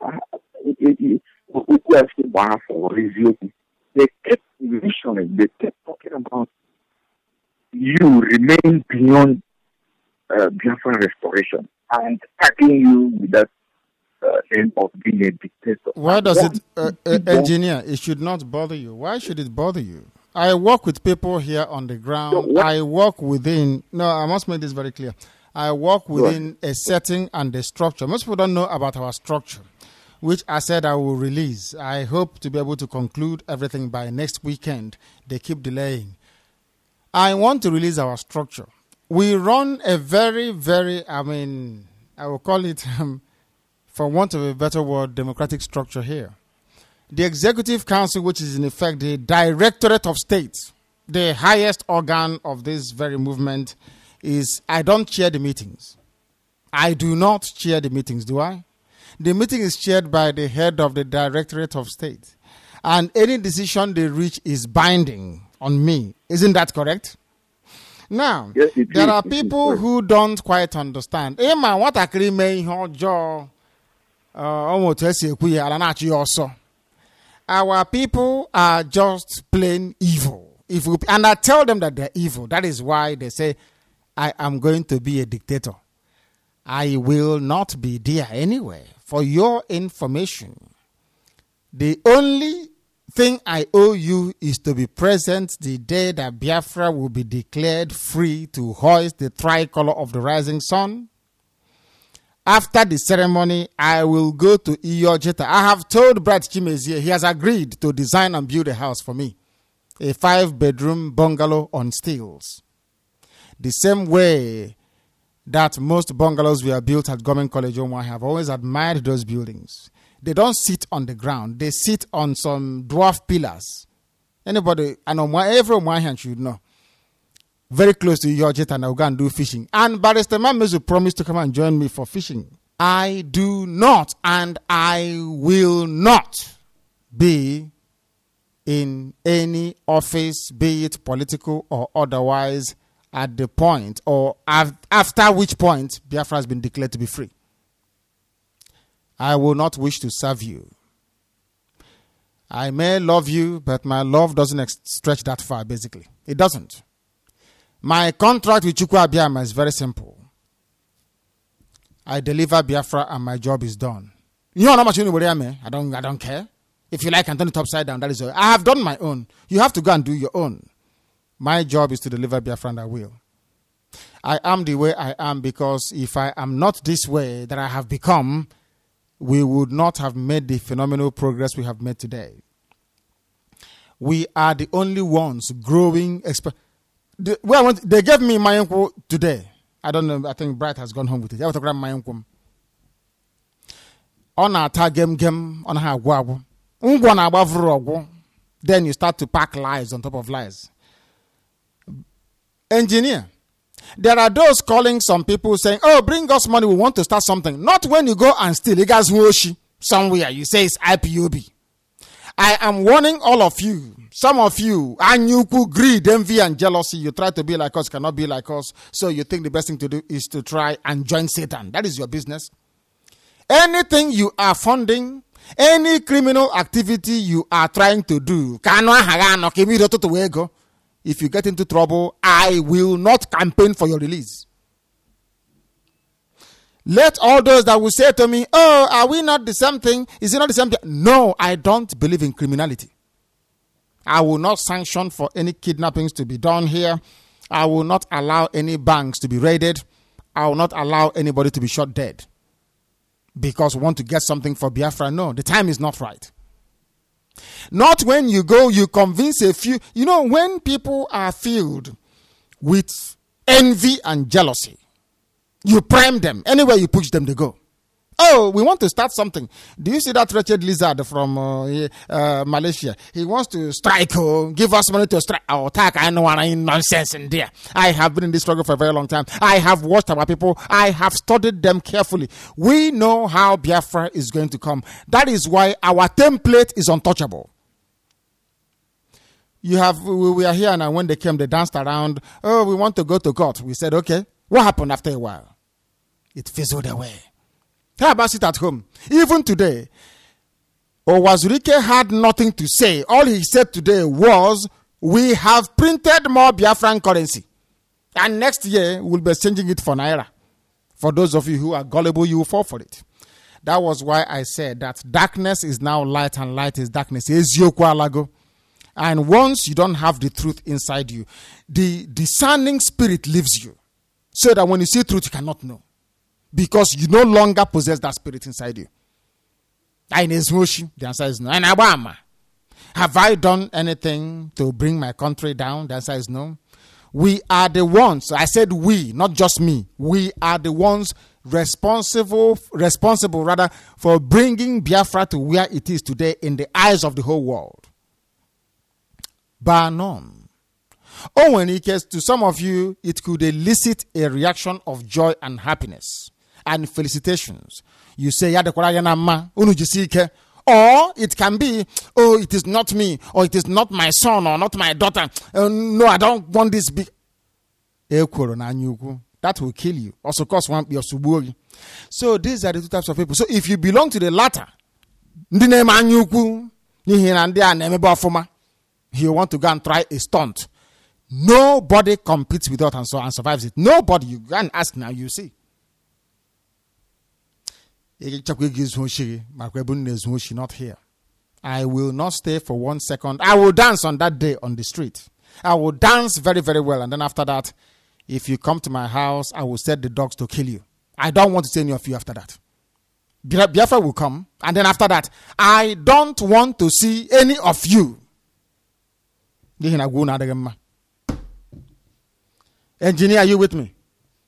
[SPEAKER 8] they kept visioning, they kept talking about you remain beyond Biafra restoration and tagging you with that name of being a dictator.
[SPEAKER 2] Why does it, engineer, it should not bother you? Why should it bother you? I work with people here on the ground. I work within, I must make this very clear. I work within a setting and a structure. Most people don't know about our structure, which I said I will release. I hope to be able to conclude everything by next weekend. They keep delaying. I want to release our structure. We run a very, very, I will call it, for want of a better word, democratic structure here. The Executive Council, which is in effect the Directorate of State, the highest organ of this very movement, I don't chair the meetings. I do not chair the meetings, do I? The meeting is chaired by the head of the Directorate of State. And any decision they reach is binding on me. Isn't that correct? Now,
[SPEAKER 8] yes,
[SPEAKER 2] there are people who don't quite understand. Hey man, what I can make your our people are just plain evil. And I tell them that they're evil. That is why they say, I am going to be a dictator. I will not be there anyway. For your information, the only thing I owe you is to be present the day that Biafra will be declared free to hoist the tricolor of the rising sun. After the ceremony, I will go to Iyojeta. I have told Brad Chimezie he has agreed to design and build a house for me. A 5-bedroom bungalow on stilts. The same way that most bungalows were built at Government College Omwa. I have always admired those buildings. They don't sit on the ground. They sit on some dwarf pillars. Anybody, and every Omwahian should know. Very close to your jet, and I'll go and do fishing. And Barrister Mamezu promised to come and join me for fishing. I do not, and I will not be in any office, be it political or otherwise, at the point or after which point Biafra has been declared to be free. I will not wish to serve you. I may love you, but my love doesn't stretch that far, basically. It doesn't. My contract with Chukwu Abiyama is very simple. I deliver Biafra and my job is done. You know how much you know, I don't care. If you like and turn it upside down, that is all. I have done my own. You have to go and do your own. My job is to deliver Biafra and I will. I am the way I am because if I am not this way that I have become, we would not have made the phenomenal progress we have made today. We are the only ones growing. They gave me my uncle today. I don't know. I think Bright has gone home with it. I want to grab my uncle. On our game on her guagu. Then you start to pack lies on top of lies. Engineer, there are those calling some people saying, oh, bring us money, we want to start something. Not when you go and steal. You guys somewhere, you say it's IPOB. I am warning all of you. Some of you, Anyuku, greed, envy, and jealousy. You try to be like us, cannot be like us. So you think the best thing to do is to try and join Satan. That is your business. Anything you are funding, any criminal activity you are trying to do, if you get into trouble, I will not campaign for your release. Let all those that will say to me, oh, are we not the same thing? Is it not the same thing? No, I don't believe in criminality. I will not sanction for any kidnappings to be done here. I will not allow any banks to be raided. I will not allow anybody to be shot dead because we want to get something for Biafra. No, the time is not right. Not when you go, you convince a few. You know, when people are filled with envy and jealousy, you prime them. Anywhere you push them, they go. Oh, we want to start something. Do you see that wretched lizard from Malaysia? He wants to strike, give us money to strike. Oh, I know any nonsense in there. I have been in this struggle for a very long time. I have watched our people. I have studied them carefully. We know how Biafra is going to come. That is why our template is untouchable. We are here now. When they came, they danced around. Oh, we want to go to court. We said, okay. What happened after a while? It fizzled away. How about it at home? Even today, Owazurike had nothing to say. All he said today was, we have printed more Biafran currency. And next year, we'll be changing it for Naira. For those of you who are gullible, you will fall for it. That was why I said that darkness is now light and light is darkness. Eziokwu alago. And once you don't have the truth inside you, the discerning spirit leaves you. So that when you see truth, you cannot know. Because you no longer possess that spirit inside you. The answer is no. Have I done anything to bring my country down? The answer is no. We are the ones, I said we, not just me. We are the ones responsible for bringing Biafra to where it is today in the eyes of the whole world. Bar none. Oh, when it gets to some of you, it could elicit a reaction of joy and happiness and felicitations. You say, or it can be, oh, it is not me, or it is not my son, or not my daughter. No, I don't want this big. That will kill you. Also, cause one your suburi. So these are the two types of people. So if you belong to the latter, you want to go and try a stunt. Nobody competes with that and survives it. Nobody. You can ask now, you see. Not here. I will not stay for 1 second. I will dance on that day on the street. I will dance very, very well. And then after that, if you come to my house, I will set the dogs to kill you. I don't want to see any of you after that. Biafra will come. And then after that, I don't want to see any of you. Engineer, are you with me?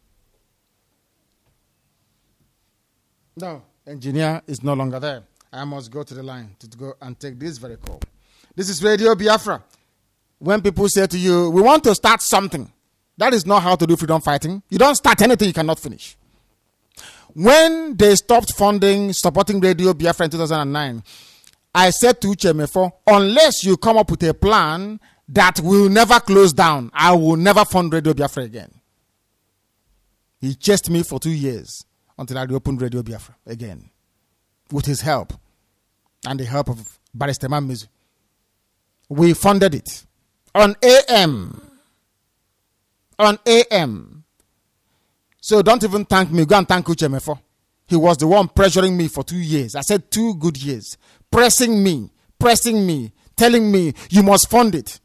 [SPEAKER 2] No, engineer is no longer there. I must go to the line to go and take this very call. This is Radio Biafra. When people say to you, we want to start something, that is not how to do freedom fighting. You don't start anything you cannot finish. When they stopped supporting Radio Biafra in 2009, I said to Uchemefo, unless you come up with a plan that will never close down, I will never fund Radio Biafra again. He chased me for 2 years until I reopened Radio Biafra again. With his help and the help of Barrister Mamizu. We funded it on AM. On AM. So don't even thank me. Go and thank Uchemefo. He was the one pressuring me for 2 years. I said 2 good years. Pressing me, telling me, you must fund it.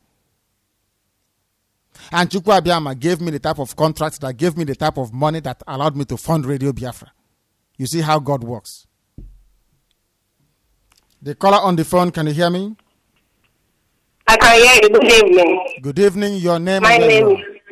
[SPEAKER 2] And Chukwu Abiyama gave me the type of contract that gave me the type of money that allowed me to fund Radio Biafra. You see how God works. The caller on the phone, can you hear me?
[SPEAKER 9] I can hear you. Good evening.
[SPEAKER 2] Good evening. Your name?
[SPEAKER 9] My name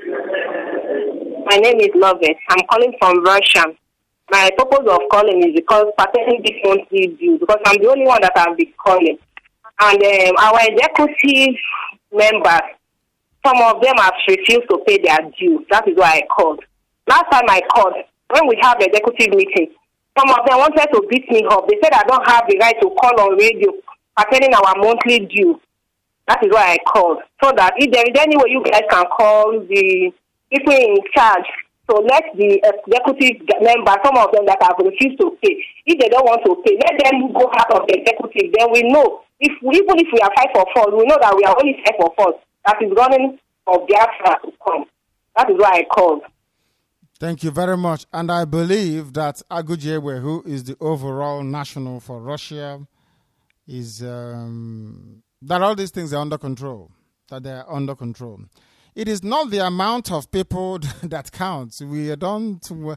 [SPEAKER 9] is Lovett. I'm calling from Russia. My purpose of calling is because pertaining this monthly due, because I'm the only one that I'll be calling. And our executive members, some of them have refused to pay their due. That is why I called. Last time I called, when we have the executive meeting, some of them wanted to beat me up. They said I don't have the right to call on radio pertaining our monthly due. That is why I called. So that if there is any way you guys can call the people in charge, so let the executive members, some of them that have refused to pay, if they don't want to pay, let them go out of the executive. Then we know, even if we are 5 for 4, we know that we are only 5 for 4. That is running for Biafra to come. That is why I called.
[SPEAKER 2] Thank you very much. And I believe that Agujewe, who is the overall national for Russia, is that all these things are under control. That they are under control. It is not the amount of people that counts. We don't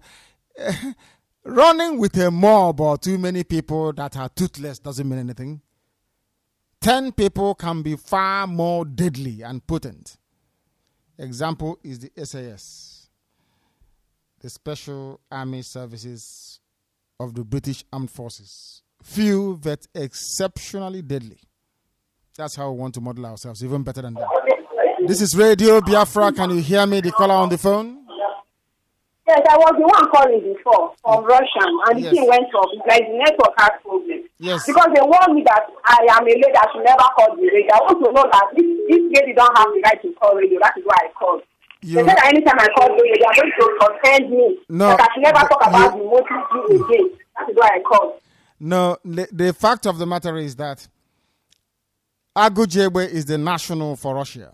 [SPEAKER 2] running with a mob or too many people that are toothless doesn't mean anything. 10 people can be far more deadly and potent. Example is the SAS, the Special Army Services of the British Armed Forces. Few, but exceptionally deadly. That's how we want to model ourselves, even better than that. This is Radio Biafra. Can you hear me? The caller on the phone?
[SPEAKER 9] Yes, I was the one calling before from Russia, and
[SPEAKER 2] Yes.
[SPEAKER 9] the thing went off. Like the network has problems.
[SPEAKER 2] Yes.
[SPEAKER 9] Because they warned me that I am a lady, I should never call the radio. I want to know that this lady don't have the right to call radio. That is why I called.
[SPEAKER 2] You-
[SPEAKER 9] They said that anytime I call radio, they are going to suspend me.
[SPEAKER 2] No,
[SPEAKER 9] That I should never talk about
[SPEAKER 2] you-
[SPEAKER 9] the motive again. That is why I called.
[SPEAKER 2] No, the fact of the matter is that Agujegbe is the national for Russia.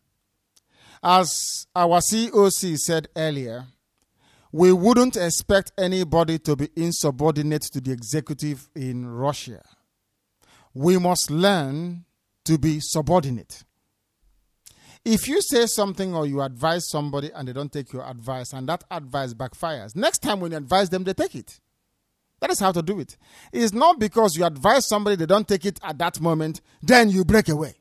[SPEAKER 2] As our COC said earlier, we wouldn't expect anybody to be insubordinate to the executive in Russia. We must learn to be subordinate. If you say something or you advise somebody and they don't take your advice and that advice backfires, next time when you advise them, they take it. That is how to do it. It's not because you advise somebody, they don't take it at that moment, then you break away.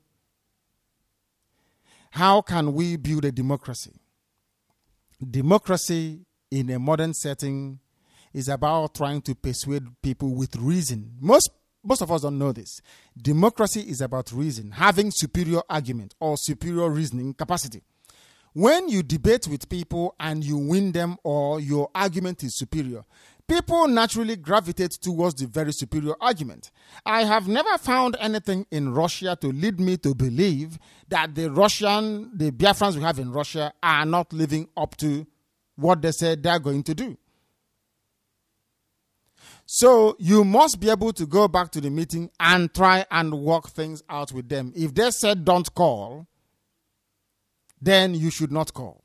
[SPEAKER 2] How can we build a democracy? Democracy in a modern setting is about trying to persuade people with reason. Most of us don't know this. Democracy is about reason, having superior argument or superior reasoning capacity. When you debate with people and you win them or your argument is superior, people naturally gravitate towards the very superior argument. I have never found anything in Russia to lead me to believe that the Biafrans we have in Russia are not living up to what they said they're going to do. So you must be able to go back to the meeting and try and work things out with them. If they said don't call, then you should not call.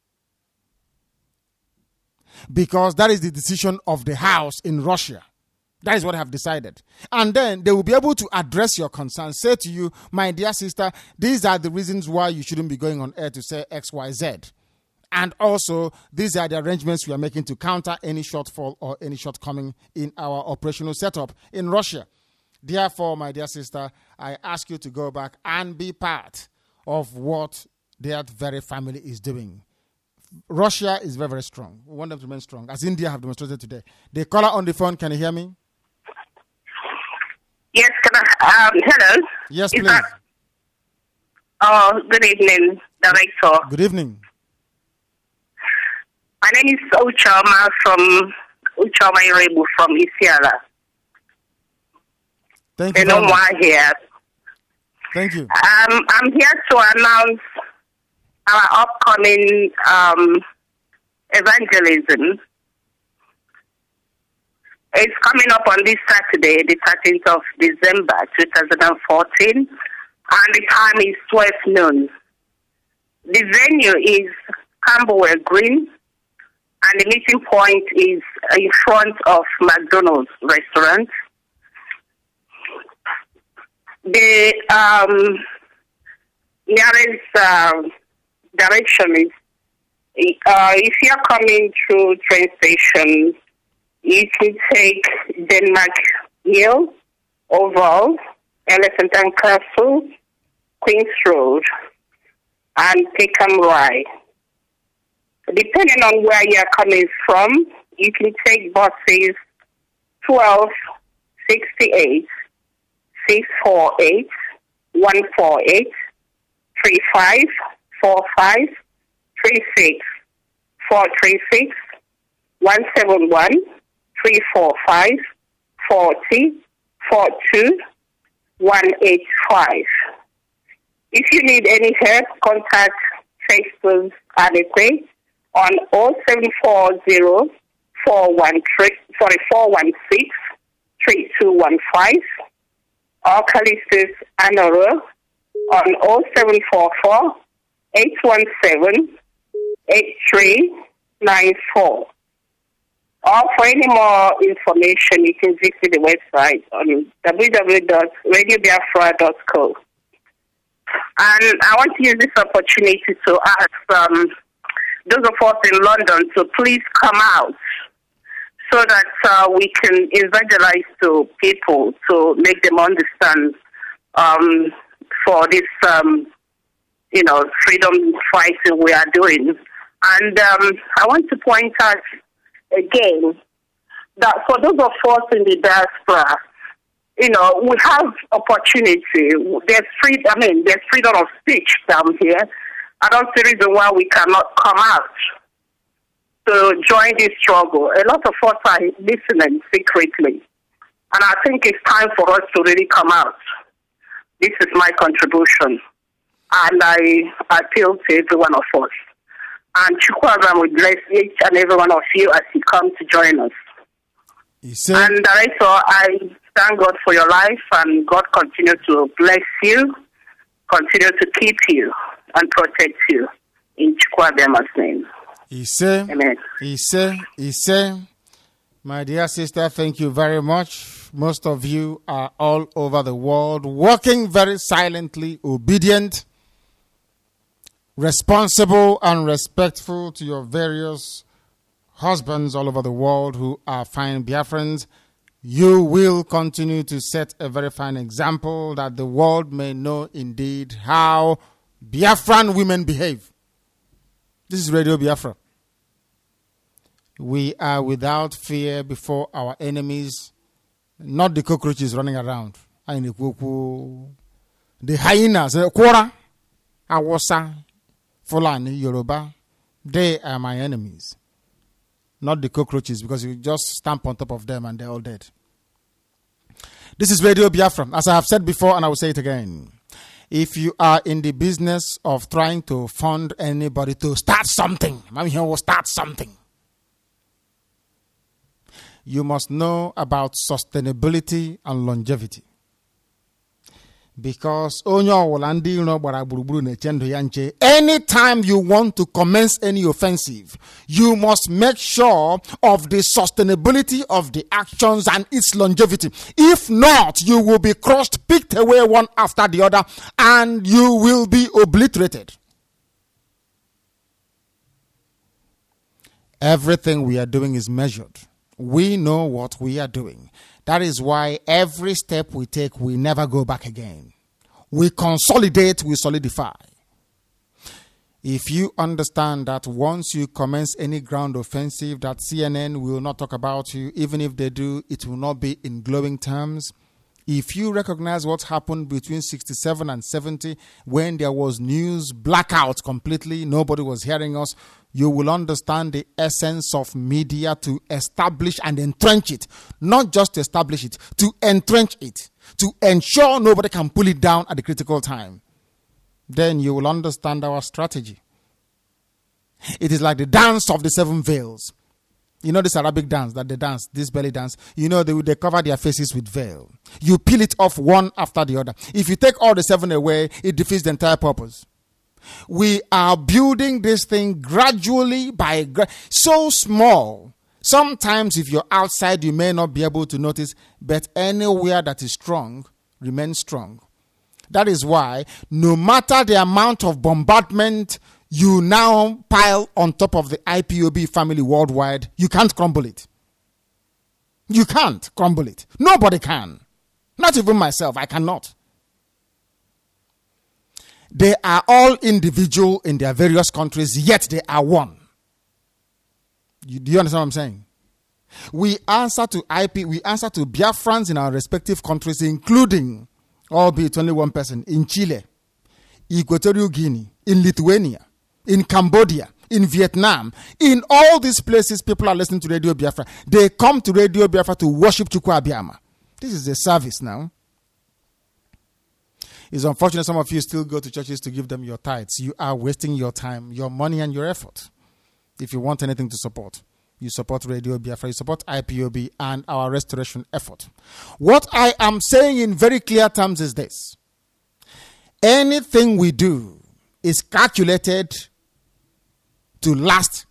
[SPEAKER 2] Because that is the decision of the House in Russia. That is what I have decided. And then they will be able to address your concerns. Say to you, my dear sister, these are the reasons why you shouldn't be going on air to say X, Y, Z. And also, these are the arrangements we are making to counter any shortfall or any shortcoming in our operational setup in Russia. Therefore, my dear sister, I ask you to go back and be part of what that very family is doing. Russia is very, very strong. We want them to remain strong, as India have demonstrated today. The caller on the phone, can you hear me?
[SPEAKER 9] Yes, can I? Hello.
[SPEAKER 2] Yes,
[SPEAKER 9] Is
[SPEAKER 2] please.
[SPEAKER 9] Good evening, Director.
[SPEAKER 2] Good evening.
[SPEAKER 9] My name is Uchoma Irebu from Isiala.
[SPEAKER 2] Thank you very much.
[SPEAKER 9] Why here.
[SPEAKER 2] Thank you.
[SPEAKER 9] I'm here to announce our upcoming evangelism. It's coming up on this Saturday, the 13th of December, 2014, and the time is 12 noon. The venue is Camberwell Green, and the meeting point is in front of McDonald's restaurant. The nearest direction is, if you're coming through train station, you can take Denmark Hill, Oval, Elephant and Castle, Queen's Road, and Peckham Rye. Depending on where you're coming from, you can take buses 1268, 648, 148, 3545, 36, 436, 171, 345, 40, 42, 185. If you need any help, contact Facebook Adequate on 0740 416 3215 or Callistus Anoro on 0744 817 8394. Or for any more information, you can visit the website on www.radiobiafra.co. And I want to use this opportunity to ask those of us in London to please come out so that we can evangelize to people to make them understand for this, freedom fighting we are doing. And I want to point out again that for those of us in the diaspora, we have opportunity. There's freedom of speech down here. I don't see reason why we cannot come out to join this struggle. A lot of us are listening secretly. And I think it's time for us to really come out. This is my contribution. And I appeal to every one of us. And Chukwuabraham will bless each and every one of you as you come to join us. And Director, I thank God for your life, and God continue to bless you, continue to keep you, and protect you. In Chukwuabrahm's name. Amen.
[SPEAKER 2] My dear sister, thank you very much. Most of you are all over the world, working very silently, obedient, responsible, and respectful to your various husbands all over the world who are fine Biafrans. You will continue to set a very fine example that the world may know indeed how Biafran women behave. This is Radio Biafra. We are without fear before our enemies, not the cockroaches running around. The hyenas, Kwara, Awasa, Fulani, Yoruba, they are my enemies. Not the cockroaches, because you just stamp on top of them and they're all dead. This is Radio Biafra. As I have said before, and I will say it again. If you are in the business of trying to fund anybody to start something, you must know about sustainability and longevity. Because anytime you want to commence any offensive, you must make sure of the sustainability of the actions and its longevity. If not, you will be crushed, picked away one after the other, and you will be obliterated. Everything we are doing is measured. We know what we are doing. That is why every step we take, we never go back again. We consolidate, we solidify. If you understand that once you commence any ground offensive, that CNN will not talk about you, even if they do, it will not be in glowing terms. If you recognize what happened between 67 and 70, when there was news blackout completely, nobody was hearing us, you will understand the essence of media to establish and entrench it. Not just to establish it, to entrench it, to ensure nobody can pull it down at the critical time. Then you will understand our strategy. It is like the dance of the seven veils. You know this Arabic dance that they dance, this belly dance. You know they cover their faces with veil. You peel it off one after the other. If you take all the seven away, it defeats the entire purpose. We are building this thing gradually so small. Sometimes if you're outside, you may not be able to notice, but anywhere that is strong, remains strong. That is why no matter the amount of bombardment you now pile on top of the IPOB family worldwide, you can't crumble it. You can't crumble it. Nobody can. Not even myself. I cannot. They are all individual in their various countries, yet they are one. Do you understand what I'm saying? We answer to we answer to Biafrans in our respective countries, including, albeit only one person, in Chile, Equatorial Guinea, in Lithuania, in Cambodia, in Vietnam. In all these places, people are listening to Radio Biafra. They come to Radio Biafra to worship Chukwuabiama. This is a service now. It's unfortunate some of you still go to churches to give them your tithes. You are wasting your time, your money, and your effort. If you want anything to support, you support Radio Biafra, you support IPOB and our restoration effort. What I am saying in very clear terms is this. Anything we do is calculated to last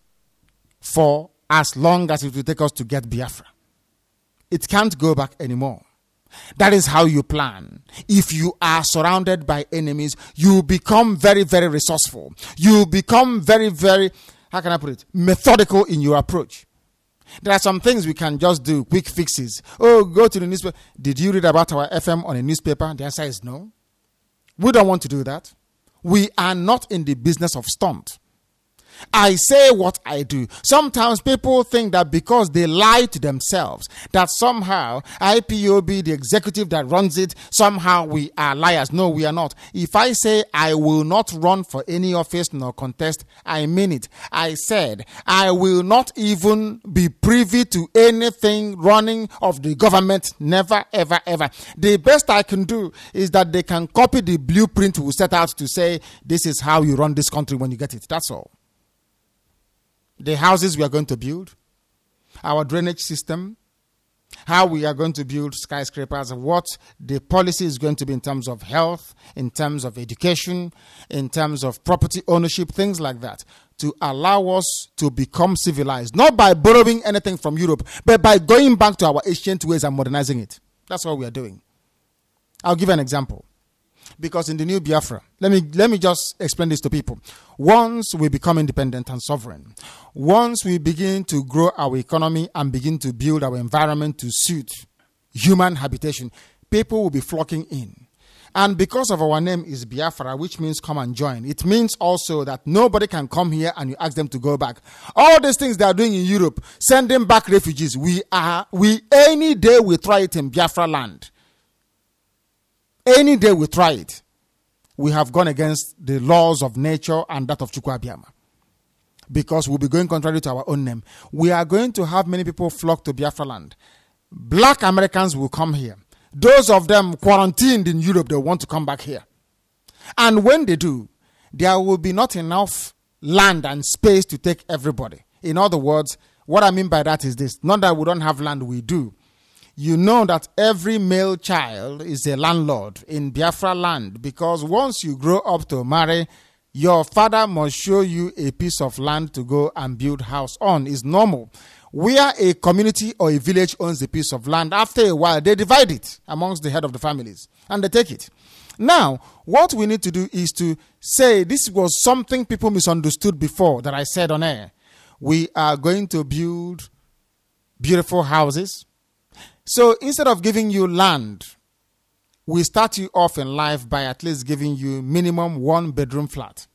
[SPEAKER 2] for as long as it will take us to get Biafra. It can't go back anymore. That is how you plan. If you are surrounded by enemies, you become very, very resourceful. You become very, very, how can I put it, methodical in your approach. There are some things we can just do, quick fixes. Oh, go to the newspaper. Did you read about our FM on a newspaper? The answer is no. We don't want to do that. We are not in the business of stunt. I say what I do. Sometimes people think that because they lie to themselves, that somehow IPOB, the executive that runs it, somehow we are liars. No, we are not. If I say I will not run for any office nor contest, I mean it. I said I will not even be privy to anything running of the government. Never, ever, ever. The best I can do is that they can copy the blueprint we set out to say, this is how you run this country when you get it. That's all. The houses we are going to build, our drainage system, how we are going to build skyscrapers, what the policy is going to be in terms of health, in terms of education, in terms of property ownership, things like that, to allow us to become civilized, not by borrowing anything from Europe, but by going back to our ancient ways and modernizing it. That's what we are doing. I'll give an example. Because in the new Biafra, let me just explain this to people. Once we become independent and sovereign, once we begin to grow our economy and begin to build our environment to suit human habitation, people will be flocking in. And because of our name is Biafra, which means come and join, it means also that nobody can come here and you ask them to go back. All these things they are doing in Europe, sending back refugees, we any day we try it in Biafra land. Any day we try it, we have gone against the laws of nature and that of Chukwu Abiyama. Because we'll be going contrary to our own name. We are going to have many people flock to Biafra land. Black Americans will come here. Those of them quarantined in Europe, they want to come back here. And when they do, there will be not enough land and space to take everybody. In other words, what I mean by that is this. Not that we don't have land, we do. You know that every male child is a landlord in Biafra land, because once you grow up to marry, your father must show you a piece of land to go and build house on. It's normal. Where a community or a village owns a piece of land, after a while, they divide it amongst the head of the families and they take it. Now, what we need to do is to say, this was something people misunderstood before that I said on air. We are going to build beautiful houses. So instead of giving you land, we start you off in life by at least giving you minimum 1-bedroom flat.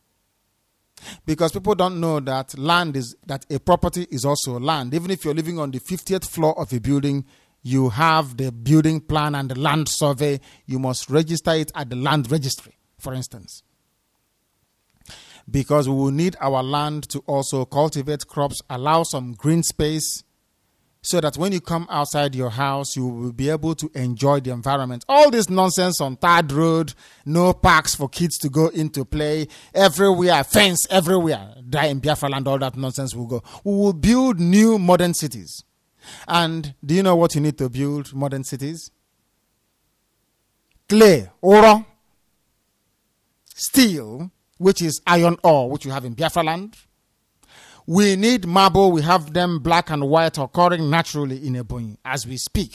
[SPEAKER 2] Because people don't know that that a property is also land. Even if you're living on the 50th floor of a building, you have the building plan and the land survey. You must register it at the land registry, for instance. Because we will need our land to also cultivate crops, allow some green space, so that when you come outside your house, you will be able to enjoy the environment. All this nonsense on Third Road, no parks for kids to go into play, everywhere, fence everywhere, die in Biafra land, all that nonsense will go. We will build new modern cities. And do you know what you need to build modern cities? Clay, oro, steel, which is iron ore, which you have in Biafra land. We need marble. We have them black and white occurring naturally in Ebonyi as we speak.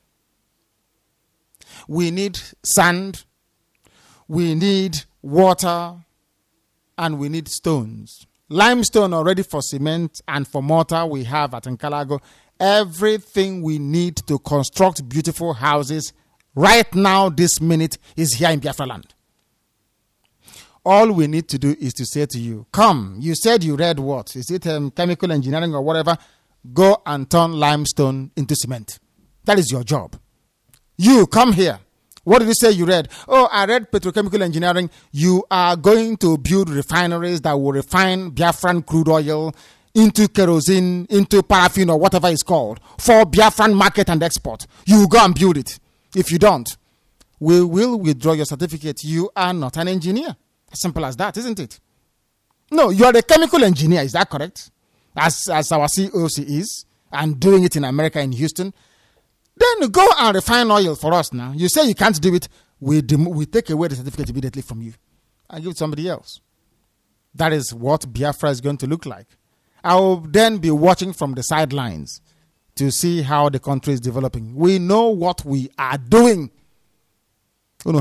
[SPEAKER 2] We need sand. We need water. And we need stones. Limestone already for cement and for mortar we have at Nkalago. Everything we need to construct beautiful houses right now, this minute, is here in Biafra land. All we need to do is to say to you, come, you said you read what? Is it chemical engineering or whatever? Go and turn limestone into cement. That is your job. You, come here. What did you say you read? Oh, I read petrochemical engineering. You are going to build refineries that will refine Biafran crude oil into kerosene, into paraffin or whatever it's called for Biafran market and export. You go and build it. If you don't, we will withdraw your certificate. You are not an engineer. As simple as that, isn't it? No, you are a chemical engineer. Is that correct? As our COC is, and doing it in America, in Houston. Then go and refine oil for us now. You say you can't do it. We take away the certificate immediately from you and give it to somebody else. That is what Biafra is going to look like. I will then be watching from the sidelines to see how the country is developing. We know what we are doing. We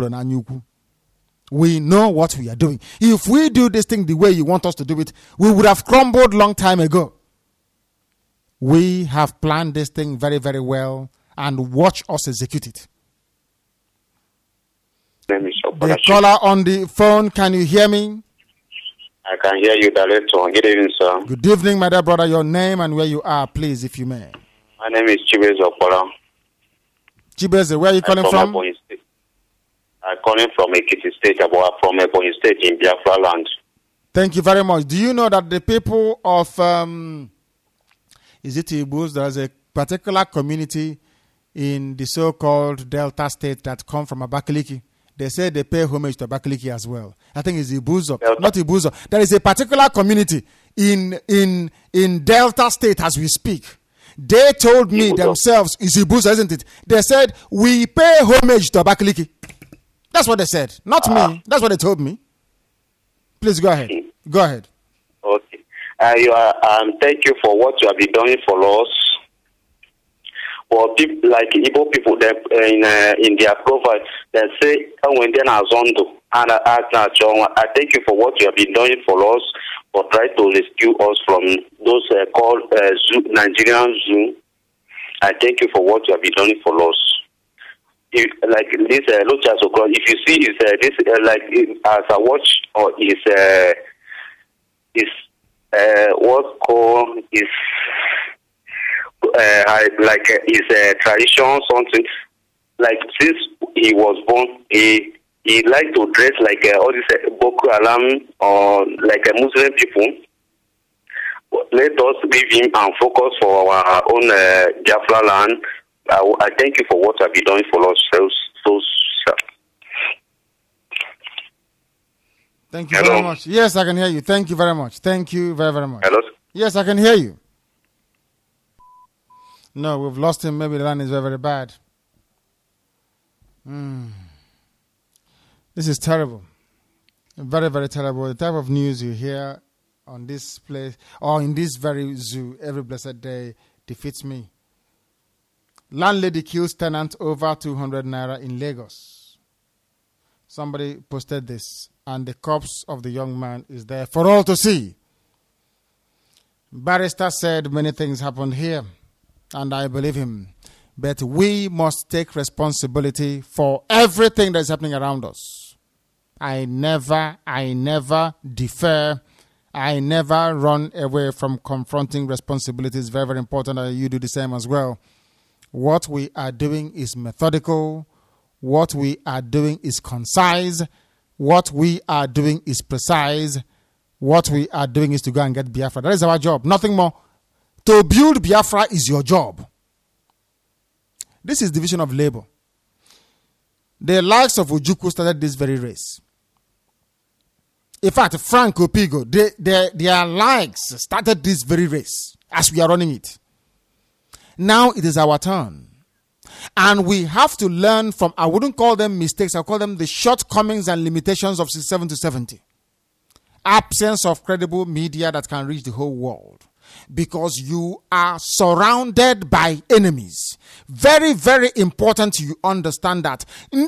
[SPEAKER 2] know what we are doing. If we do this thing the way you want us to do it, we would have crumbled long time ago. We have planned this thing very, very well, and watch us execute it. The caller on the phone, can you hear me?
[SPEAKER 10] I can hear you, Director. Good evening, sir.
[SPEAKER 2] Good evening, my dear brother. Your name and where you are, please, if you may.
[SPEAKER 10] My name is Chibeze Opola.
[SPEAKER 2] Chibeze, where are you calling from?
[SPEAKER 10] I'm calling from Ekiti State, about from Ebonyi State in Biafra land.
[SPEAKER 2] Thank you very much. Do you know that the people of, is it Igbos? There's a particular community in the so-called Delta State that come from Abakaliki. They say they pay homage to Abakaliki as well. I think it's Ibuzo, not Ibuzo. There is a particular community in Delta State as we speak. They told me themselves, it's Ibuzo, isn't it? They said, we pay homage to Abakaliki. That's what they said. Not me. That's what they told me. Please go ahead. Go ahead.
[SPEAKER 10] Okay. Thank you for what you have been doing for us. For people like Igbo people that in their profile, they say when they're Zondo, and I thank you for what you have been doing for us, for trying to rescue us from those called Nigerian Zoo. I thank you for what you have been doing for us. If, like this, Luchas Okron, if you see as I watch, or what called is. His tradition, something like since he was born, he liked to dress like all these Boko Haram or like Muslim people. Let us leave him and focus for our own Biafra land. I thank you for what I've been doing for us.
[SPEAKER 2] Thank you very much. Yes, I can hear you. Thank you very much. Thank you very, very much.
[SPEAKER 10] Hello?
[SPEAKER 2] Yes, I can hear you. No, we've lost him. Maybe the line is very, very bad. This is terrible. Very, very terrible. The type of news you hear on this place or in this very zoo every blessed day defeats me. Landlady kills tenant over 200 naira in Lagos. Somebody posted this, and the corpse of the young man is there for all to see. Barrister said many things happened here, and I believe him. But we must take responsibility for everything that is happening around us. I never defer. I never run away from confronting responsibilities. Very, very important that you do the same as well. What we are doing is methodical. What we are doing is concise. What we are doing is precise. What we are doing is to go and get Biafra. That is our job. Nothing more. To build Biafra is your job. This is division of labor. The likes of Ojukwu started this very race. In fact, Frank Opigo, their likes started this very race as we are running it. Now it is our turn. And we have to learn from, I wouldn't call them mistakes, I'll call them the shortcomings and limitations of 67 to 70. Absence of credible media that can reach the whole world. Because you are surrounded by enemies. Very, very important you understand that.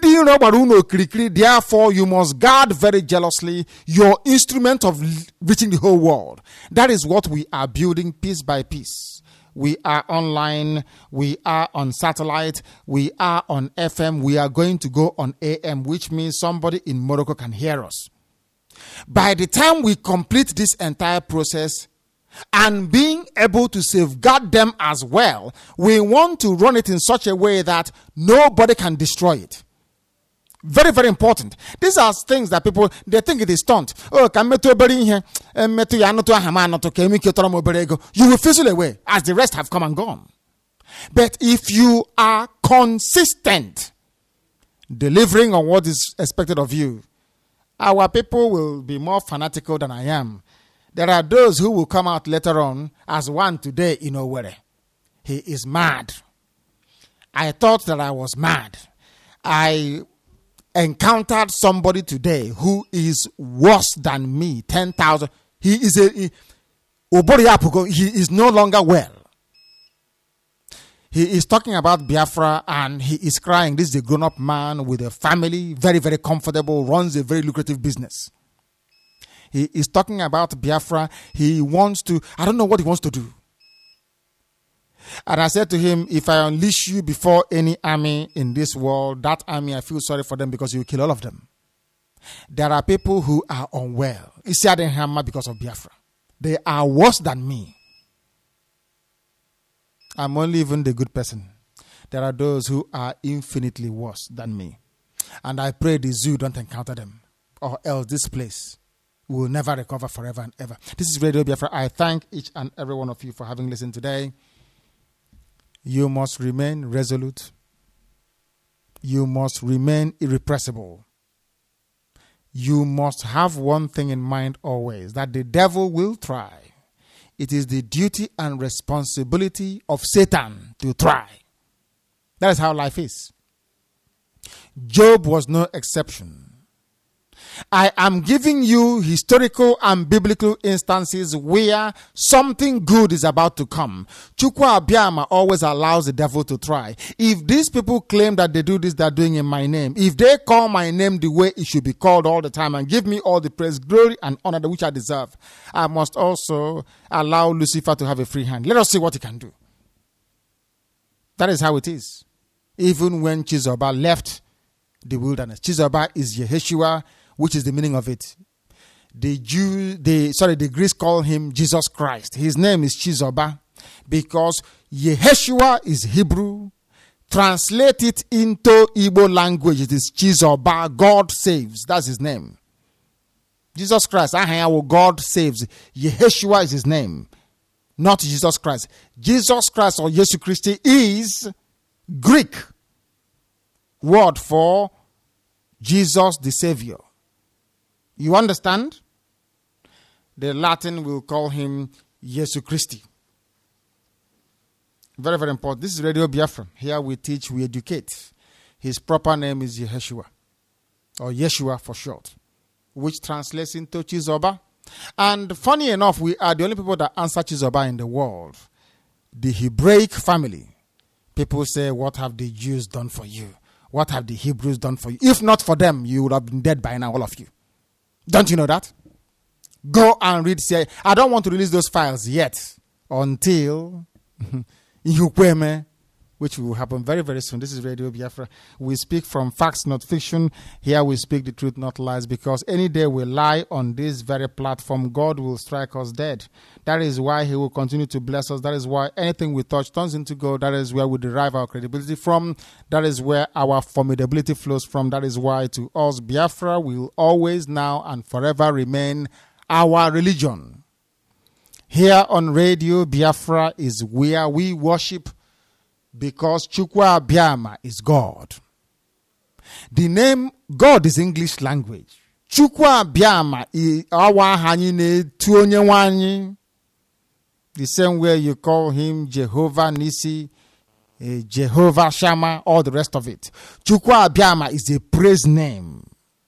[SPEAKER 2] Therefore, you must guard very jealously your instrument of reaching the whole world. That is what we are building piece by piece. We are online, we are on satellite, we are on FM, we are going to go on AM, which means somebody in Morocco can hear us. By the time we complete this entire process, and being able to safeguard them as well, we want to run it in such a way that nobody can destroy it. Very, very important. These are things that people, they think it is stunt. Oh, you will fizzle away as the rest have come and gone. But if you are consistent, delivering on what is expected of you, our people will be more fanatical than I am. There are those who will come out later on as one today in Owerri. He is mad. I thought that I was mad. I encountered somebody today who is worse than me, 10,000. He is no longer well. He is talking about Biafra and he is crying. This is a grown-up man with a family, very, very comfortable, runs a very lucrative business. He is talking about Biafra. He wants to, I don't know what he wants to do. And I said to him, if I unleash you before any army in this world, that army, I feel sorry for them because you kill all of them. There are people who are unwell. Isiadenhamma because of Biafra. They are worse than me. I'm only even the good person. There are those who are infinitely worse than me. And I pray the zoo don't encounter them. Or else this place will never recover forever and ever. This is Radio Biafra. I thank each and every one of you for having listened today. You must remain resolute. You must remain irrepressible. You must have one thing in mind always, that the devil will try. It is the duty and responsibility of Satan to try. That is how life is. Job was no exception. I am giving you historical and biblical instances where something good is about to come. Chukwu Abiyama always allows the devil to try. If these people claim that they do this, they're doing in my name. If they call my name the way it should be called all the time and give me all the praise, glory, and honor which I deserve, I must also allow Lucifer to have a free hand. Let us see what he can do. That is how it is. Even when Chizoba left the wilderness, Chizoba is Yeshua, which is the meaning of it. The Greeks call him Jesus Christ. His name is Chizoba because Yeshua is Hebrew. Translate it into Igbo language. It is Chizoba. God saves. That's his name. Jesus Christ. God saves. Yeshua is his name. Not Jesus Christ. Jesus Christ or Yesu Christi is Greek word for Jesus the Savior. You understand? The Latin will call him Jesu Christi. Very, very important. This is Radio Biafra. Here we teach, we educate. His proper name is Yeshua, or Yeshua for short, which translates into Chizoba. And funny enough, we are the only people that answer Chizoba in the world. The Hebraic family. People say, what have the Jews done for you? What have the Hebrews done for you? If not for them, you would have been dead by now, all of you. Don't you know that? Go and read. Say, I don't want to release those files yet until Ihukweme, which will happen very, very soon. This is Radio Biafra. We speak from facts, not fiction. Here we speak the truth, not lies, because any day we lie on this very platform, God will strike us dead. That is why he will continue to bless us. That is why anything we touch turns into gold. That is where we derive our credibility from. That is where our formidability flows from. That is why to us, Biafra will always, now, and forever remain our religion. Here on Radio Biafra is where we worship, because Chukwu Abiyama is God. The name God is English language. Chukwu Abiyama is our Hanine Tuonyewanyi. The same way you call him Jehovah Nisi, Jehovah Shammah, all the rest of it. Chukwu Abiyama is a praise name.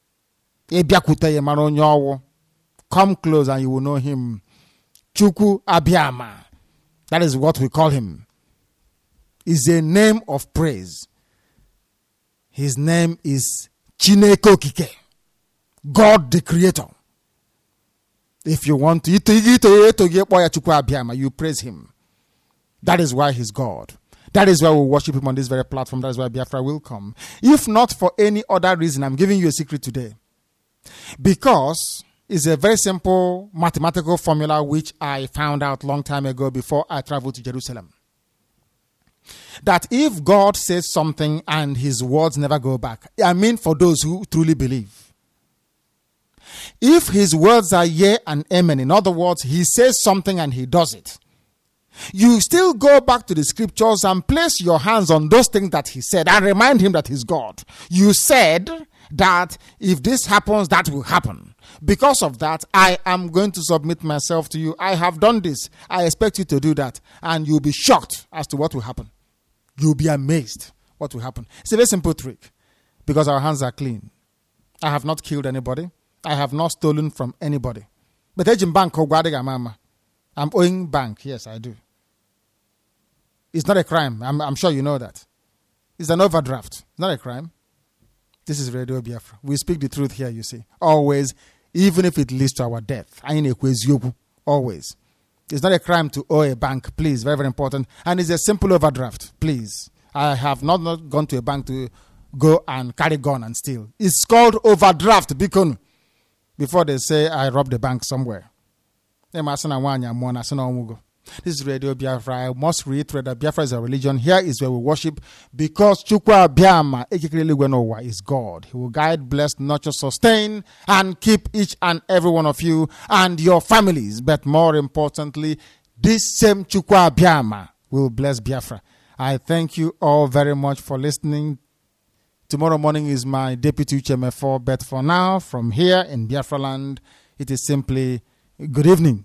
[SPEAKER 2] Come close and you will know him. Chukwu Abiyama. That is what we call him. Is a name of praise. His name is Chineke Okike, God the Creator. If you want to, you praise him. That is why he's God. That is why we worship him on this very platform. That is why Biafra will come. If not for any other reason, I'm giving you a secret today. Because it's a very simple mathematical formula which I found out long time ago before I traveled to Jerusalem. That if God says something and his words never go back, I mean for those who truly believe. If his words are yea and amen, in other words, he says something and he does it, you still go back to the scriptures and place your hands on those things that he said and remind him that he's God. You said that if this happens, that will happen. Because of that, I am going to submit myself to you. I have done this. I expect you to do that. And you'll be shocked as to what will happen. You'll be amazed what will happen. It's a very simple trick. Because our hands are clean. I have not killed anybody. I have not stolen from anybody. But I'm owing bank. Yes, I do. It's not a crime. I'm sure you know that. It's an overdraft. It's not a crime. This is Radio Biafra. We speak the truth here, you see. Always, even if it leads to our death. Always. It's not a crime to owe a bank, please. Very, very important. And it's a simple overdraft, please. I have not gone to a bank to go and carry gun and steal. It's called overdraft, beacon. Before they say I robbed the bank somewhere. This is Radio Biafra. I must reiterate that Biafra is a religion. Here is where we worship because Chukwa Biama is God. He will guide, bless, nurture, sustain, and keep each and every one of you and your families. But more importantly, this same Chukwa Biama will bless Biafra. I thank you all very much for listening. Tomorrow morning is my deputy HMF4, but for now, from here in Biafra land, it is simply good evening.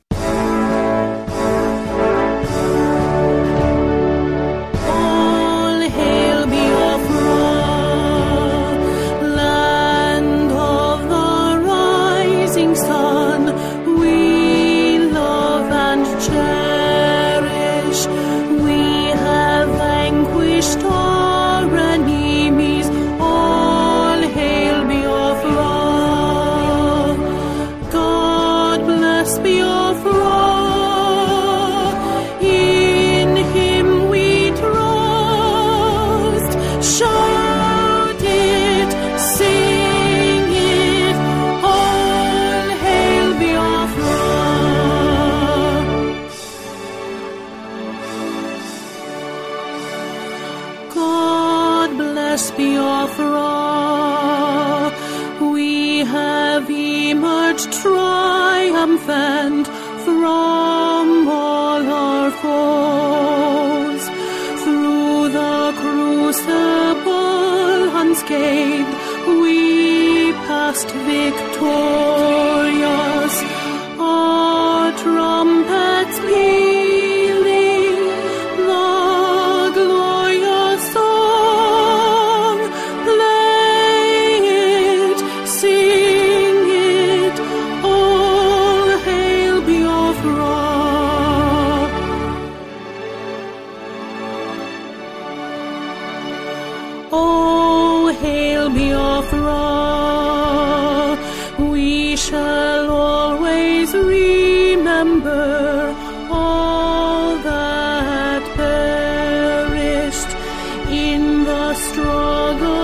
[SPEAKER 1] Triumphant from all our foes, through the crucible unscathed, we passed victorious. Our trumpets pealing, the glorious song, play it, sing it, all hail Biafra. Oh, hail Biafra. We shall always remember all that perished in the struggle